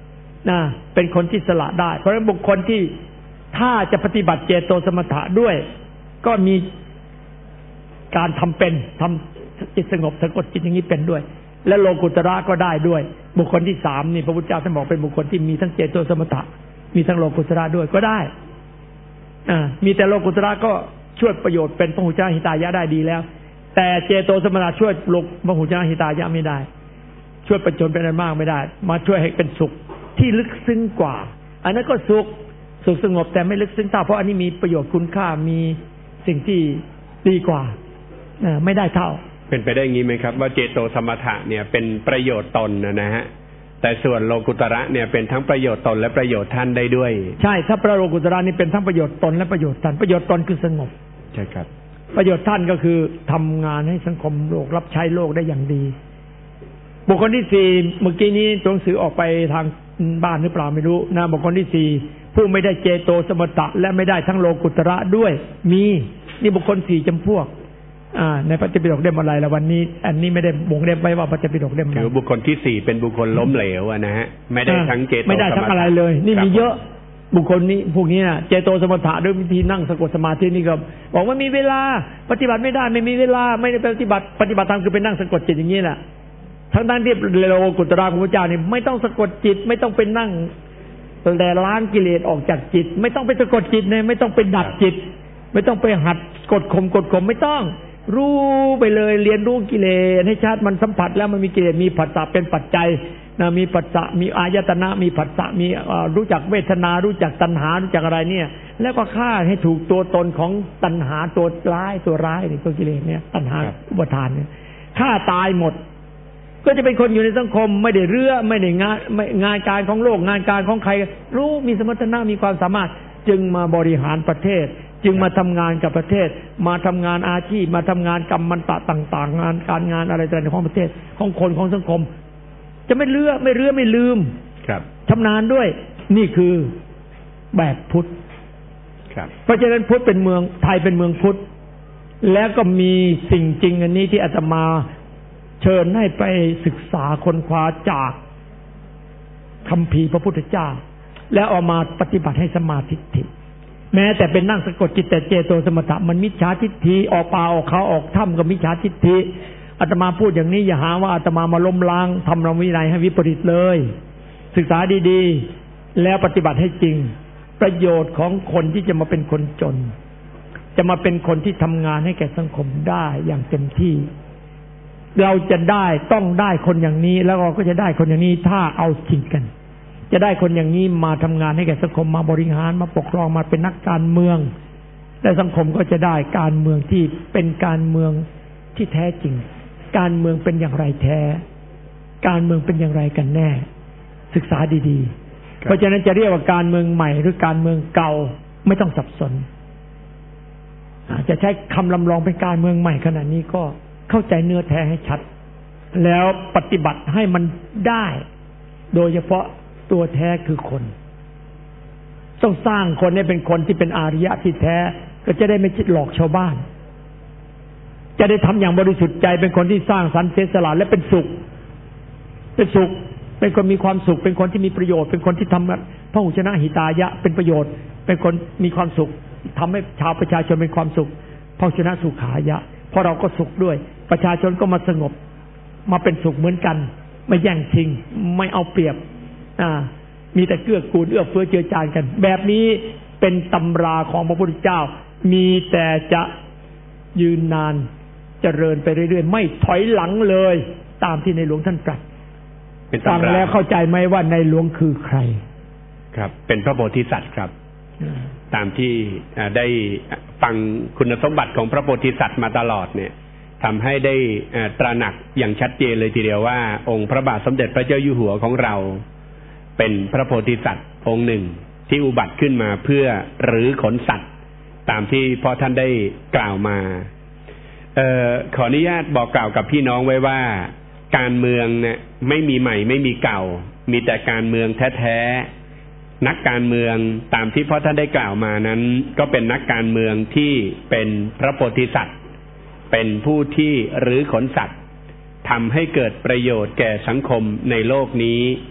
นะเป็นคนที่สละได้เพราะฉะนั้นบุคคลที่ถ้าจะปฏิบัติเจโตสมถะด้วยก็มีการทำเป็นทำจิตสงบสะกดจิตอย่างนี้เป็นด้วยและโลกุตระก็ได้ด้วยบุคคลที่สามนี่พระพุทธเจ้าท่านบอกเป็นบุคคลที่มีทั้งเจโตสมถะมีทั้งโลกุตระด้วยก็ได้อ่ามีแต่โลกุตระก็ช่วยประโยชน์เป็นพหุชนะหิตายะได้ดีแล้วแต่เจโตสมถะช่วยลงพหุชนะหิตายะไม่ได้ช่วยประโยชน์เป็นอะไรมากไม่ได้มาช่วยให้เป็นสุขที่ลึกซึ้งกว่าอันนั้นก็สุขสุขสงบแต่ไม่ลึกซึ้งเท่าเพราะอันนี้มีประโยชน์คุณค่ามีสิ่งที่ดีกว่าไม่ได้เท่าเป็นไปได้งี้ไหมครับว่าเจโตสมถะเนี่ยเป็นประโยชน์ตนนะฮะแต่ส่วนโลกุตระเนี่ยเป็นทั้งประโยชน์ตนและประโยชน์ท่านได้ด้วยใช่ถ้าประโลกุตระนี่เป็นทั้งประโยชน์ตนและประโยชน์ท่านประโยชน์ตนคือสงบใช่ครับประโยชน์ท่านก็คือทำงานให้สังคมโลกรับใช้โลกได้อย่างดีบุคคลที่สี่เมื่อกี้นี้ตัวหนังสือออกไปทางบ้านหรือเปล่าไม่รู้นะบุคคลที่สี่ผู้ไม่ได้เจโตสมถะและไม่ได้ทั้งโลกุตระด้วยมีนี่บุคคลสี่จำพวกอ่าในพระเจ้าปิฎกเล่มอะไรละวันนี้อันนี้ไม่ได้บ่งเล่มไว้ว่าพระเจ้าปิฎกเล่มไหนคือบุคคลที่สี่เป็นบุคคลล้มเหลวนะฮะไม่ได้ทั้งเจโตไม่ได้ทั้งอะไรเลยนี่มีเยอะบุคคลนี้พวกนี้น่ะเจโตสมถะด้วยวิธีนั่งสะกดสมาธินี่ก็บอกว่ามีเวลาปฏิบัติไม่ได้ไม่มีเวลาไม่ได้ปฏิบัติปฏิบัติธรรมคือไปนั่งสะกดจิตอย่างนี้แหละทั้งนั้นที่โลกุตระของพระเจ้านี่ไม่ต้องสะกดจิตไม่ต้องไปนั่งแต่ล้างกิเลสออกจากจิตไม่ต้องไปสะกดจิตเนี่ยไม่ต้องไปดัดจิตไม่ต้องไปหัดกดข่มกดข่มไม่ต้องรู้ไปเลยเรียนรู้กิเลสให้ชัดมันสัมผัสแล้วมันมีกิเลสมีผัสสะเป็นปัจจัยนะมีผัสสะมีอายตนะมีผัสสะมีรู้จักเวทนารู้จักตัณหารู้จักอะไรเนี่ยแล้วก็ฆ่าให้ถูกตัวตนของตัณหาตัวร้ายตัวร้ายนี่ตัวกิเลสเนี่ยตัณหาอุปทานเนี่ยฆ่าตายหมดก็จะเป็นคนอยู่ในสังคมไม่ได้เรื่อไม่ได้งานงานการของโลกงานการของใครรู้มีสมรรถนะมีความสามารถจึงมาบริหารประเทศจึงมาทำงานกับประเทศมาทำงานอาชีพมาทำงานกรรมันตะต่างๆงานการงานอะไรต่างๆของประเทศของคนของสังคมจะไม่เลื่อไม่เลื่อไม่ลืมครับชำนาญด้วยนี่คือแบบพุทธครับเพราะฉะนั้นพุทธเป็นเมืองไทยเป็นเมืองพุทธแล้วก็มีสิ่งจริงอันนี้ที่อาตมาเชิญให้ไปศึกษาค้นคว้าจากคัมภีร์พระพุทธเจ้าแล้วเอามาปฏิบัติให้สมาธิทิแม้แต่เป็นนั่งสะกดจิตแต่เจโตสมถะมันมิจฉาทิฏฐิออกป่าออกเขาออกถ้ำก็มิจฉาทิฏฐิอาตมาพูดอย่างนี้อย่าหาว่าอาตมามาล้มล้างทำเราวินัยให้วิปริตเลยศึกษาดีๆแล้วปฏิบัติให้จริงประโยชน์ของคนที่จะมาเป็นคนจนจะมาเป็นคนที่ทำงานให้แก่สังคมได้อย่างเต็มที่เราจะได้ต้องได้คนอย่างนี้แล้วเราก็จะได้คนอย่างนี้ถ้าเอาจริงกันจะได้คนอย่างนี้มาทำงานให้แก่สังคมมาบริหารมาปกครองมาเป็นนักการเมืองและสังคมก็จะได้การเมืองที่เป็นการเมืองที่แท้จริงการเมืองเป็นอย่างไรแท้การเมืองเป็นอย่างไรกันแน่ศึกษาดีๆเพราะฉะนั้นจะเรียกว่าการเมืองใหม่หรือการเมืองเก่าไม่ต้องสับสนจะใช้คำลำลองเป็นการเมืองใหม่ขนาดนี้ก็เข้าใจเนื้อแท้ให้ชัดแล้วปฏิบัติให้มันได้โดยเฉพาะตัวแท้คือคนต้องสร้างคนให้เป็นคนที่เป็นอาริยะที่แท้ก็จะได้ไม่คิดหลอกชาวบ้านจะได้ทำอย่างบริสุทธิ์ใจเป็นคนที่สร้างสรรค์เสียสละและเป็นสุขเป็นสุขเป็นคนมีความสุขเป็นคนที่มีประโยชน์เป็นคนที่ทำพหุชนะหิตายะเป็นประโยชน์เป็นคนมีความสุขทำให้ชาวประชาชนเป็นความสุขพหุชนะสุขายะเพราะเราก็สุขด้วยประชาชนก็มาสงบมาเป็นสุขเหมือนกันไม่แย่งชิงไม่เอาเปรียบอ่ามีแต่เกื้อกูลเอื้อเฟื้อเจือจานกันแบบนี้เป็นตำราของพระพุทธเจ้ามีแต่จะยืนนานเจริญไปเรื่อยๆไม่ถอยหลังเลยตามที่ในหลวงท่านตรัสฟังแล้วเข้าใจไหมว่าในหลวงคือใครครับเป็นพระโพธิสัตว์ครับตามที่ได้ฟังคุณสมบัติของพระโพธิสัตว์มาตลอดเนี่ยทำให้ได้ตระหนักอย่างชัดเจนเลยทีเดียวว่าองค์พระบาทสมเด็จพระเจ้าอยู่หัวของเราเป็นพระโพธิสัตว์องค์หนึ่งที่อุบัติขึ้นมาเพื่อรื้อขนสัตว์ตามที่พ่อท่านได้กล่าวมาเอ่อขออนุญาตบอกกล่าวกับพี่น้องไว้ว่าการเมืองเนี่ยไม่มีใหม่ไม่มีเก่ามีแต่การเมืองแท้ๆนักการเมืองตามที่พ่อท่านได้กล่าวมานั้นก็เป็นนักการเมืองที่เป็นพระโพธิสัตว์เป็นผู้ที่รื้อขนสัตว์ทำให้เกิดประโยชน์แก่สังคมในโลกนี้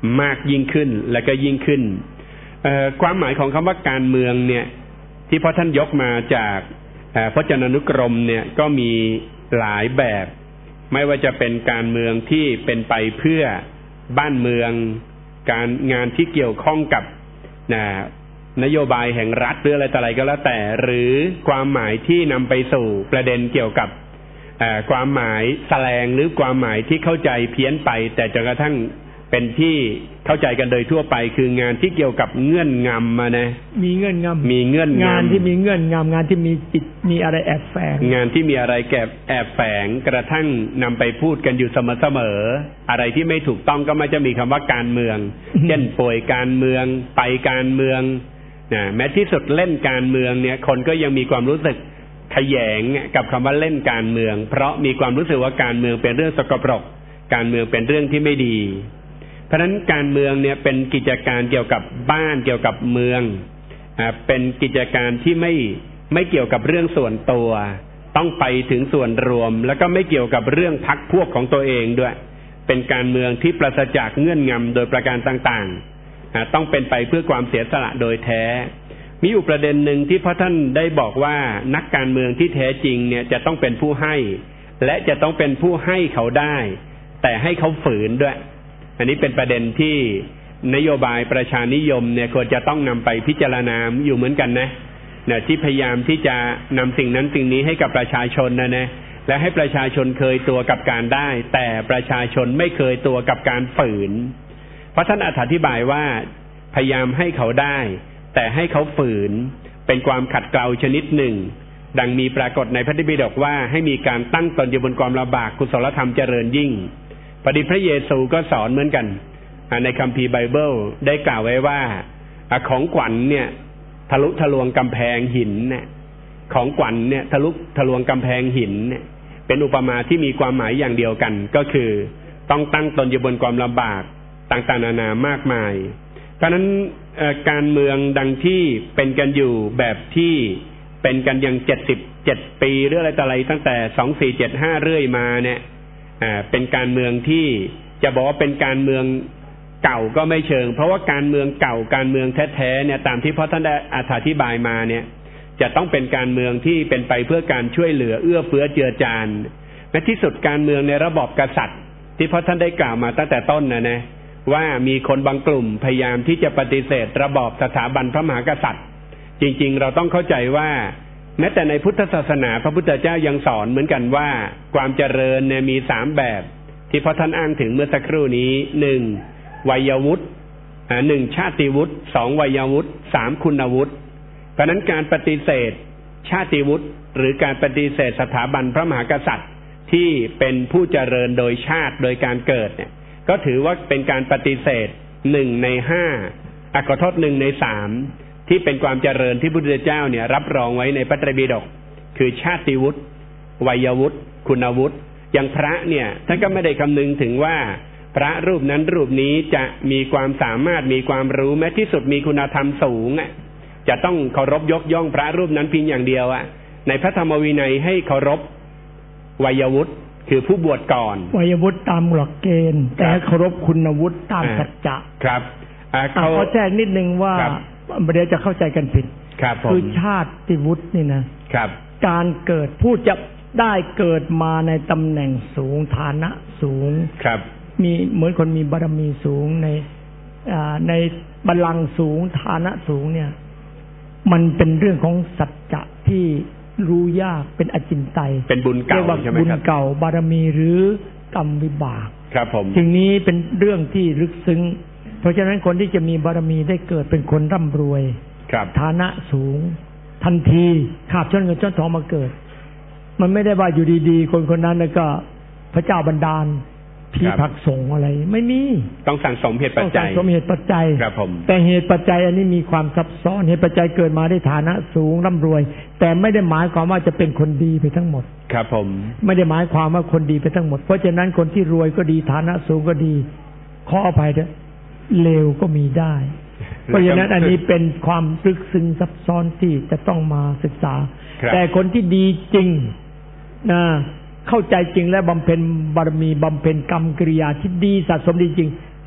มากยิ่งขึ้นและก็ยิ่งขึ้นความหมายของคำว่าการเมืองเนี่ยที่พ่อท่านยกมาจากพจนานุกรมเนี่ยก็มีหลายแบบไม่ว่าจะเป็นการเมืองที่เป็นไปเพื่อบ้านเมืองการงานที่เกี่ยวข้องกับนะนโยบายแห่งรัฐหรืออะไรต่ออะไรก็แล้วแต่หรือความหมายที่นำไปสู่ประเด็นเกี่ยวกับความหมายแสลงหรือความหมายที่เข้าใจเพี้ยนไปแต่จนกระทั่งเป็นที่เข้าใจกันโดยทั่วไปคืองานที่เกี่ยวกับเงื่อนงำมานะมีเงื่อนงำมีเงื่อนงานที่มีเงื่อนงำงานที่มีจิตมีอะไรแอบแฝงงานที่มีอะไรแอบแอบแฝงกระทั่งนำไปพูดกันอยู่เสมอๆอะไรที่ไม่ถูกต้องก็มักจะมีคำว่าการเมือง เช่นป่วยการเมืองไปการเมืองนะแม้ที่สุดเล่นการเมืองเนี่ยคนก็ยังมีความรู้สึกขยงกับคำว่าเล่นการเมืองเพราะมีความรู้สึกว่าการเมืองเป็นเรื่องสกปรกการเมืองเป็นเรื่องที่ไม่ดีเพราะฉะนั้นการเมืองเนี่ยเป็นกิจการเกี่ยวกับบ้านเกี่ยวกับเมืองอ่าเป็นกิจการที่ไม่ไม่เกี่ยวกับเรื่องส่วนตัวต้องไปถึงส่วนรวมแล้วก็ไม่เกี่ยวกับเรื่องพรรคพวกของตัวเองด้วยเป็นการเมืองที่ปราศจากเงื่อนงำโดยประการต่างๆอ่าต้องเป็นไปเพื่อความเสียสละโดยแท้มีอยู่ประเด็นหนึ่งที่พระท่านได้บอกว่านักการเมืองที่แท้จริงเนี่ยจะต้องเป็นผู้ให้และจะต้องเป็นผู้ให้เขาได้แต่ให้เขาฝืนด้วยอันนี้เป็นประเด็นที่นโยบายประชานิยมเนี่ยควรจะต้องนำไปพิจารณาอยู่เหมือนกันนะเนี่ยที่พยายามที่จะนำสิ่งนั้นสิ่งนี้ให้กับประชาชนนะนะและให้ประชาชนเคยตัวกับการได้แต่ประชาชนไม่เคยตัวกับการฝืนเพราะท่านอธิบายว่าพยายามให้เขาได้แต่ให้เขาฝืนเป็นความขัดเกลาชนิดหนึ่งดังมีปรากฏในพระธรรมปิฎกว่าให้มีการตั้งตนอยู่บนความลำบากกุศลธรรมเจริญยิ่งพอดีพระเยซูก็สอนเหมือนกันในคัมภีร์ไบเบิลได้กล่าวไว้ว่าของขวัญเนี่ยทะลุทะลวงกำแพงหินเนี่ยของขวัญเนี่ยทะลุทะลวงกำแพงหินเนี่ยเป็นอุปมาที่มีความหมายอย่างเดียวกันก็คือต้องตั้งตนอยู่บนความลำบากต่างๆนานามากมายเพราะนั้นการเมืองดังที่เป็นกันอยู่แบบที่เป็นกันอย่างเจ็ดสิบเจ็ดปีหรืออะไรต่ออะไรตั้งแต่สองสี่เจ็ดห้าเรื่อยมาเนี่ยเป็นการเมืองที่จะบอกว่าเป็นการเมืองเก่าก็ไม่เชิงเพราะว่าการเมืองเก่าการเมืองแท้ๆเนี่ยตามที่พ่อท่านได้อธิบายมาเนี่ยจะต้องเป็นการเมืองที่เป็นไปเพื่อการช่วยเหลือเอื้อเฟื้อเจือจานและที่สุดการเมืองในระบอบกษัตริย์ที่พ่อท่านได้กล่าวมาตั้งแต่ต้นนะนะว่ามีคนบางกลุ่มพยายามที่จะปฏิเสธระบอบสถาบันพระมหากษัตริย์จริงๆเราต้องเข้าใจว่าแม้แต่ในพุทธศาสนาพระพุทธเจ้ายังสอนเหมือนกันว่าความเจริญเนี่ยมีสามแบบที่พระท่านอ้างถึงเมื่อสักครู่นี้หนึ่งวัยวุฒิอ่าหนึ่งชาติวุฒิสองวัยวุฒิสามคุณวุฒิเพราะนั้นการปฏิเสธชาติวุฒิหรือการปฏิเสธสถาบันพระมหากษัตริย์ที่เป็นผู้เจริญโดยชาติโดยการเกิดเนี่ยก็ถือว่าเป็นการปฏิเสธหนึ่งในห้าอ่ะขอโทษหนึ่งในสามที่เป็นความเจริญที่พระพุทธเจ้าเนี่ยรับรองไว้ในพระไตรปิฎกคือชาติวุฒิวัยวุฒิคุณวุฒิอย่างพระเนี่ยท่านก็ไม่ได้คำนึงถึงว่าพระรูปนั้นรูปนี้จะมีความสามารถมีความรู้แม้ที่สุดมีคุณธรรมสูงอ่ะจะต้องเคารพยกย่องพระรูปนั้นเพียงอย่างเดียวอ่ะในพระธรรมวินัยให้เคารพวัยวุฒิคือผู้บวชก่อนวัยวุฒิตามหลักเกณฑ์แต่เคารพคุณวุฒิตามสัจจะครับเขาแจ้งนิดนึงว่าเดี๋ยวจะเข้าใจกันผิดคือชาติวุฒินี่นะครับการเกิดผู้จะได้เกิดมาในตำแหน่งสูงฐานะสูงครับมีเหมือนคนมีบารมีสูงในในบัลลังก์สูงฐานะสูงเนี่ยมันเป็นเรื่องของสัจจะที่รู้ยากเป็นอจินไตยเป็นบุญเก่าใช่ไหมครับบุญเก่าบารมีหรือกรรมวิบากครับผมสิ่งนี้เป็นเรื่องที่ลึกซึ้งเพราะฉะนั้นคนที่จะมีบารมีได้เกิดเป็นคนร่ำรวยฐานะสูงทันทีขาบชนเงินชนทองมาเกิดมันไม่ได้ว่าอยู่ดีๆคนคนนั้นแล้วก็พระเจ้าบันดาลผีผลักส่งอะไรไม่มีต้องสั่งสมเหตุปัจจัยต้องสั่งสมเหตุปัจจัยครับผมแต่เหตุปัจจัยอันนี้มีความซับซ้อนเหตุปัจจัยเกิดมาได้ฐานะสูงร่ำรวยแต่ไม่ได้หมายความว่าจะเป็นคนดีไปทั้งหมดครับผมไม่ได้หมายความว่าคนดีไปทั้งหมดเพราะฉะนั้นคนที่รวยก็ดีฐานะสูงก็ดีขออภัยเถอะเลวก็มีได้เพราะฉะนั้นอันนี้เป็นความลึกซึ้งซับซ้อนที่จะต้องมาศึกษาแต่คนที่ดีจริงนะเข้าใจจริงและบำเพ็ญบารมีบำเพ็ญกรรมกิริยาที่ดีสะสมดีจริง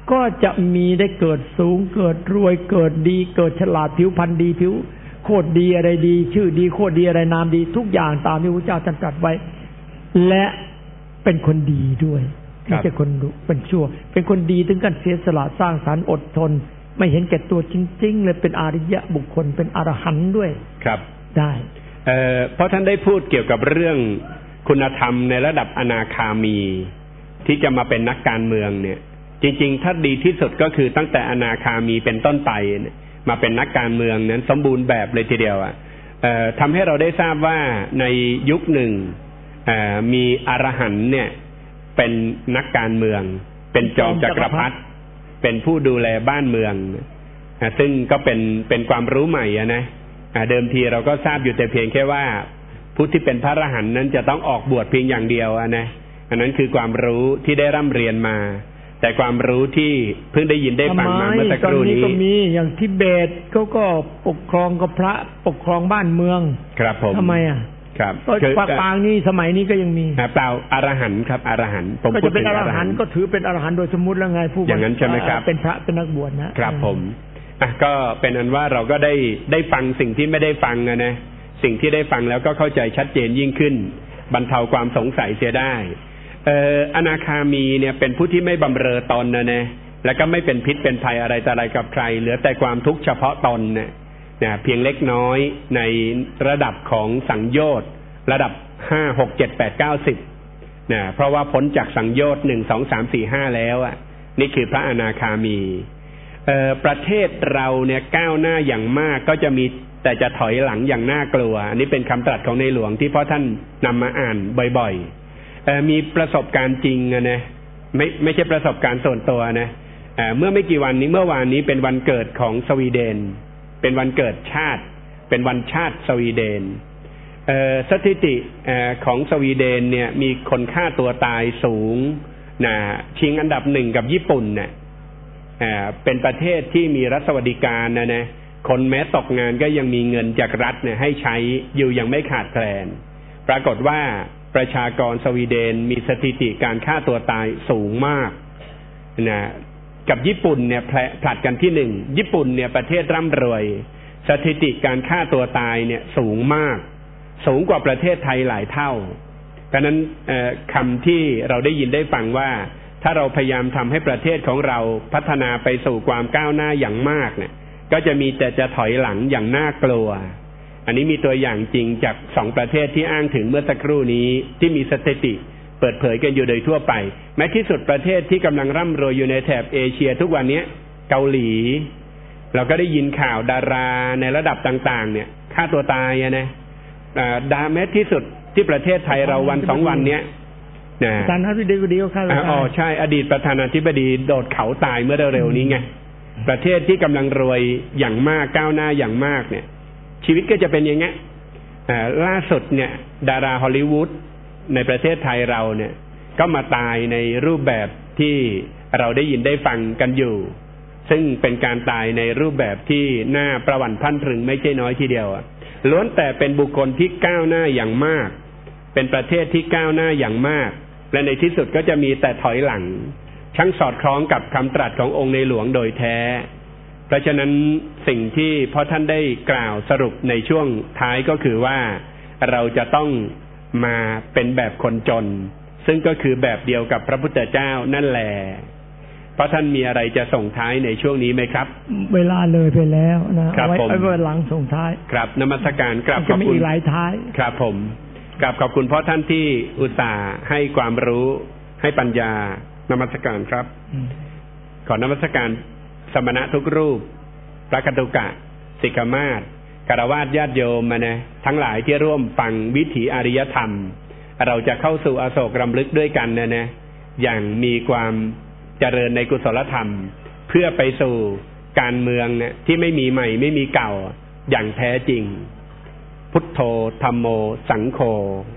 ก็จะมีได้เกิดสูงเกิดรวยเกิดดีเกิดฉลาดผิวพรรณดีผิวโคตรดีอะไรดีชื่อดีโคตรดีอะไรนามดีทุกอย่างตามที่พระเจ้าท่านตรัสไว้และเป็นคนดีด้วยไม่ใช่คนเป็นชั่วเป็นคนดีถึงกันเสียสละสร้างสรรค์อดทนไม่เห็นแก่ตัวจริงๆเลยเป็นอริยะบุคคลเป็นอรหันต์ด้วยครับได้เอ่อเพราะท่านได้พูดเกี่ยวกับเรื่องคุณธรรมในระดับอนาคามีที่จะมาเป็นนักการเมืองเนี่ยจริงๆถ้าดีที่สุดก็คือตั้งแต่อนาคามีเป็นต้นไปมาเป็นนักการเมืองนั้นสมบูรณ์แบบเลยทีเดียวอ่ะเอ่อทำให้เราได้ทราบว่าในยุคหนึ่งเอ่อมีอรหันต์เนี่ยเป็นนักการเมืองเป็นจอมจักรพรรดิเป็นผู้ดูแลบ้านเมืองซึ่งก็เป็นเป็นความรู้ใหม่อะนะเดิมทีเราก็ทราบอยู่แต่เพียงแค่ว่าผู้ที่เป็นพระอรหันต์นั้นจะต้องออกบวชเพียงอย่างเดียวอะนะอันนั้นคือความรู้ที่ได้ร่ำเรียนมาแต่ความรู้ที่เพิ่งได้ยินได้ฟังมาเมื่อสักครู่นี้ก็มีอย่างทิเบตเขาก็ปกครองกับพระปกครองบ้านเมืองครับผมทำไมอ่ะครับก็ปางนี้สมัยนี้ก็ยังมีเปล่าอรหันต์ครับอรหันต์ผมก็จะเป็นอรหันต์ก็ถือเป็นอรหันต์โดยสมมุติแล้วไงผู้อย่างนั้นใช่ไหมครับเป็นพระเป็นนักบวชนะครับผมอ่ะก็เป็นอันว่าเราก็ได้ได้ฟังสิ่งที่ไม่ได้ฟังนะนะสิ่งที่ได้ฟังแล้วก็เข้าใจชัดเจนยิ่งขึ้นบรรเทาความสงสัยเสียได้เอ่ออนาคามีเนี่ยเป็นผู้ที่ไม่บำเรอตนนะนะแล้วก็ไม่เป็นพิษเป็นภัยอะไรต่ออะไรกับใครเหลือแต่ความทุกข์เฉพาะตนเนี่ยนะเพียงเล็กน้อยในระดับของสังโยชน์ระดับห้าหกเจ็ดแปดเก้าสิบนะเพราะว่าพ้นจากสังโยชน์หนึ่งสองสามสี่ห้าแล้วอ่ะนี่คือพระอนาคามีเอ่อประเทศเราเนี่ยก้าวหน้าอย่างมากก็จะมีแต่จะถอยหลังอย่างน่ากลัวอันนี้เป็นคำตรัสของในหลวงที่พ่อท่านนำมาอ่านบ่อยๆเอ่อมีประสบการณ์จริงนะไม่ไม่ใช่ประสบการณ์ส่วนตัวนะเอ่อเมื่อไม่กี่วันนี้เมื่อวานนี้เป็นวันเกิดของสวีเดนเป็นวันเกิดชาติเป็นวันชาติสวีเดนเอ่อสถิติเอ่อของสวีเดนเนี่ยมีคนฆ่าตัวตายสูงนะชิงอันดับหนึ่งกับญี่ปุ่นเนี่ยเอ่อเป็นประเทศที่มีรัฐสวัสดิการนะนะคนแม้ตกงานก็ยังมีเงินจากรัฐเนี่ยให้ใช้อยู่ยังไม่ขาดแคลนปรากฏว่าประชากรสวีเดนมีสถิติการฆ่าตัวตายสูงมากนะกับญี่ปุ่นเนี่ยผลัดกันที่หนึ่งญี่ปุ่นเนี่ยประเทศร่ำรวยสถิติการฆ่าตัวตายเนี่ยสูงมากสูงกว่าประเทศไทยหลายเท่าเพราะนั้นคำที่เราได้ยินได้ฟังว่าถ้าเราพยายามทำให้ประเทศของเราพัฒนาไปสู่ความก้าวหน้าอย่างมากเนี่ยก็จะมีแต่จะถอยหลังอย่างน่ากลัวอันนี้มีตัวอย่างจริงจากสองประเทศที่อ้างถึงเมื่อสักครู่นี้ที่มีสถิติเปิดเผยกันอยู่โดยทั่วไปแม้ที่สุดประเทศที่กำลังร่ำรวยอยู่ในแถบเอเชียทุกวันนี้เกาหลีเราก็ได้ยินข่าวดาราในระดับต่างๆเนี่ยฆ่าตัวตายนะดาแม้ที่สุดที่ประเทศไทยเราวันสองวันเนี้ยนะประธานาธิบดีก็ฆ่าตัวตายอ๋อใช่อดีตประธานาธิบดีโดดเขาตายเมื่อเร็วๆนี้ไงประเทศที่กำลังรวยอย่างมากก้าวหน้าอย่างมากเนี่ยชีวิตก็จะเป็นอย่างเงี้ยล่าสุดเนี่ยดาราฮอลลีวูดในประเทศไทยเราเนี่ยก็มาตายในรูปแบบที่เราได้ยินได้ฟังกันอยู่ซึ่งเป็นการตายในรูปแบบที่น่าประหวั่นพรั่นพรึงไม่ใช่น้อยทีเดียวล้วนแต่เป็นบุคคลที่ก้าวหน้าอย่างมากเป็นประเทศที่ก้าวหน้าอย่างมากและในที่สุดก็จะมีแต่ถอยหลังช่างสอดคล้องกับคำตรัสขององค์ในหลวงโดยแท้เพราะฉะนั้นสิ่งที่พ่อท่านได้กล่าวสรุปในช่วงท้ายก็คือว่าเราจะต้องมาเป็นแบบคนจนซึ่งก็คือแบบเดียวกับพระพุทธเจ้านั่นแหละเพราะท่านมีอะไรจะส่งท้ายในช่วงนี้ไหมครับเวลาเลยไปแล้วนะไว้ไว้หลังส่งท้ายครับนมัสการกราบขอบคุณจะมีหลายท้ายครับผมกราบขอบคุณพ่อท่านที่อุตส่าห์ให้ความรู้ให้ปัญญานมัสการครับขอนมัสการสมณะทุกรูปพระกตุกะสิกขมาศคฤหัสถ์ญาติโยมมานะทั้งหลายที่ร่วมฟังวิถีอริยธรรมเราจะเข้าสู่อโศกรำลึกด้วยกันนะนะอย่างมีความเจริญในกุศลธรรมเพื่อไปสู่การเมืองเนี่ยที่ไม่มีใหม่ไม่มีเก่าอย่างแท้จริงพุทโธธัมโมสังโฆ